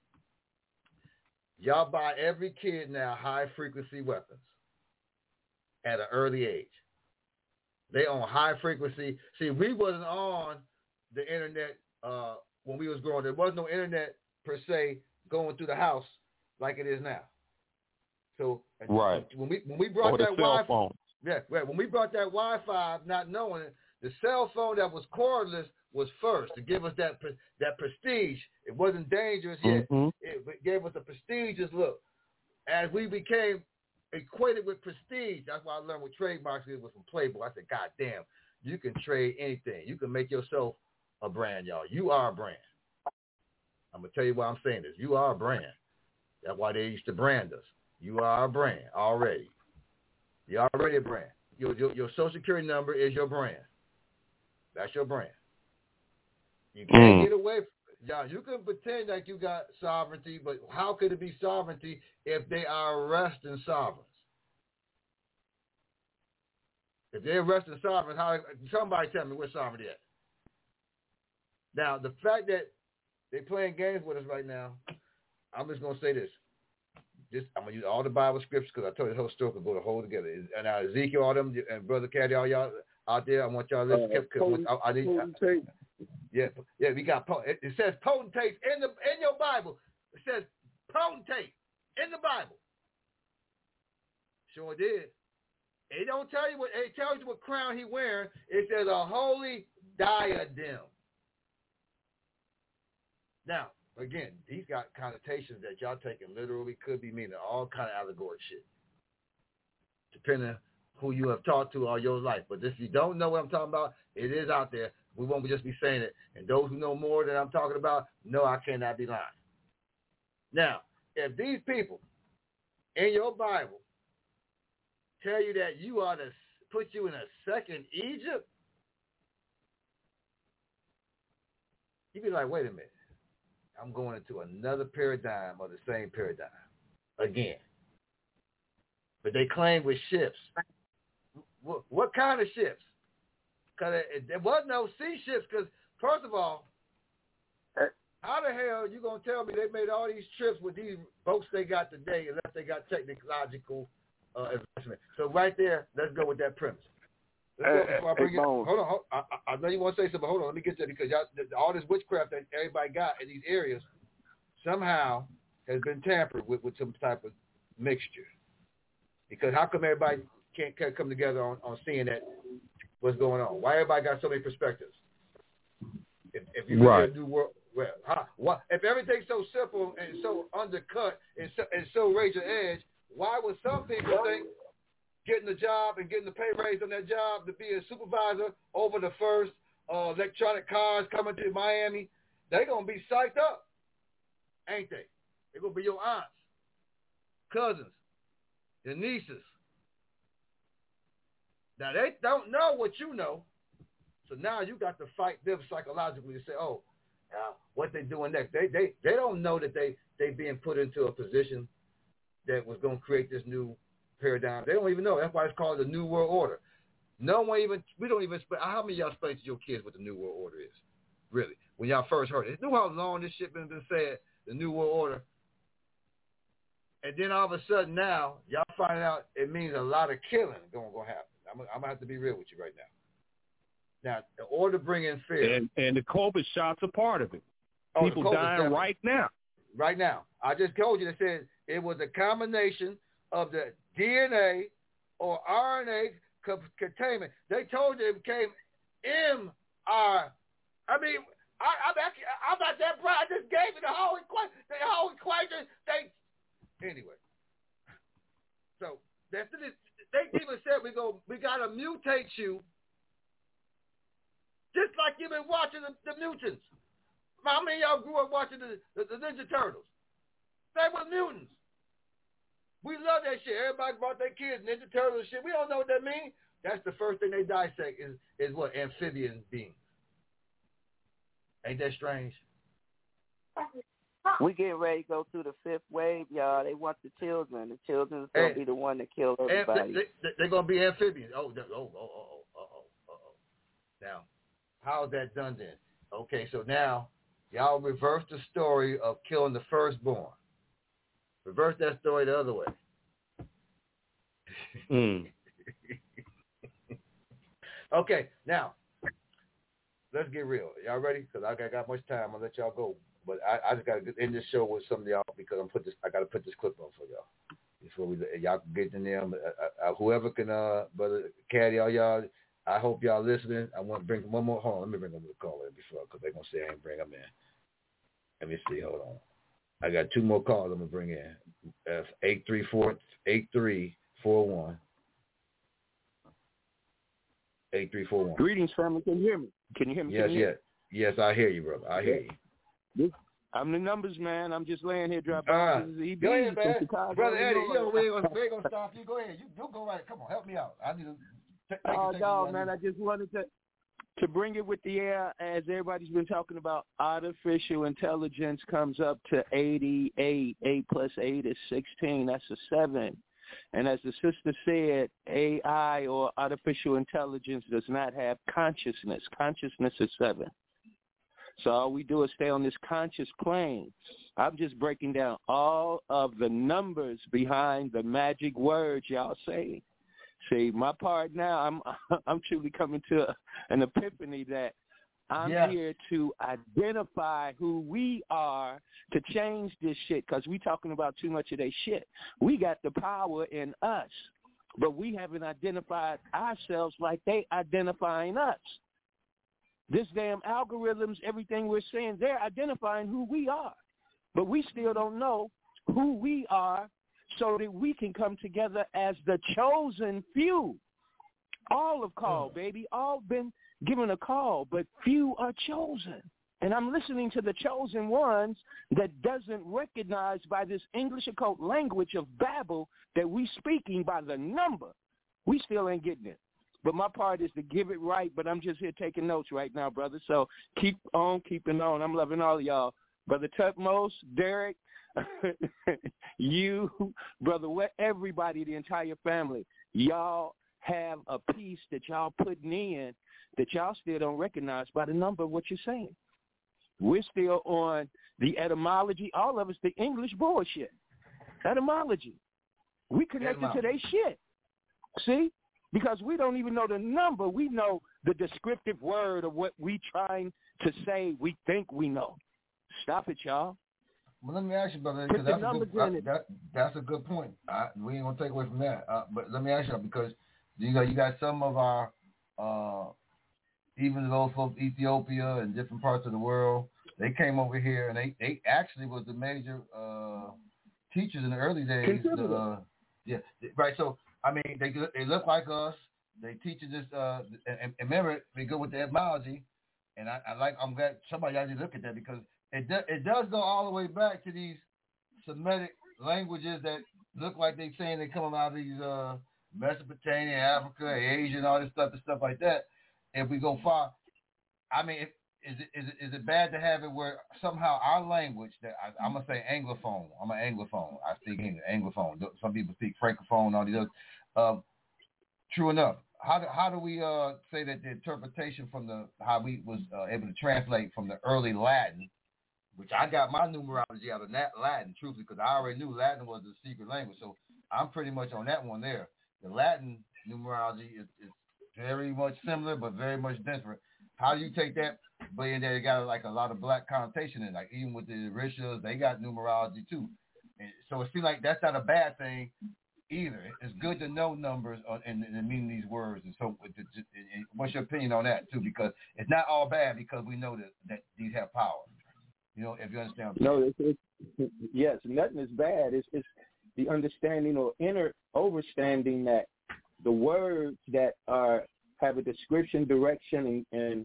Y'all buy every kid now high-frequency weapons at an early age. They on high-frequency. See, we wasn't on the internet when we was growing. There was no internet, per se, going through the house like it is now. So when we brought that Wi-Fi, when we brought that Wi-Fi, not knowing it, the cell phone that was cordless was first to give us that prestige. It wasn't dangerous yet. Mm-hmm. It gave us a prestigious look. As we became equated with prestige, that's why I learned what trademarks was from Playboy. I said, God damn, you can trade anything. You can make yourself a brand, y'all. You are a brand. I'm going to tell you why I'm saying this. You are a brand. That's why they used to brand us. You are a brand already. You're already a brand. Your social security number is your brand. That's your brand. You can't get away from it. Y'all, you can pretend like you got sovereignty, but how could it be sovereignty if they are arresting sovereigns? If they're arresting sovereigns, somebody tell me where sovereignty at. Now, the fact that they're playing games with us right now, I'm just going to say this. I'm going to use all the Bible scriptures because I told you the whole story could go the whole together. And now Ezekiel, all them, and Brother Caddy, all y'all out there, I want y'all to listen. We got, it says potentates in your Bible. It says potentate in the Bible. Sure did. It don't tell you it tells you what crown he wearing. It says a holy diadem. Now, again, these got connotations that y'all taking literally, could be meaning all kind of allegory shit. Depending on who you have talked to all your life. But if you don't know what I'm talking about, it is out there. We won't just be saying it. And those who know more than I'm talking about, know I cannot be lying. Now, if these people in your Bible tell you that you are to put you in a second Egypt, you'd be like, wait a minute. I'm going into another paradigm of the same paradigm again. But they claim with ships. What kind of ships? Because there was no sea ships. Because, first of all, how the hell are you going to tell me they made all these trips with these boats they got today unless they got technological investment? So right there, let's go with that premise. Hold on. I know you want to say something, but hold on. Let me get there because all this witchcraft that everybody got in these areas somehow has been tampered with some type of mixture. Because how come everybody can't come together on seeing that what's going on? Why everybody got so many perspectives? If you really do work, if everything's so simple and so undercut and so razor edge, why would some people think getting the job and getting the pay raise on that job to be a supervisor over the first electronic cars coming to Miami, they're going to be psyched up, ain't they? They're going to be your aunts, cousins, your nieces. Now, they don't know what you know. So now you got to fight them psychologically to say, oh, what they doing next. They don't know that they being put into a position that was going to create this new paradigm. They don't even know. That's why it's called the New World Order. We don't even explain. How many of y'all explain to your kids what the New World Order is? Really? When y'all first heard it. You know how long this shit been said, the New World Order? And then all of a sudden now, y'all find out it means a lot of killing going to happen. I'm going to have to be real with you right now. Now, in order to bring in fear. And the COVID shots are part of it. People dying right now. Right now. I just told you that said it was a combination of the DNA or RNA containment. They told you it became MR. I mean, I'm not that bright. I just gave you the whole equation. Anyway. So that's it. They even said we got to mutate you. Just like you've been watching the mutants. How many of y'all grew up watching the Ninja Turtles? Same with mutants. We love that shit. Everybody brought their kids Ninja Turtles shit. We don't know what that means. That's the first thing they dissect is what? Amphibian beings. Ain't that strange? We getting ready to go through the fifth wave, y'all. They want the children. The children's going to be the one that kill everybody. They're going to be amphibians. Now, how is that done then? Okay, so now y'all reverse the story of killing the firstborn. Reverse that story the other way. Okay, now, let's get real. Y'all ready? Because I got much time. I'll let y'all go. But I just got to end this show with some of y'all because I got to put this clip on for y'all. Before y'all can get in there. Whoever can, Brother Caddy, all y'all, I hope y'all listening. I want to bring one more. Hold on, let me bring them a call in before because they're going to say I ain't bring them in. Let me see. Hold on. I got two more calls I'm going to bring in. 834-8341. 8341. Greetings, family. Can you hear me? Can you hear me? Yes, I hear you, brother. I hear you. I'm the numbers man. I'm just laying here dropping go ahead, man. Brother Eddie, we ain't going to stop you. Go ahead. You go right. Come on, help me out. I need to man. I just wanted to bring it with the air as everybody's been talking about artificial intelligence comes up to 88. 8 plus 8 is 16. That's a 7. And as the sister said, AI or artificial intelligence does not have consciousness. Consciousness is 7. So all we do is stay on this conscious plane. I'm just breaking down all of the numbers behind the magic words y'all say. See, my part now, I'm truly coming to an epiphany that I'm here to identify who we are to change this shit because we talking about too much of that shit. We got the power in us, but we haven't identified ourselves like they identifying us. This damn algorithms, everything we're saying, they're identifying who we are, but we still don't know who we are so that we can come together as the chosen few. All have called, baby. All been given a call, but few are chosen. And I'm listening to the chosen ones that doesn't recognize by this English occult language of Babel that we speaking by the number. We still ain't getting it. But my part is to give it right, but I'm just here taking notes right now, brother. So keep on keeping on. I'm loving all of y'all. Brother Tutmos, Derek, you, Brother Wet, everybody, the entire family. Y'all have a piece that y'all putting in that y'all still don't recognize by the number of what you're saying. We're still on the etymology. All of us, the English bullshit. Etymology. We connected to their shit. See? Because we don't even know the number. We know the descriptive word of what we trying to say we think we know. Stop it, y'all. Well, let me ask you, brother, because that's a good point. We ain't going to take away from that. But let me ask you, because you got some of our, even those folks, Ethiopia and different parts of the world, they came over here, and they actually was the major teachers in the early days. Right. So, I mean, they look like us. They teach this, and remember, we go with the etymology, and I'm glad somebody actually look at that because it does go all the way back to these Semitic languages that look like they saying they come out of these Mesopotamia, Africa, Asia, and all this stuff like that. If we go far, I mean, is it bad to have it where somehow our language that I'm gonna say Anglophone? I'm an Anglophone. I speak English, Anglophone. Some people speak Francophone, all these other. True enough. How do we say that the interpretation from how we was able to translate from the early Latin, which I got my numerology out of that Latin, truthfully, because I already knew Latin was the secret language, so I'm pretty much on that one there. The Latin numerology is very much similar, but very much different. How do you take that? But then they got like a lot of black connotation in it. Like even with the Orishas, they got numerology too. And so it seems like that's not a bad thing either. It's good to know numbers and meaning these words. And so, what's your opinion on that too? Because it's not all bad because we know that these have power. You know, if you understand. No, yes, nothing is bad. It's the understanding or inner overstanding that the words that have a description, direction, and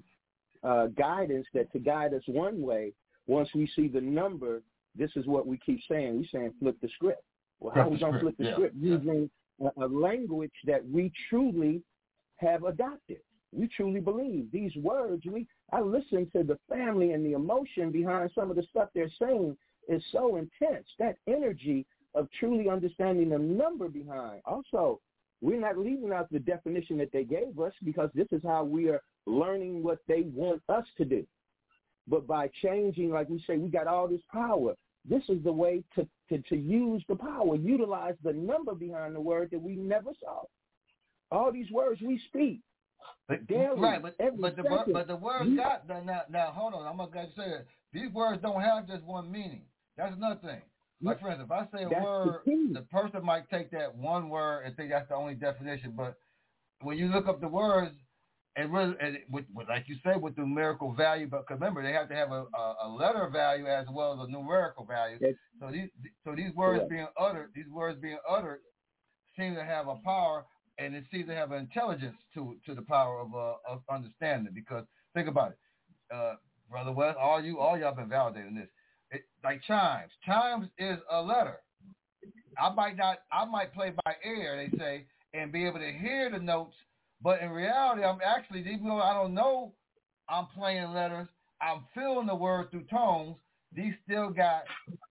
guidance that to guide us one way. Once we see the number, this is what we keep saying. We're saying flip the script. Well, how are we going to flip the script? Using a language that we truly have adopted. We truly believe these words. I listen to the family and the emotion behind some of the stuff they're saying is so intense. That energy of truly understanding the number behind. Also, we're not leaving out the definition that they gave us because this is how we are learning what they want us to do. But by changing, like we say, we got all this power. This is the way to use the power, utilize the number behind the word that we never saw. All these words we speak. Daily, right, but the words got now. Hold on, I'm gonna say that these words don't have just one meaning. That's another thing. Like for instance, if I say a word, the person might take that one word and think that's the only definition. But when you look up the words, and with like you said, with the numerical value, but remember they have to have a letter value as well as a numerical value. So these words being uttered, seem to have a power. And it seems to have an intelligence to the power of understanding. Because think about it, Brother West, all y'all been validating this. Like chimes. Chimes is a letter. I might play by ear, they say, and be able to hear the notes. But in reality, I'm actually, even though I don't know I'm playing letters, I'm feeling the word through tones. These still got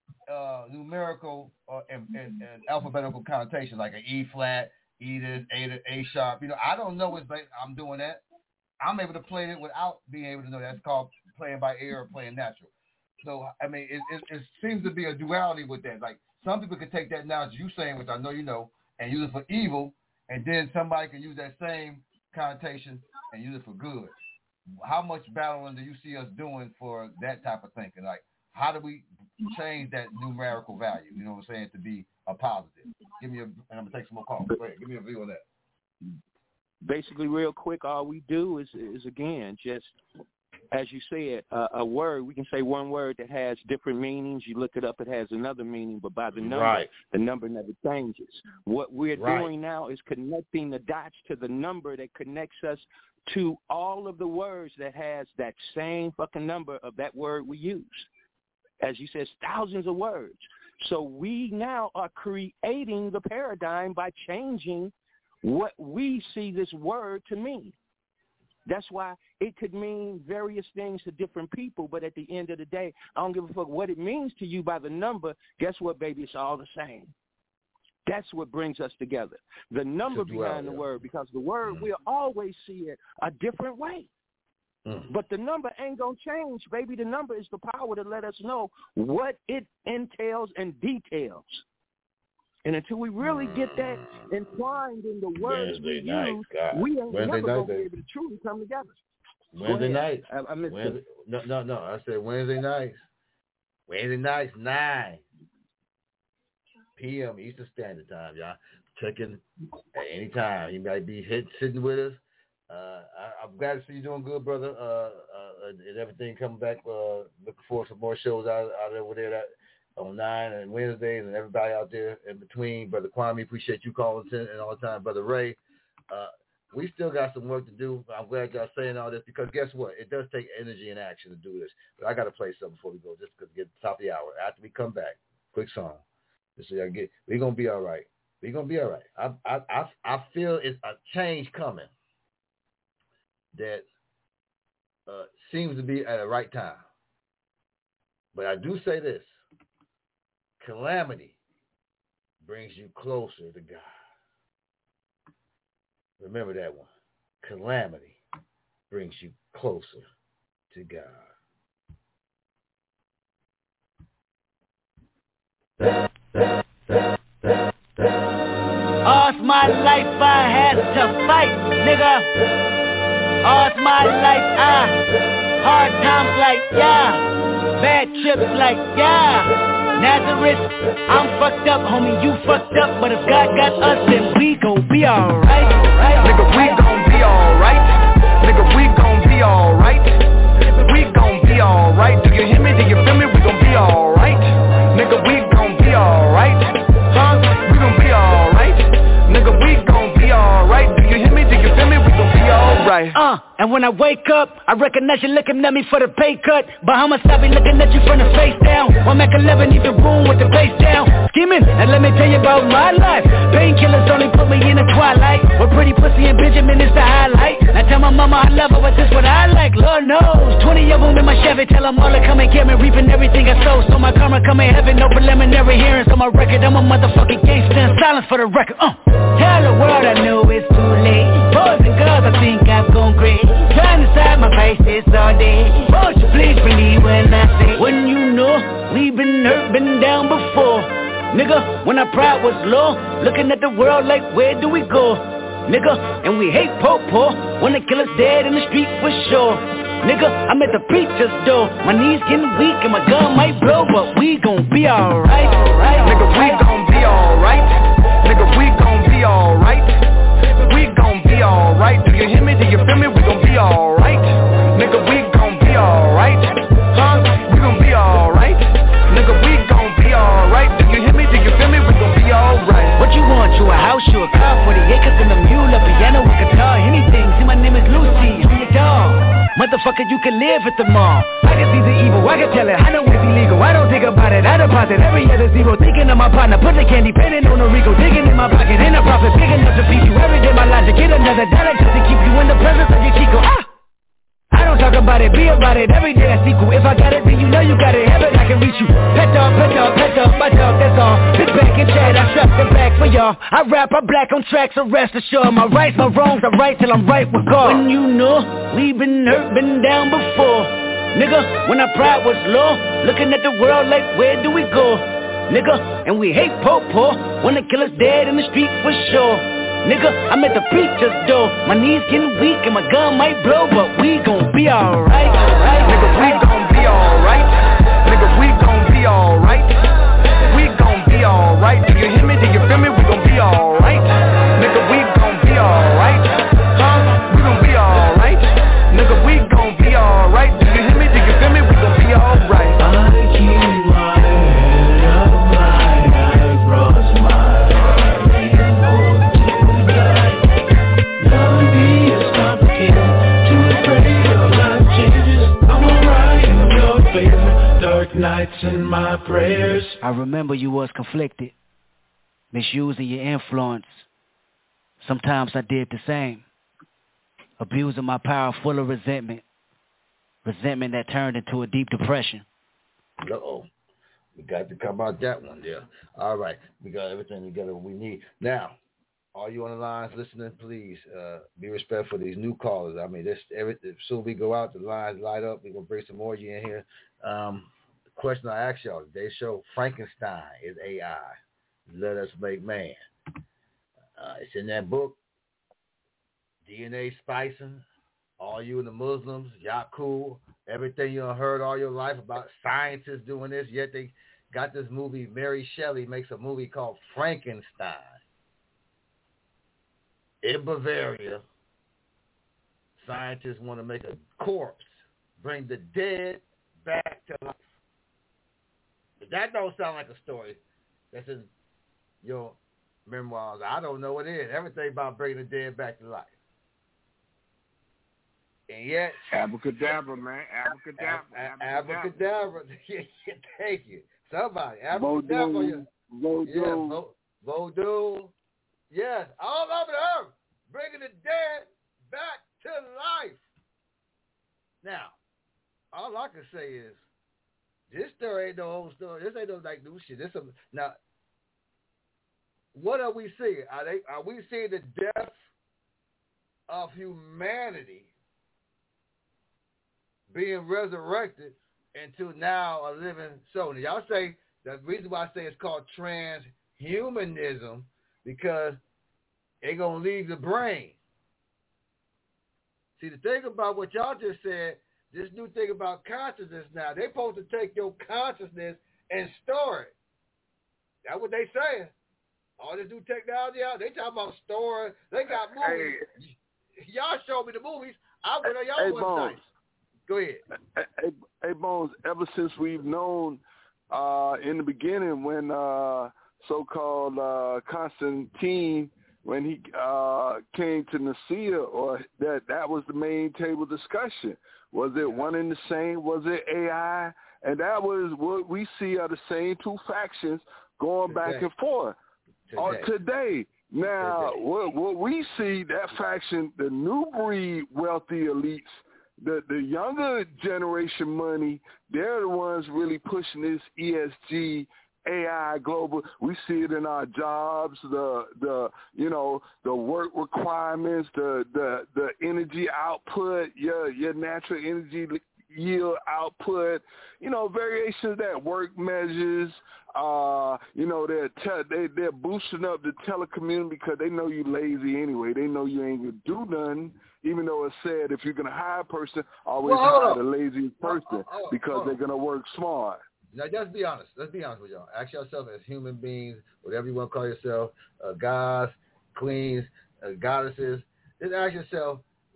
numerical and alphabetical connotations, like an E flat. E this, A sharp. You know, I don't know I'm doing that. I'm able to play it without being able to know. That's called playing by ear or playing natural. So, I mean, it seems to be a duality with that. Like, some people can take that knowledge you're saying, which I know you know, and use it for evil, and then somebody can use that same connotation and use it for good. How much battling do you see us doing for that type of thinking? Like, how do we change that numerical value, you know what I'm saying, to be a positive? And I'm going to take some more calls. Go ahead, give me a view on that. Basically, real quick, all we do is again, just as you said, a word. We can say one word that has different meanings. You look it up, it has another meaning, but by the number, the number never changes. What we're doing now is connecting the dots to the number that connects us to all of the words that has that same fucking number of that word we use. As you said, thousands of words. So we now are creating the paradigm by changing what we see this word to mean. That's why it could mean various things to different people, but at the end of the day, I don't give a fuck what it means to you by the number. Guess what, baby? It's all the same. That's what brings us together. The number behind the word, because the word, we'll always see it a different way. But the number ain't going to change, baby. The number is the power to let us know what it entails and details. And until we really get that entwined in the words we use, we ain't never going to be able to truly come together. Wednesday night. I missed it. No. I said Wednesday nights. Wednesday nights, 9 p.m. Eastern Standard Time, y'all. Check in at any time. You might be sitting with us. I'm glad to see you doing good, brother. And everything coming back. Looking for some more shows out over there on 9 and Wednesdays, and everybody out there in between. Brother Kwame, appreciate you calling in and all the time. Brother Ray, we still got some work to do. I'm glad y'all saying all this because guess what? It does take energy and action to do this. But I got to play something before we go, just because we get to the top of the hour. After we come back, Quick song. We're gonna be all right. We're gonna be all right. I feel it's a change coming that seems to be at the right time. But I do say this: calamity brings you closer to God. Remember that one. Calamity brings you closer to God. All's my life I had to fight, nigga. All's my life hard times like, yeah. Bad trips like, yeah. Nazareth, I'm fucked up, homie, you fucked up. But if God got us, then we gon' be alright. Nigga, we gon' be alright. Nigga, we gon' be alright. We gon' be alright. Do you hear me? Do you feel me? We gon' be alright. Nigga, we gon' be alright. Huh? We gon' be alright. Nigga, we gon' be alright. Do you hear me? Do you feel me? We gon' be alright. And when I wake up, I recognize you looking at me for the pay cut. Bahamas, I be looking at you from the face down. One Mac 11, need the room with the bass down. Scheming, and let me tell you about my life. Painkillers only put me in the twilight. With pretty pussy and Benjamin is the highlight. I tell my mama I love her, but this what I like, Lord knows. 20 of them in my Chevy, tell them all to come and get me. Reaping everything I sow, so my karma come in heaven. No preliminary hearings on my record. I'm a motherfucking gangster in silence for the record. Tell the world I know it's too late. Boys and girls, I think I've gone crazy. Trying to side my faces all day. Won't you please believe when I say, when you know we've been hurt, been down before. Nigga, when our pride was low, looking at the world like, where do we go? Nigga, and we hate po-po, wanna kill us dead in the street for sure. Nigga, I'm at the preacher's door. My knees getting weak and my gun might blow, but we gon' be alright. Nigga, we gon' be alright. Nigga, we gon' be alright. We gon' be alright. Do you hear me? Do you feel me? We gon' be alright. Nigga, we gon' be alright. Huh? We gon' be alright. Nigga, we gon' be alright. Do you hear me? Do you feel me? We gon' be alright. What you want? You a house, you a car, 40 acres and a mule, a piano, a guitar, anything. See, my name is Lucy, I'm your dog. Motherfucker, you can live at the mall. I can see the evil, I can tell it, I know it's illegal. I don't think about it, I deposit every other zero. Thinking of my partner, put the candy, penning on the Rico. Digging in my pocket, in a profit, big enough to feed you. Every day my logic, get another dollar just to keep you in the presence of your Chico. I don't talk about it, be about it, every day I sequel. If I got it, then you know you got it, heaven I can reach you. Pet dog, my dog, that's all. Sit back and chat, I strap the back for y'all. I rap, I black on tracks, so rest assured. My rights, my wrongs, I right till I'm right with God. When you know, we been hurt, been down before. Nigga, when our pride was low, looking at the world like, where do we go? Nigga, and we hate po-po, wanna kill us dead in the street for sure. Nigga, I'm at the preacher's door. My knees getting weak and my gun might blow, but we gon' be alright. Nigga, we gon' be alright. Nigga, we gon' be alright. We gon' be alright. Do you hear me? Do you feel me? We gon' be alright. Nigga, we gon' be alright. Huh? We gon' be alright. Nigga, we gon' be alright. Do you hear me? Do you feel me? We gon' be alright. I keep my head up high, I cross my nights in my prayers. I remember you was conflicted, misusing your influence. Sometimes I did the same, abusing my power full of resentment that turned into a deep depression. Uh-oh. We got to come out that one there. All right. We got everything together we need. Now, all you on the lines listening, please be respectful of these new callers. I mean, as soon as we go out, the lines light up. We're going to bring some more of you in here. The question I asked y'all, they show Frankenstein is AI. Let us make man. It's in that book, DNA Spicing. All you and the Muslims, y'all cool. Everything you heard all your life about scientists doing this, yet they got this movie. Mary Shelley makes a movie called Frankenstein. In Bavaria, scientists want to make a corpse, bring the dead back to life. If that don't sound like a story that's in your memoirs, I don't know what it is. Everything about bringing the dead back to life. And yet... Abracadabra, man. Abracadabra. Abracadabra. Thank you. Somebody. Vodou. Yeah, Vodou. Yes, all over the earth. Bringing the dead back to life. Now, all I can say is, this story ain't no old story. This ain't no like new shit. Now, what are we seeing? Are we seeing the death of humanity being resurrected into now a living soul? Now, y'all say the reason why I say it's called transhumanism because it's gonna leave the brain. See, the thing about what y'all just said, this new thing about consciousness now, they're supposed to take your consciousness and store it. That's what they saying. All this new technology out, they talking about storing. They got movies. Hey. Y'all show me the movies. I went on y'all website. Go ahead. Hey, Bones, ever since we've known in the beginning when so-called Constantine, when he came to Nicaea, or that was the main table discussion. Was it one and the same? Was it AI? And that was what we see are the same two factions going back and forth. Today. Now, what we see, that faction, the new breed wealthy elites, the younger generation money, they're the ones really pushing this ESG, AI global. We see it in our jobs, the work requirements, the energy output, your natural energy yield output, variations of that, work measures. They're boosting up the telecommunity because they know you lazy anyway. They know you ain't gonna do nothing. Even though it's said if you're gonna hire a person, always hire the laziest person because they're gonna work smart. Now, just be honest. Let's be honest with y'all. Ask yourself as human beings, whatever you want to call yourself, gods, queens, goddesses. Just ask yourself,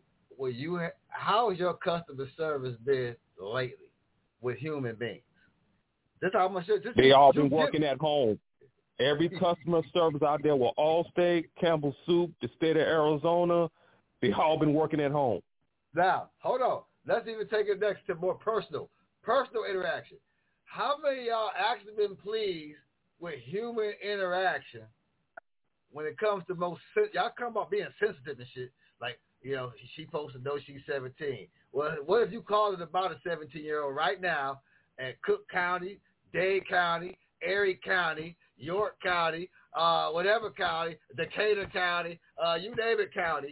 how has your customer service been lately with human beings? That's how much. They all been working at home. Every customer service out there with Allstate, Campbell Soup, the state of Arizona, they all been working at home. Now, hold on. Let's even take it next to more personal interaction. How many of y'all actually been pleased with human interaction when it comes to y'all come about being sensitive and shit? Like, she supposed to know she's 17. Well, what if you called it about a 17-year-old right now at Cook County, Dade County, Erie County, York County, whatever county, Decatur County, you name it county,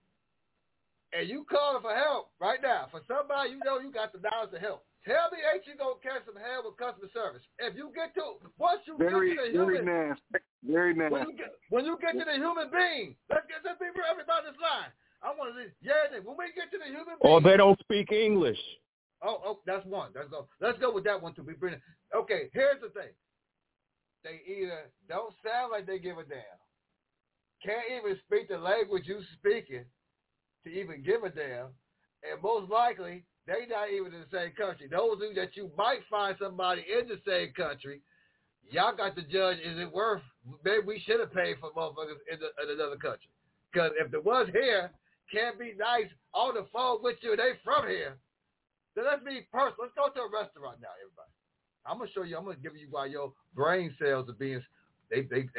and you calling for help right now for somebody you got the dollars to help. Tell me, ain't you gonna catch some hell with customer service? If you get to once you get to the human, very nasty. When you get to the human being, let's be real, everybody this line. I want to when we get to the human being. Or they don't speak English. Oh, that's one. Let's go with that one too. Okay, here's the thing. They either don't sound like they give a damn, can't even speak the language you speaking to even give a damn, and most likely they not even in the same country. Those of you that you might find somebody in the same country, y'all got to judge, is it worth, maybe we should have paid for motherfuckers in another country. Because if the ones here can't be nice on the phone with you and they from here, then let's be personal. Let's go to a restaurant now, everybody. I'm going to show you, I'm going to give you why your brain cells are being, they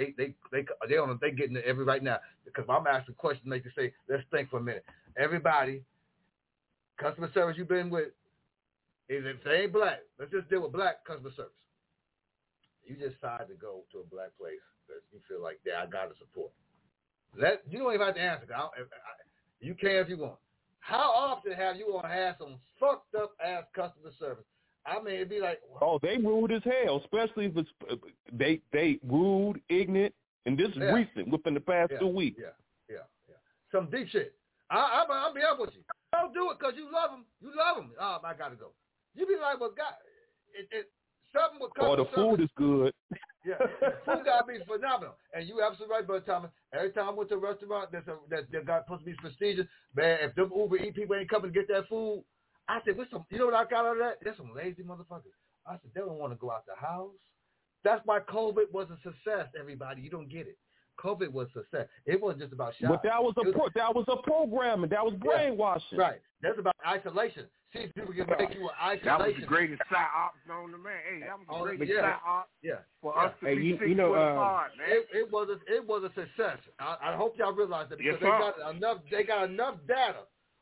getting to every right now. Because I'm asking questions to make you say, let's think for a minute. Everybody, customer service you've been with, if they ain't black, let's just deal with black customer service. You just decide to go to a black place that you feel like, I got to support. You don't even have to answer. You can if you want. How often have you had some fucked up ass customer service? I mean, it'd be like, oh, they rude as hell, especially if it's they rude, ignorant, and this is recent within the past 2 weeks. Yeah. Some deep shit. I'll be up with you. Don't do it because you love them. You love them. Oh, I gotta go. You be like, well, God, something with customer the food is good. Yeah, food gotta be phenomenal. And you absolutely right, Brother Thomas. Every time I went to a restaurant that got supposed to be prestigious, man, if them Uber Eats people ain't coming to get that food, I said, you know what I got out of that? There's some lazy motherfuckers. I said, they don't want to go out the house. That's why COVID was a success, everybody. You don't get it. COVID was success. It wasn't just about shots. But that was a programming. That was brainwashing. Right. That's about isolation. See if people can make you an isolation. That was the greatest psyops known to man. Hey, that was the greatest psyop for us to be 6 foot apart, man. It was a success. I hope y'all realize that because they got enough data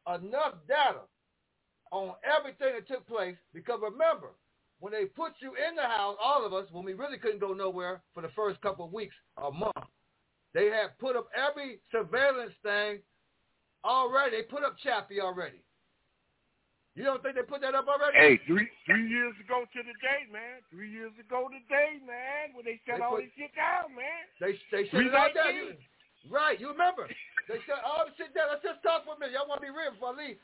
on everything that took place. Because remember, when they put you in the house, all of us, when we really couldn't go nowhere for the first couple of weeks, a month, they had put up every surveillance thing already. They put up Chappie already. You don't think they put that up already? Hey, three years ago to the day, man. 3 years ago today, man, when they shut all this shit down, man. They shut it all down. Right, you remember. They shut all the shit down. Let's just talk for a minute. Y'all want to be real before I leave.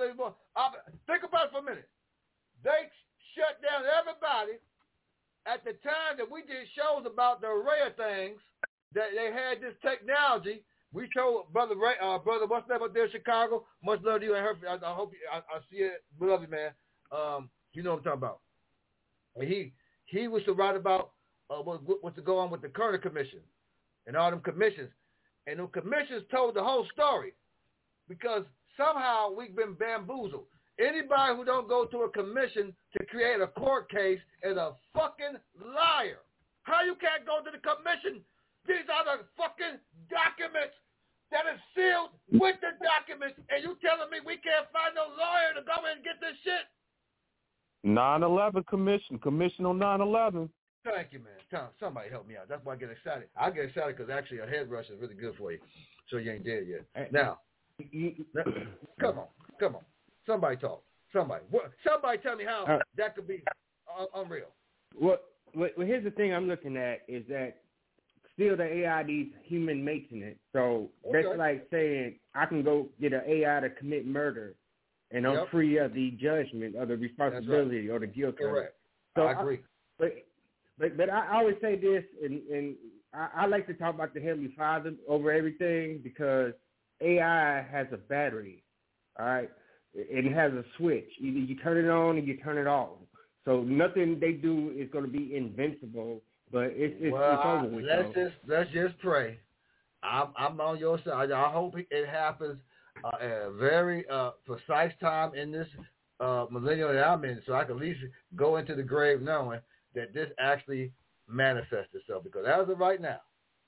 Think about it for a minute. They shut down everybody at the time that we did shows about the array of things, that they had this technology. We told Brother what's that up there in Chicago? Much love to you and her. I hope I see it. We love you, man. You know what I'm talking about. And he was to write about what's to go on with the Kerner Commission and all them commissions. And them commissions told the whole story because somehow we've been bamboozled. Anybody who don't go to a commission to create a court case is a fucking liar. How you can't go to the commission? These are the fucking documents that is sealed with the documents, and you telling me we can't find no lawyer to go in and get this shit? 9/11 commission on 9/11. Thank you, man. Tom, somebody help me out. That's why I get excited. I get excited because actually a head rush is really good for you, so you ain't dead yet. Now, come on. Somebody talk. Somebody tell me how that could be unreal. Well, here's the thing I'm looking at is that still the AI needs human maintenance. So that's like saying I can go get an AI to commit murder, and I'm free of the judgment or the responsibility or the guilt. Correct. So I agree. But I always say this, and I like to talk about the Heavenly Father over everything because AI has a battery, all right? It has a switch. Either you turn it on or you turn it off. So nothing they do is going to be invincible. But it's over with. Let's just pray. I'm on your side. I hope it happens at a very precise time in this millennium that I'm in, so I can at least go into the grave knowing that this actually manifests itself. Because as of right now,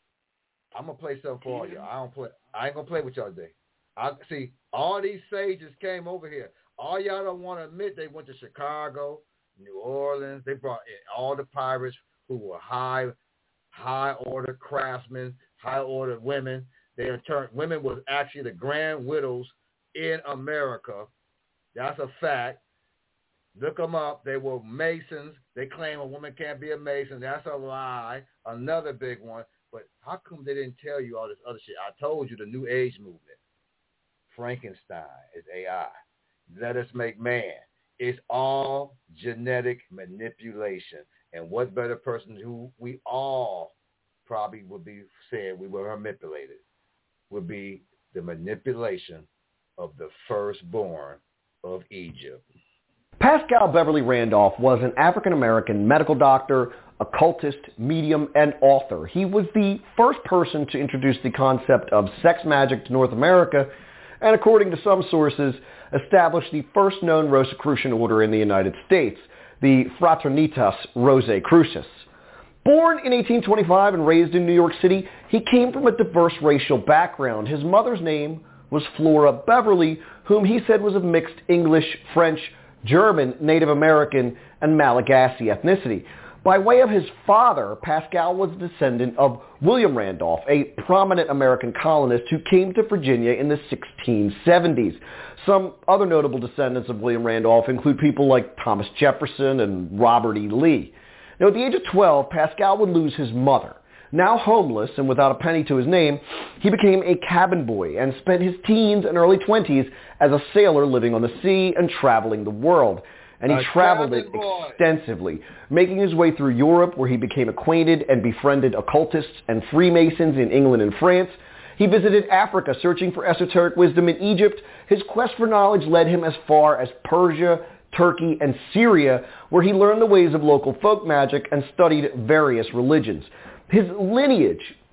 I'm gonna play something for all y'all. I ain't gonna play with y'all today. I see all these sages came over here. All y'all don't want to admit they went to Chicago, New Orleans. They brought in all the pirates who were high order craftsmen, high order women. Women was actually the grand widows in America. That's a fact. Look them up. They were Masons. They claim a woman can't be a Mason. That's a lie. Another big one. But how come they didn't tell you all this other shit? I told you the New Age movement. Frankenstein is AI. Let us make man. It's all genetic manipulation. And what better person who we all probably would be said we were manipulated would be the manipulation of the firstborn of Egypt. Paschal Beverly Randolph was an African-American medical doctor, occultist, medium, and author. He was the first person to introduce the concept of sex magic to North America, and according to some sources, established the first known Rosicrucian order in the United States, the Fraternitas Rosicrucis. Born in 1825 and raised in New York City, he came from a diverse racial background. His mother's name was Flora Beverly, whom he said was of mixed English, French, German, Native American, and Malagasy ethnicity. By way of his father, Paschal was a descendant of William Randolph, a prominent American colonist who came to Virginia in the 1670s. Some other notable descendants of William Randolph include people like Thomas Jefferson and Robert E. Lee. Now, at the age of 12, Paschal would lose his mother. Now homeless and without a penny to his name, he became a cabin boy and spent his teens and early 20s as a sailor living on the sea and traveling the world. And he traveled it extensively, making his way through Europe, where he became acquainted and befriended occultists and Freemasons in England and France. He visited Africa, searching for esoteric wisdom in Egypt. His quest for knowledge led him as far as Persia, Turkey, and Syria, where he learned the ways of local folk magic and studied various religions. His lineage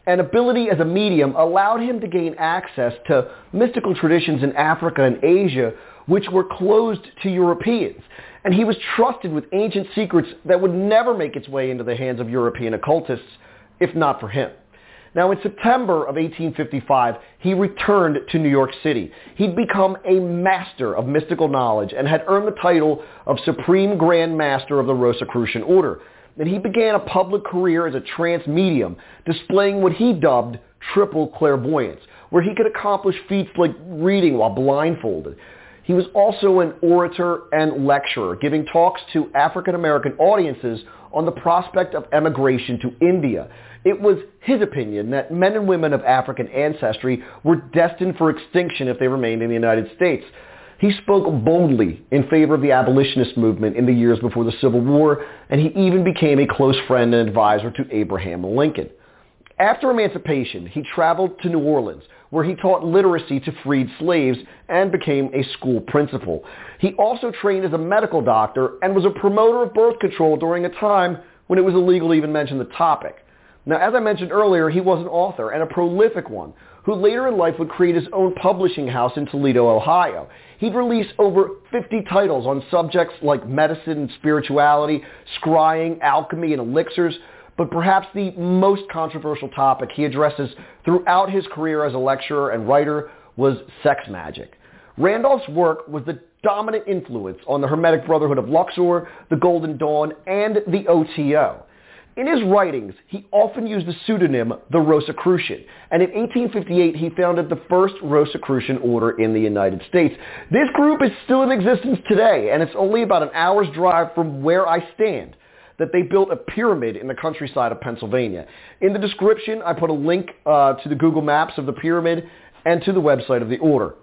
and ability as a medium allowed him to gain access to mystical traditions in Africa and Asia which were closed to Europeans. And he was trusted with ancient secrets that would never make its way into the hands of European occultists, if not for him. Now, in September of 1855, he returned to New York City. He'd become a master of mystical knowledge and had earned the title of Supreme Grand Master of the Rosicrucian Order. And he began a public career as a trance medium, displaying what he dubbed triple clairvoyance, where he could accomplish feats like reading while blindfolded. He was also an orator and lecturer, giving talks to African-American audiences on the prospect of emigration to India. It was his opinion that men and women of African ancestry were destined for extinction if they remained in the United States. He spoke boldly in favor of the abolitionist movement in the years before the Civil War, and he even became a close friend and advisor to Abraham Lincoln. After emancipation, he traveled to New Orleans, where he taught literacy to freed slaves and became a school principal. He also trained as a medical doctor and was a promoter of birth control during a time when it was illegal to even mention the topic. Now, as I mentioned earlier, he was an author, and a prolific one, who later in life would create his own publishing house in Toledo, Ohio. He'd release over 50 titles on subjects like medicine and spirituality, scrying, alchemy, and elixirs, but perhaps the most controversial topic he addresses throughout his career as a lecturer and writer was sex magic. Randolph's work was the dominant influence on the Hermetic Brotherhood of Luxor, the Golden Dawn, and the OTO. In his writings, he often used the pseudonym the Rosicrucian, and in 1858 he founded the first Rosicrucian order in the United States. This group is still in existence today, and it's only about an hour's drive from where I stand that they built a pyramid in the countryside of Pennsylvania. In the description, I put a link to the Google Maps of the pyramid and to the website of the order.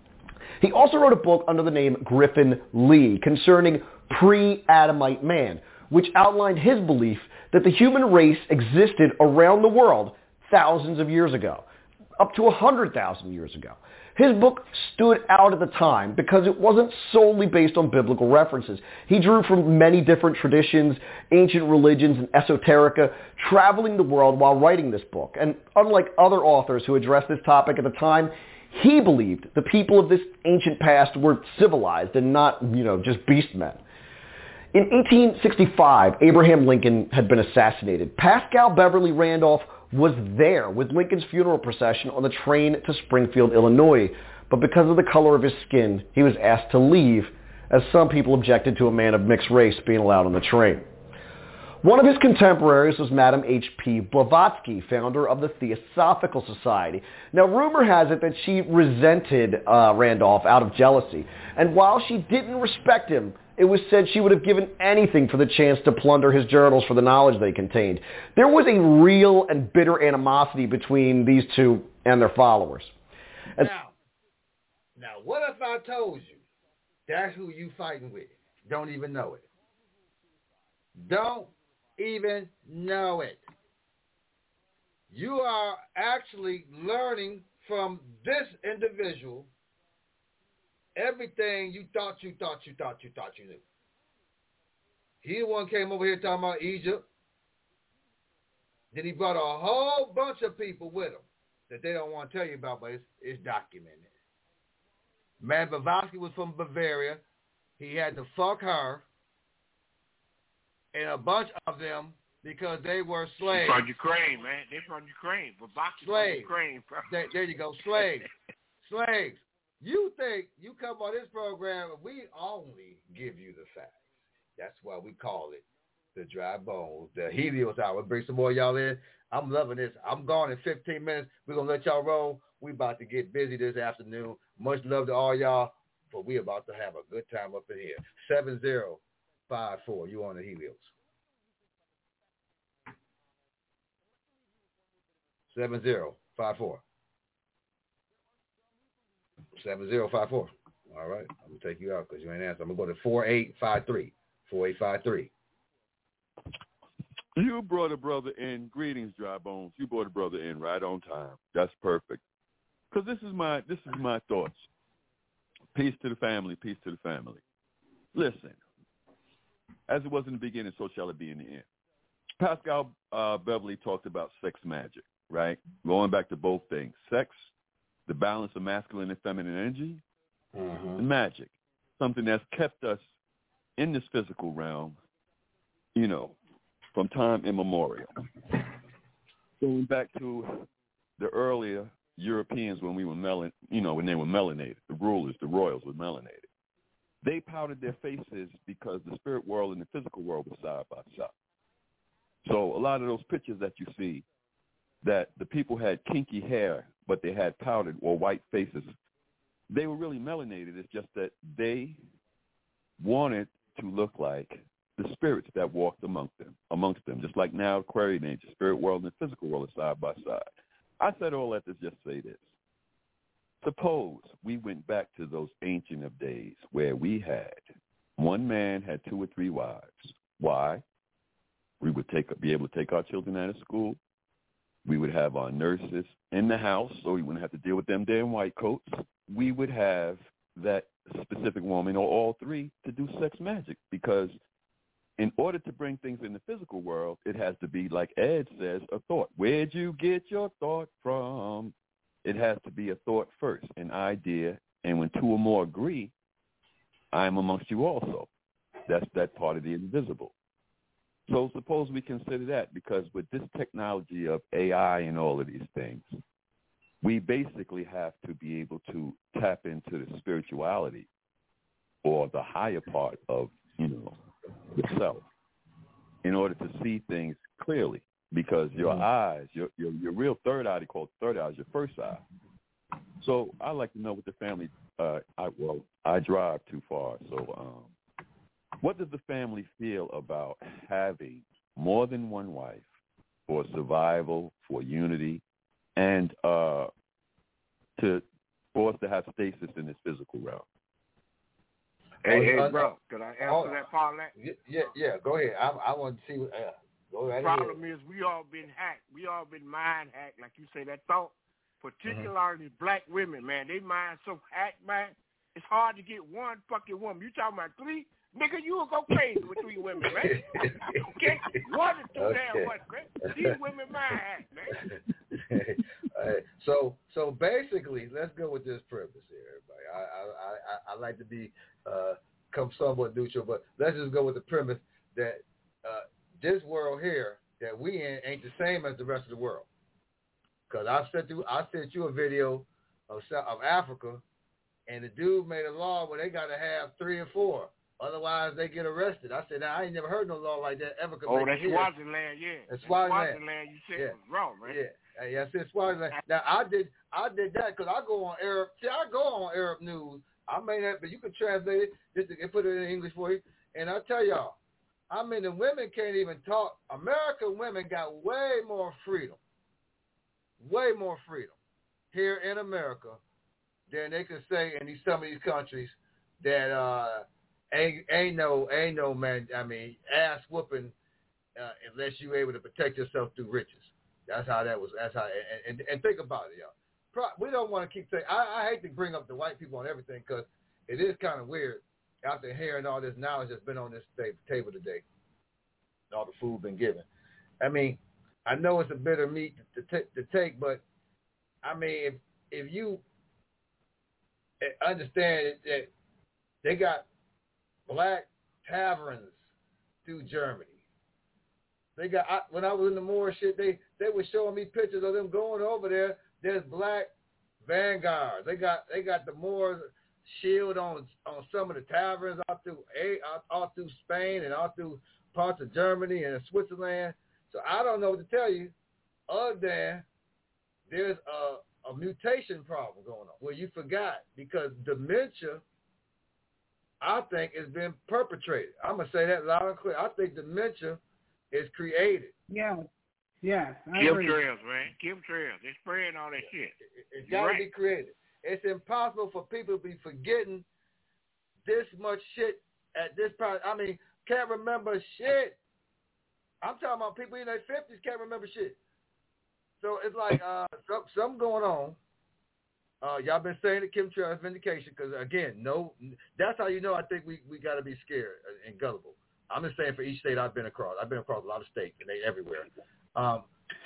He also wrote a book under the name Griffin Lee concerning pre-Adamite man, which outlined his belief that the human race existed around the world thousands of years ago, up to 100,000 years ago. His book stood out at the time because it wasn't solely based on biblical references. He drew from many different traditions, ancient religions, and esoterica, traveling the world while writing this book. And unlike other authors who addressed this topic at the time, he believed the people of this ancient past were civilized and not, just beast men. In 1865, Abraham Lincoln had been assassinated. Pascal Beverly Randolph was there with Lincoln's funeral procession on the train to Springfield, Illinois, but because of the color of his skin, he was asked to leave, as some people objected to a man of mixed race being allowed on the train. One of his contemporaries was Madame H.P. Blavatsky, founder of the Theosophical Society. Now, rumor has it that she resented Randolph out of jealousy, and while she didn't respect him, it was said she would have given anything for the chance to plunder his journals for the knowledge they contained. There was a real and bitter animosity between these two and their followers. Now, what if I told you that's who you fighting with? Don't even know it. Don't even know it. You are actually learning from this individual everything you thought you knew. He the one came over here talking about Egypt. Then he brought a whole bunch of people with him that they don't want to tell you about, but it's documented. Man, Blavatsky was from Bavaria. He had to fuck her and a bunch of them because they were slaves. From Ukraine, man. They're from Ukraine. Blavatsky from Ukraine. There you go, slaves. Slaves. You think you come on this program and we only give you the facts. That's why we call it the Dry Bones, the Helios Hour. Bring some more of y'all in. I'm loving this. I'm gone in 15 minutes. We're going to let y'all roll. We about to get busy this afternoon. Much love to all y'all, but we about to have a good time up in here. 7054. You on the Helios. 7054. 7054. All right. I'm going to take you out because you ain't answering. I'm going to go to 4853. 4853. You brought a brother in. Greetings, Dry Bones. You brought a brother in right on time. That's perfect. Because this is my thoughts. Peace to the family. Peace to the family. Listen, as it was in the beginning, so shall it be in the end. Pascal Beverly talked about sex magic. right? Going back to both things, sex, the balance of masculine and feminine energy, and magic, something that's kept us in this physical realm, from time immemorial. Going back to the earlier Europeans when we were when they were melanated, the rulers, the royals were melanated. They powdered their faces because the spirit world and the physical world were side by side. So a lot of those pictures that you see that the people had kinky hair, but they had powdered or white faces, they were really melanated. It's just that they wanted to look like the spirits that walked amongst them. Just like now, Aquarian age, the spirit world and the physical world are side by side. I said all that to just say this. Suppose we went back to those ancient of days where we had one man had 2 or 3 wives. Why? We would be able to take our children out of school. We would have our nurses in the house, so we wouldn't have to deal with them damn white coats. We would have that specific woman or all 3 to do sex magic, because in order to bring things in the physical world, it has to be, like Ed says, a thought. Where'd you get your thought from? It has to be a thought first, an idea, and when 2 or more agree, I am amongst you also. That's that part of the invisible. So suppose we consider that, because with this technology of AI and all of these things, we basically have to be able to tap into the spirituality or the higher part of, the self in order to see things clearly, because your eyes, your real third eye, they call it third eye, is your first eye. So I like to know what the family, I drive too far, so what does the family feel about having more than one wife for survival, for unity, and for us to have stasis in this physical realm? Hey, bro, could I answer that part of that? Yeah, go ahead. I want to see. Go right ahead. Problem is, we all been hacked. We all been mind hacked, like you say. That thought, particularly black women, man, they mind so hacked, man. It's hard to get one fucking woman. You talking about 3? Nigga, you will go crazy with 3 women, man. Okay? 1 is too damn much, man. These women mind hacked, man. So basically, let's go with this premise here, everybody. I like to be come somewhat neutral, but let's just go with the premise that this world here that we in ain't the same as the rest of the world. Because I sent you a video of Africa, and the dude made a law where they got to have 3 or 4. Otherwise, they get arrested. I said, I ain't never heard no law like that ever. That's Swaziland, yeah. That's Swaziland. You said it was wrong, right? Yeah, I said Swaziland. Now, I did that because I go on Arab. See, I go on Arab news. I may not, but you can translate it, just put it in English for you. And I tell y'all, the women can't even talk. American women got way more freedom here in America than they can say in some of these countries that ain't no man. Ass whooping unless you're able to protect yourself through riches. That's how that was. That's how. And think about it, y'all. We don't want to keep saying. I hate to bring up the white people on everything because it is kind of weird after hearing all this knowledge that's been on this table today. All the food been given. I know it's a bitter meat to take, but if you understand that they got black taverns through Germany. They got when I was in the Moor shit, they were showing me pictures of them going over there. There's black vanguards. They got the Moors shield on some of the taverns all through Spain and all through parts of Germany and Switzerland. So I don't know what to tell you other than there's a mutation problem going on where you forgot, because dementia, I think, has been perpetrated. I'm going to say that loud and clear. I think dementia is created. Yeah. Chemtrails, man. Chemtrails. They're spraying all that shit. It's got to be created. It's impossible for people to be forgetting this much shit at this point. Can't remember shit. I'm talking about people in their 50s can't remember shit. So it's like something going on. Y'all been saying the chemtrails vindication because, again, that's how you know I think we got to be scared and gullible. I'm just saying for each state I've been across. I've been across a lot of states, and they everywhere.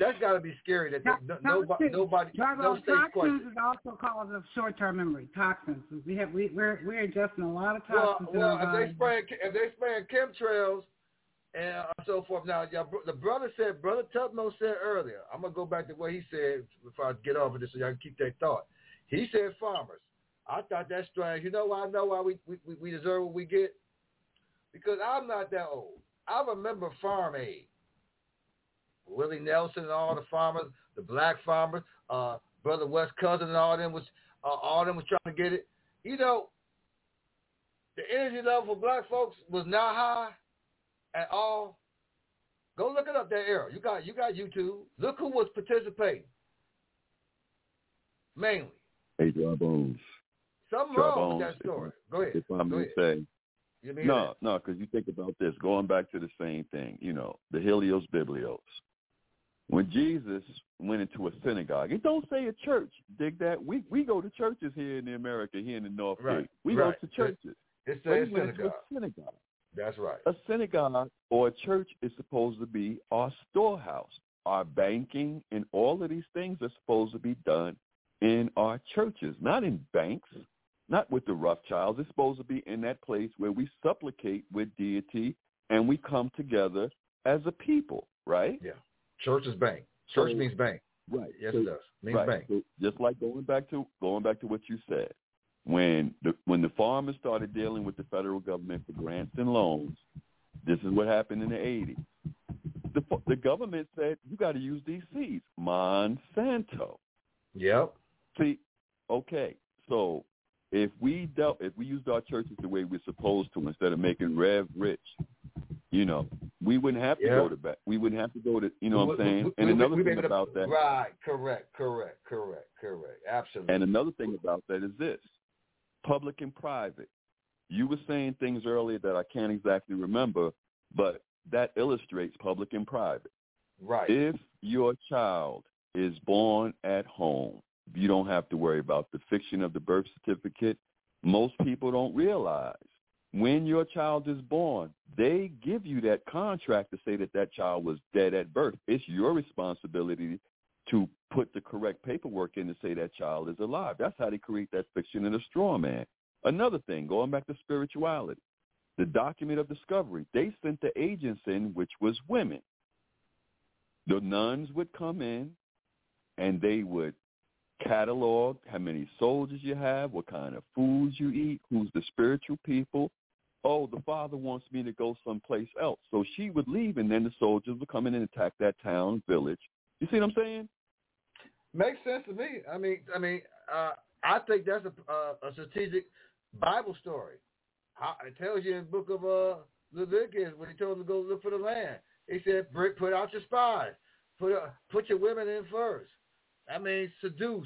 That's got to be scary. That nobody, no state's question. Toxins is also cause of short-term memory. Toxins. We're ingesting a lot of toxins. Well, if they spraying chemtrails and so forth. Now, the brother Tubman said earlier. I'm gonna go back to what he said before I get off of this, so y'all can keep that thought. He said farmers. I thought that's strange. You know why I know why we deserve what we get? Because I'm not that old. I remember Farm Aid. Willie Nelson and all the farmers, the black farmers, Brother Wes Cousin and all them was trying to get it. You know, the energy level for black folks was not high at all. Go look it up that era. You got YouTube. Look who was participating. Mainly. Hey, Dry Bones. Something wrong with that story. Go ahead. If I may say. No, because you think about this. Going back to the same thing, you know, the Helios Biblios. When Jesus went into a synagogue, it don't say a church. Dig that? We go to churches here in America, here in the North Gate. We go to churches. It's a synagogue. That's right. A synagogue or a church is supposed to be our storehouse. Our banking and all of these things are supposed to be done in our churches, not in banks, not with the Rothschilds. It's supposed to be in that place where we supplicate with deity and we come together as a people, right? Yeah. Church is bank. Church means bank. Right. Yes, it does. Means bank. So just like going back to what you said, when the farmers started dealing with the federal government for grants and loans, this is what happened in the 80s. The government said, you got to use these seeds. Monsanto. Yep. See, okay, so if we used our churches the way we're supposed to, instead of making Rev rich, you know, we wouldn't have to go to back. We wouldn't have to go to, you know what I'm saying? And another thing about that. Right, correct. Absolutely. And another thing about that is this, public and private. You were saying things earlier that I can't exactly remember, but that illustrates public and private. Right. If your child is born at home, you don't have to worry about the fiction of the birth certificate. Most people don't realize when your child is born, they give you that contract to say that child was dead at birth. It's your responsibility to put the correct paperwork in to say that child is alive. That's how they create that fiction in a straw man. Another thing, going back to spirituality, the document of discovery, they sent the agents in, which was women. The nuns would come in and they would catalog how many soldiers you have, what kind of foods you eat, who's the spiritual people. Oh, the father wants me to go someplace else. So she would leave, and then the soldiers would come in and attack that town, village. You see what I'm saying? Makes sense to me. I I think that's a strategic Bible story. It tells you in the book of Leviticus when he told them to go look for the land. He said, put out your spies. Put your women in first. That means seduce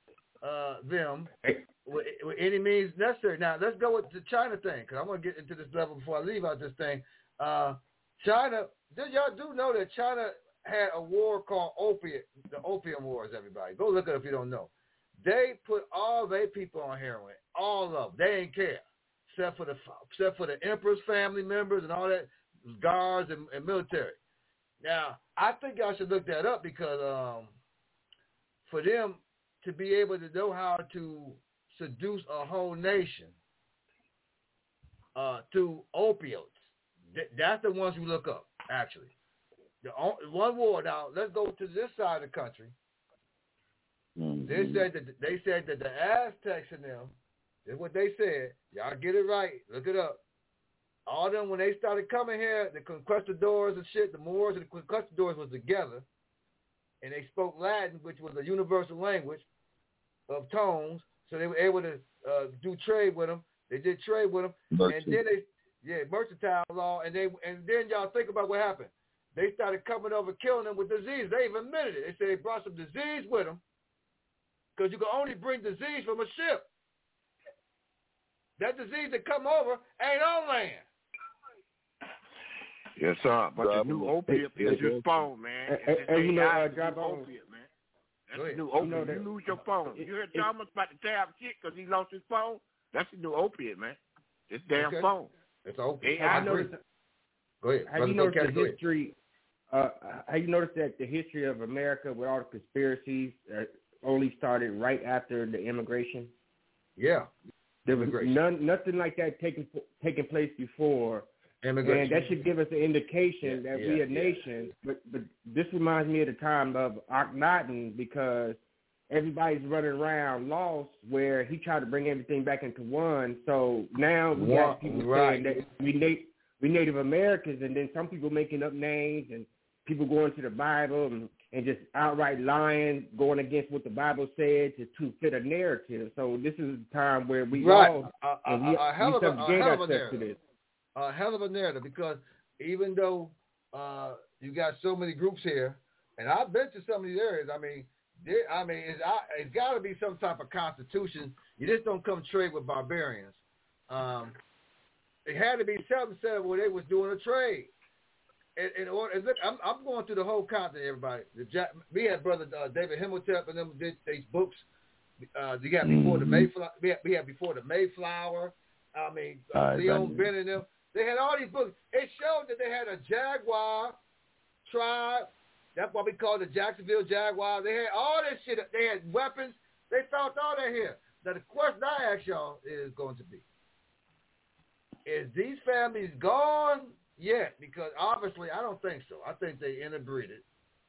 them with any means necessary. Now, let's go with the China thing, because I want to get into this level before I leave out this thing. China, y'all do know that China had a war called the Opium Wars, everybody. Go look it up if you don't know. They put all their people on heroin, all of them. They ain't care, except for the emperor's family members and all that, guards and military. Now, I think y'all should look that up because for them to be able to know how to seduce a whole nation through opioids, that's the ones we look up, actually. The one war. Now, let's go to this side of the country. Mm-hmm. They said that the Aztecs and them, is what they said. Y'all get it right. Look it up. All them, when they started coming here, the conquistadors and shit, the Moors and the conquistadors was together, and they spoke Latin, which was a universal language of tones, so they were able to do trade with them. They did trade with them, and then mercantile law, and then y'all think about what happened. They started coming over, killing them with disease. They even admitted it. They said they brought some disease with them, because you can only bring disease from a ship. That disease that come over ain't on land. Yes, sir. But the new opiate is your phone, man. And you know, drop opiate, man. That's the new opiate. You lose your phone. You heard Thomas about to tear up shit because he lost his phone? That's the new opiate, man. This damn phone. It's opiate. I noticed. Go ahead. Have you noticed the history? have you noticed that the history of America with all the conspiracies only started right after the immigration? Yeah. There was nothing like that taking place before. And that should give us an indication that we a nation. But this reminds me of the time of Akhenaten, because everybody's running around lost, where he tried to bring everything back into one. So now we got people saying that we Native Americans, and then some people making up names, and people going to the Bible and just outright lying, going against what the Bible said to fit a narrative. So this is a time where we all a hell of a narrative, because even though you got so many groups here, and I've been to some of these areas, it's got to be some type of constitution. You just don't come trade with barbarians. It had to be something said where they was doing a trade. And look, I'm going through the whole continent, everybody. We had Brother David Himmeltep and them did these books. You got before the Mayflower. We had before the Mayflower. Leon Ben and them. They had all these books. It showed that they had a Jaguar tribe. That's why we call it the Jacksonville Jaguar. They had all this shit. They had weapons. They found all that here. Now the question I ask y'all is going to be: is these families gone yet? Because obviously I don't think so. I think they interbreeded.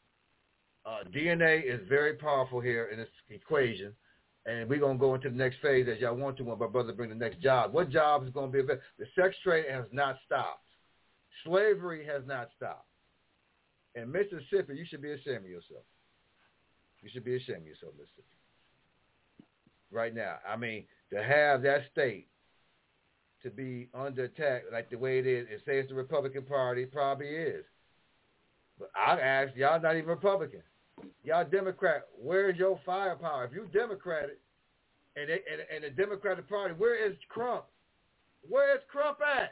DNA is very powerful here in this equation. And we're going to go into the next phase as y'all want to when my brother bring the next job. What job is going to be available? The sex trade has not stopped. Slavery has not stopped. In Mississippi, you should be ashamed of yourself. You should be ashamed of yourself, Mississippi. Right now. To have that state to be under attack like the way it is, it says the Republican Party probably is. But I ask, y'all not even Republican. Y'all Democrat, where's your firepower? If you Democratic and the Democratic Party, where is Crump? Where is Crump at?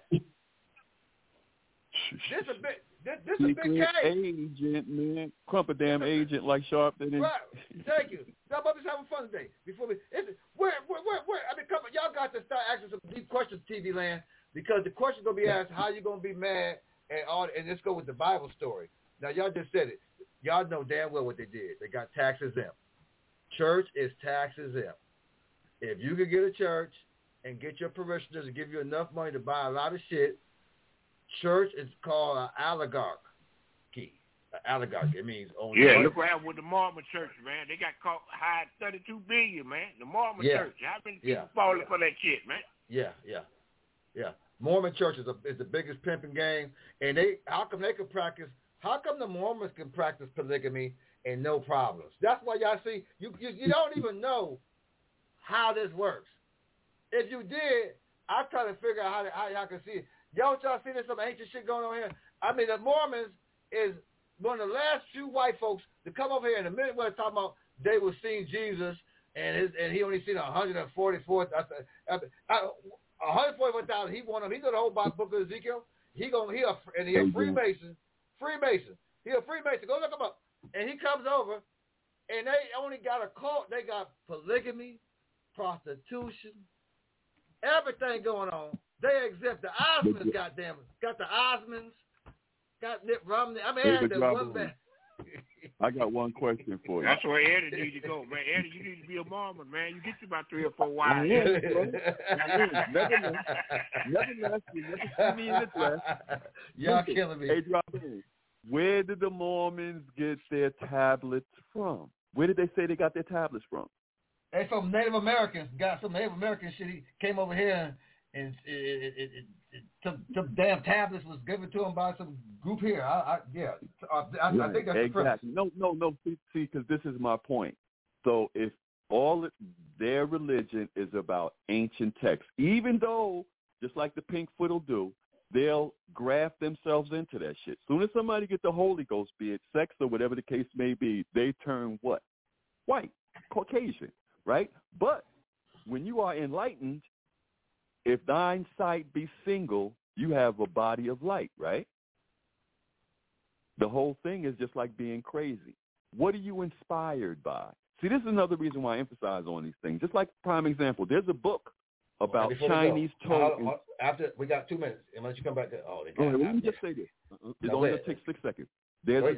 This a big case. Agent, man. Crump a damn agent like Sharpton. Right. Thank you. Y'all about to having fun today. Where? Come on, y'all got to start asking some deep questions, TV land, because the question's gonna be asked: how you gonna be mad and let's go with the Bible story. Now y'all just said it. Y'all know damn well what they did. They got tax exempt. Church is tax exempt. If you could get a church and get your parishioners to give you enough money to buy a lot of shit, church is called an oligarchy. It means only. Yeah, look what happened with the Mormon church, man. They got caught high $32 billion, man. The Mormon church. How many people falling for that shit, man? Yeah. Mormon church is the biggest pimping game, and how come the Mormons can practice polygamy and no problems? That's why y'all see you don't even know how this works. If you did, I'm trying to figure out how y'all can see it. Y'all see there's some ancient shit going on here. The Mormons is one of the last few white folks to come over here in a minute when talking about they were seeing Jesus and he only seen 144,000. 144,000. He won them. He know the whole book of Ezekiel. He a Freemason. He a Freemason. Go look him up. And he comes over, and they only got a cult. They got polygamy, prostitution, everything going on. They exempt the Osmonds, goddamn it. Got the Osmonds. Got Nip Romney. I got one question for you. That's where Eddie needs to go, man. Eddie, you need to be a Mormon, man. You get you about 3 or 4 wives. Never see me in the dress. Y'all killing me. Hey, drop in. Where did the Mormons get their tablets from? Where did they say they got their tablets from? They from Native Americans. Got some Native American shit. He came over here and some damn tablets was given to him by some group here. I think that's exactly. No. See, because this is my point. So if their religion is about ancient texts, even though, just like the Pinkfoot will do, they'll graft themselves into that shit. Soon as somebody get the Holy Ghost, be it sex or whatever the case may be, they turn what? White, Caucasian, right? But when you are enlightened, if thine sight be single, you have a body of light, right? The whole thing is just like being crazy. What are you inspired by? See, this is another reason why I emphasize on these things. Just like prime example, there's a book about Chinese totems. After we got 2 minutes, and once you come back to let me just say this. It's only going to take 6 seconds. There's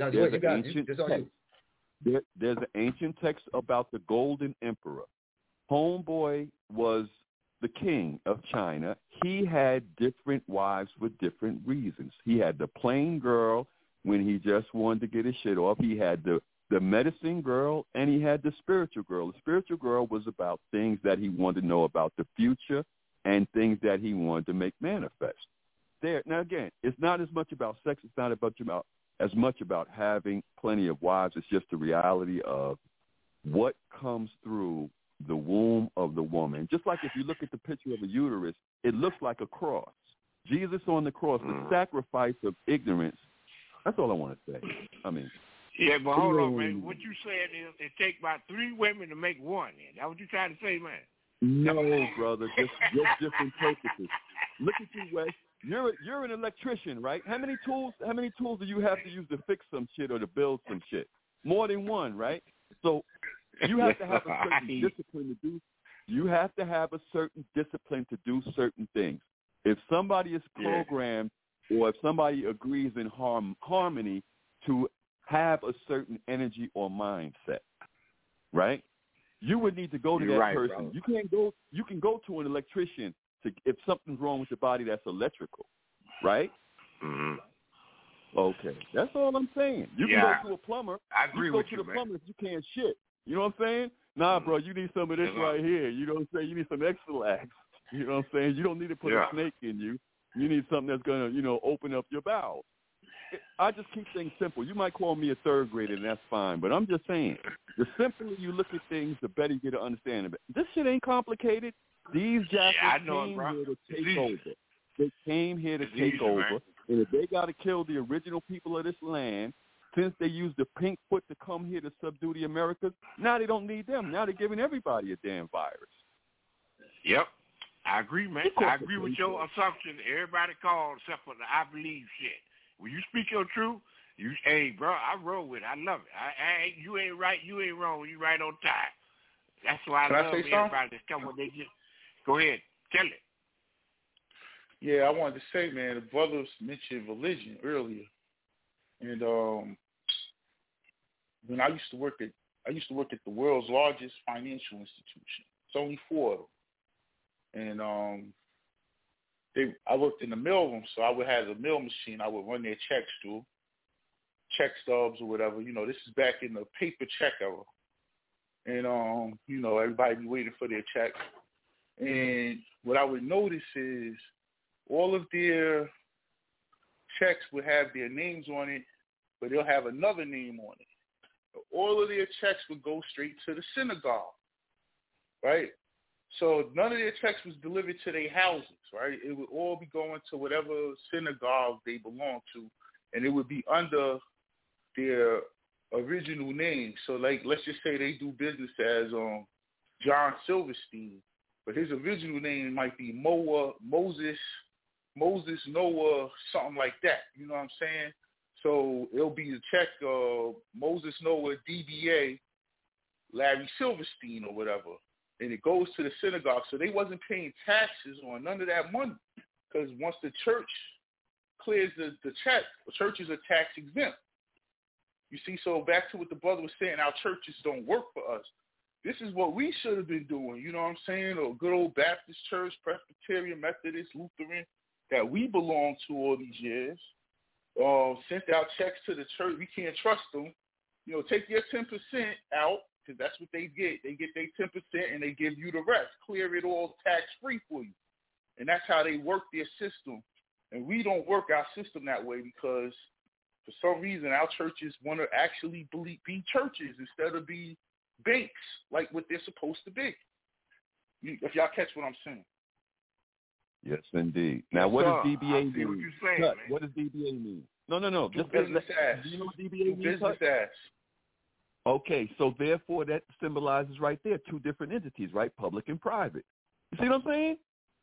an ancient text about the Golden Emperor. Homeboy was the king of China. He had different wives for different reasons. He had the plain girl when he just wanted to get his shit off. He had the medicine girl, and he had the spiritual girl. The spiritual girl was about things that he wanted to know about the future and things that he wanted to make manifest. There. Now, again, it's not as much about sex. It's not as much about having plenty of wives. It's just the reality of what comes through the womb of the woman. Just like if you look at the picture of a uterus, it looks like a cross. Jesus on the cross, the sacrifice of ignorance. That's all I want to say. I mean. Yeah, but hold on, man. What you saying is it takes about 3 women to make one. That's what you trying to say, man? No, brother. Just different purposes. Look at you, Wes. You're an electrician, right? How many tools do you have to use to fix some shit or to build some shit? More than one, right? So you have to have a certain discipline to do. You have to have a certain discipline to do certain things. If somebody is programmed, or if somebody agrees in harmony to have a certain energy or mindset, right? You would need to go to that person. Bro. You can go to an electrician if something's wrong with your body that's electrical, right? Mm-hmm. Okay, that's all I'm saying. You can go to a plumber. I agree with you, go to the plumber if you can't shit. You know what I'm saying? Nah, bro, you need some of this right here. You know what I'm saying? You need some Excellence. You know what I'm saying? You don't need to put a snake in you. You need something that's going to, open up your bowels. I just keep things simple. You might call me a third grader, and that's fine. But I'm just saying, the simpler you look at things, the better you get to understand it. This shit ain't complicated. These jackals came here to take over. They came here to take over. Man. And if they got to kill the original people of this land, since they used the pink foot to come here to subdue the Americas, now they don't need them. Now they're giving everybody a damn virus. Yep. I agree, man. I agree with your assumption. Everybody called except for the I believe shit. When you speak your truth, hey, bro, I roll with it. I love it. You ain't right, you ain't wrong. You right on time. That's why I love everybody that's coming. They just go ahead, tell it. Yeah, I wanted to say, man, the brothers mentioned religion earlier, and when I used to work at the world's largest financial institution. It's only 4 of them. And I worked in the mail room, so I would have a mail machine. I would run their checks through, check stubs or whatever. This is back in the paper check era. And, everybody be waiting for their checks. And what I would notice is all of their checks would have their names on it, but they'll have another name on it. All of their checks would go straight to the synagogue, right? So none of their checks was delivered to their houses, right? It would all be going to whatever synagogue they belong to, and it would be under their original name. So, like, let's just say they do business as John Silverstein, but his original name might be Moses Noah, something like that. You know what I'm saying? So it'll be a check Moses Noah DBA Larry Silverstein or whatever. And it goes to the synagogue. So they wasn't paying taxes on none of that money, because once the church clears the check, the churches are tax exempt. You see, so back to what the brother was saying, our churches don't work for us. This is what we should have been doing, you know what I'm saying? Or good old Baptist church, Presbyterian, Methodist, Lutheran, that we belong to all these years. Sent out checks to the church. We can't trust them. Take your 10% out, because that's what they get. They get their 10% and they give you the rest. Clear it all tax-free for you. And that's how they work their system. And we don't work our system that way, because for some reason our churches want to actually be churches instead of be banks, like what they're supposed to be. If y'all catch what I'm saying. Yes, indeed. Now, what does DBA mean? What you're saying, what does DBA mean? No. Do business ass. Do you know what DBA means? Business ass. Okay, so therefore that symbolizes right there 2 different entities, right? Public and private. You see what I'm saying?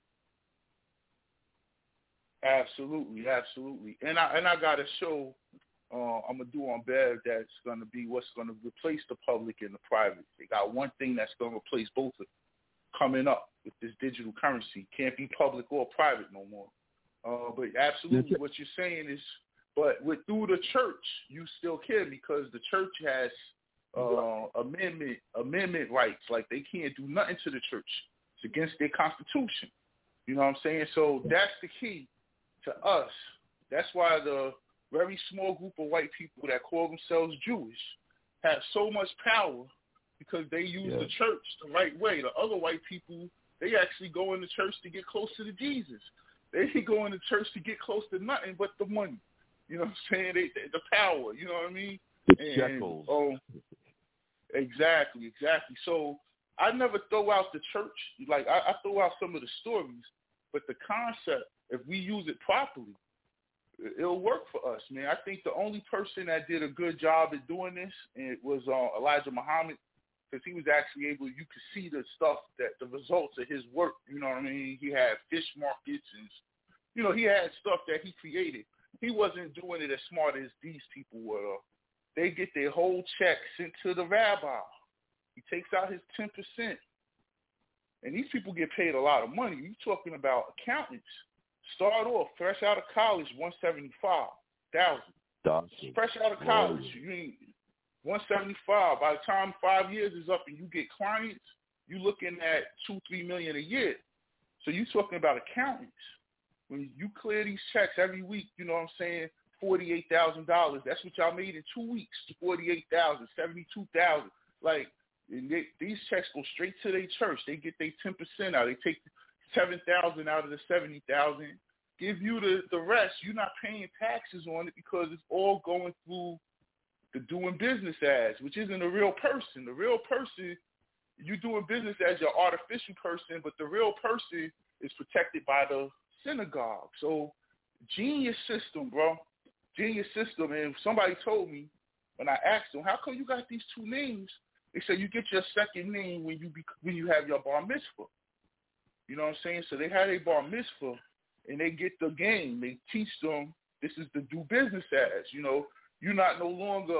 Absolutely. And I got a show I'm gonna do on Bev that's gonna be what's gonna replace the public and the private. They got one thing that's gonna replace both of them coming up with this digital currency. Can't be public or private no more. But absolutely, what you're saying is But through the church, you still can, because the church has amendment rights. Like, they can't do nothing to the church. It's against their constitution. You know what I'm saying? So that's the key to us. That's why the very small group of white people that call themselves Jewish have so much power, because they use the church the right way. The other white people, they actually go into church to get closer to Jesus. They go into church to get close to nothing but the money. You know what I'm saying? The power, you know what I mean? Shekels. Exactly. So I never throw out the church. Like, I throw out some of the stories, but the concept, if we use it properly, it'll work for us, man. I think the only person that did a good job at doing this, it was Elijah Muhammad, because he was actually able, you could see the stuff, that the results of his work, you know what I mean? He had fish markets and, you know, he had stuff that he created. He wasn't doing it as smart as these people were. They get their whole check sent to the rabbi. He takes out his 10%. And these people get paid a lot of money. You're talking about accountants. Start off fresh out of college, $175,000. Fresh out of college, you mean $175,000. By the time 5 years is up and you get clients, you're looking at $2-3 million a year. So you're talking about accountants. When you clear these checks every week, you know what I'm saying, $48,000. That's what y'all made in 2 weeks. $48,000, $72,000. Like, these checks go straight to their church. They get their 10% out. They take $7,000 out of the $70,000. Give you the rest. You're not paying taxes on it, because it's all going through the doing business as, which isn't a real person. The real person, you're doing business as your artificial person, but the real person is protected by the synagogue. So genius system, bro. Genius system. And somebody told me, when I asked them, how come you got these two names? They said you get your second name when you have your bar mitzvah. You know what I'm saying? So they had a bar mitzvah, and they get the game. They teach them this is the do business as. You know, you're not no longer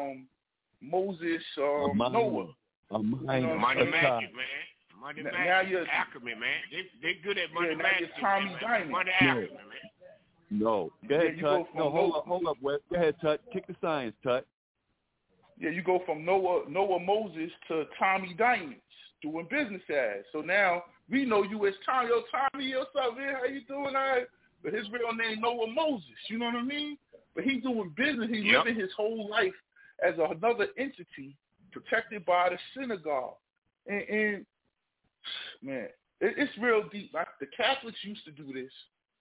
Moses or Noah. Money magic, man. Money magic. Now you're alchemy, man. They good at money magic. Tommy Diamond. Money alchemy, man. No. Go ahead, Tut. No, hold up, Wes. Go ahead, Tut. Kick the science, Tut. Yeah, you go from Noah Moses to Tommy Diamonds, doing business as. So now we know you as Tommy. Yo, Tommy, what's up, man? How you doing? All right. But his real name, Noah Moses. You know what I mean? But he's doing business. He's living his whole life as another entity protected by the synagogue. And man, it's real deep. Like, the Catholics used to do this.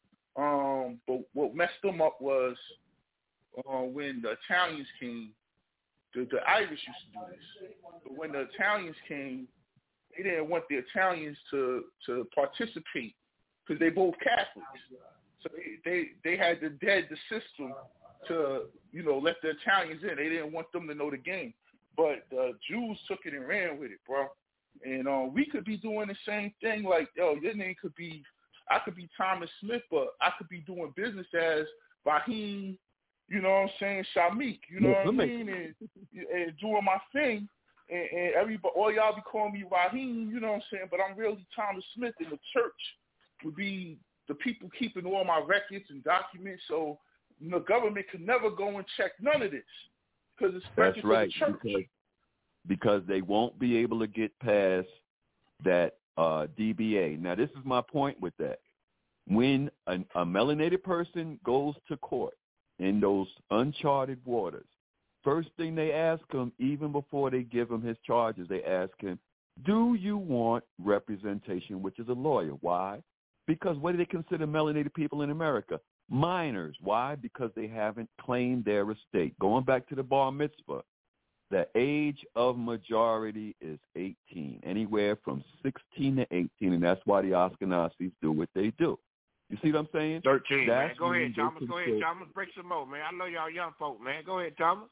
But what messed them up was when the Italians came. The Irish used to do this. But when the Italians came, they didn't want the Italians to participate, because they both Catholics. So they had to dead the system to, you know, let the Italians in. They didn't want them to know the game. But the Jews took it and ran with it, bro. And we could be doing the same thing. Like, yo, your name could be, I could be Thomas Smith, but I could be doing business as Raheem, you know what I'm saying, Shamik, you know what I mean, and doing my thing. And everybody, all y'all be calling me Raheem, you know what I'm saying, but I'm really Thomas Smith, and the church would be the people keeping all my records and documents, so the government can never go and check none of this, because it's records of the church. Because they won't be able to get past that DBA. Now, this is my point with that. When a melanated person goes to court in those uncharted waters, first thing they ask him, even before they give him his charges, they ask him, do you want representation, which is a lawyer? Why? Because what do they consider melanated people in America? Minors. Why? Because they haven't claimed their estate. Going back to the bar mitzvah, the age of majority is 18, anywhere from 16 to 18, and that's why the Ashkenazis do what they do. You see what I'm saying? 13, man. Go ahead, Thomas. Go ahead, Thomas. Break some more, man. I know y'all young folk, man. Go ahead, Thomas.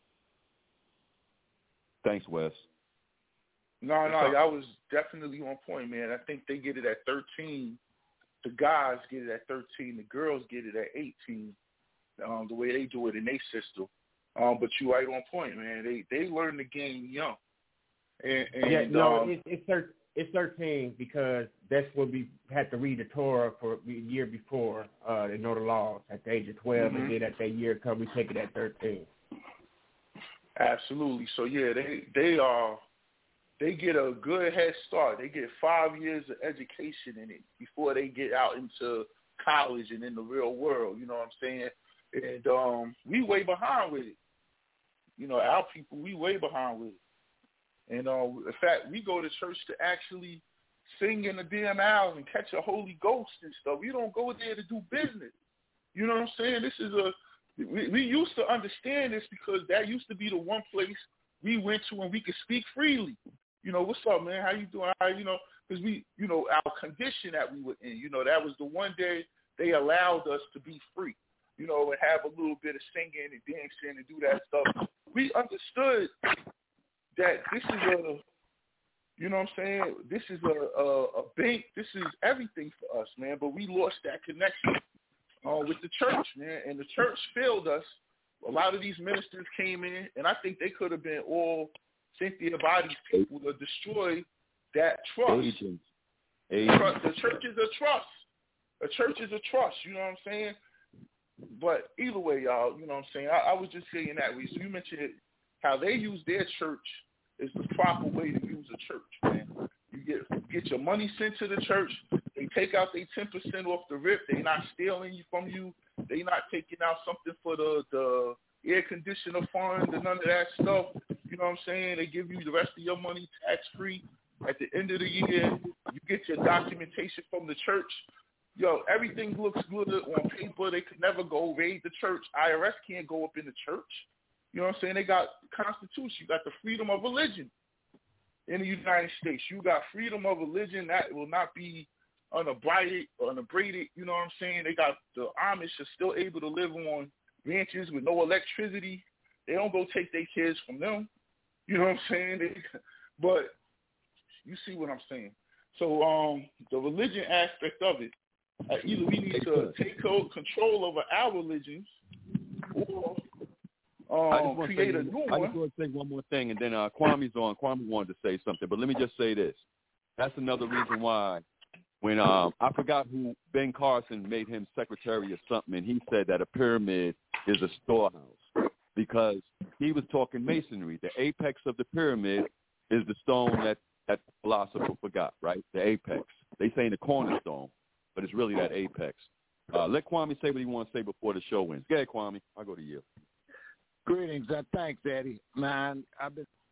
Thanks, Wes. No, I was definitely on point, man. I think they get it at 13. The guys get it at 13. The girls get it at 18, the way they do it in their system. But you right on point, man. They learn the game young. And it's It's 13 because that's what we had to read the Torah for the year before, to know the laws at the age of 12, and then at that year come, we take it at 13. Absolutely. So yeah, they get a good head start. They get 5 years of education in it before they get out into college and in the real world. You know what I'm saying? And we way behind with it. You know, our people, we way behind with it. And in fact, we go to church to actually sing in the damn aisles and catch a Holy Ghost and stuff. We don't go there to do business. You know what I'm saying? This is we used to understand this because that used to be the one place we went to and we could speak freely. You know, what's up, man? How you doing? Because we, you know, our condition that we were in, you know, that was the one day they allowed us to be free, you know, and have a little bit of singing and dancing and do that stuff. We understood that this is you know what I'm saying? This is a bank. This is everything for us, man. But we lost that connection with the church, man. And the church failed us. A lot of these ministers came in, and I think they could have been all Cynthia Body's people to destroy that trust. Agents. The church is a trust. A church is a trust, you know what I'm saying? But either way, y'all, you know what I'm saying? I was just saying that. So you mentioned how they use their church is the proper way to use a church, man. You get your money sent to the church. They take out their 10% off the rip. They're not stealing from you. They're not taking out something for the air conditioner fund and none of that stuff. You know what I'm saying? They give you the rest of your money tax-free. At the end of the year, you get your documentation from the church. Yo, everything looks good on paper. They could never go raid the church. IRS can't go up in the church. You know what I'm saying? They got the Constitution. You got the freedom of religion in the United States. You got freedom of religion that will not be unabrided. You know what I'm saying? They got the Amish are still able to live on ranches with no electricity. They don't go take their kids from them. You know what I'm saying? But you see what I'm saying. So the religion aspect of it, either we need to take control over our religions or create a new one. I just want to say one more thing, and then Kwame's on. Kwame wanted to say something, but let me just say this. That's another reason why when I forgot who, Ben Carson made him secretary or something, and he said that a pyramid is a storehouse because he was talking masonry. The apex of the pyramid is the stone that the philosopher forgot, right? The apex. They say the cornerstone, but it's really that apex. Let Kwame say what he wants to say before the show ends. Go ahead, Kwame. I'll go to you. Greetings. Thanks, Eddie. Man, I've been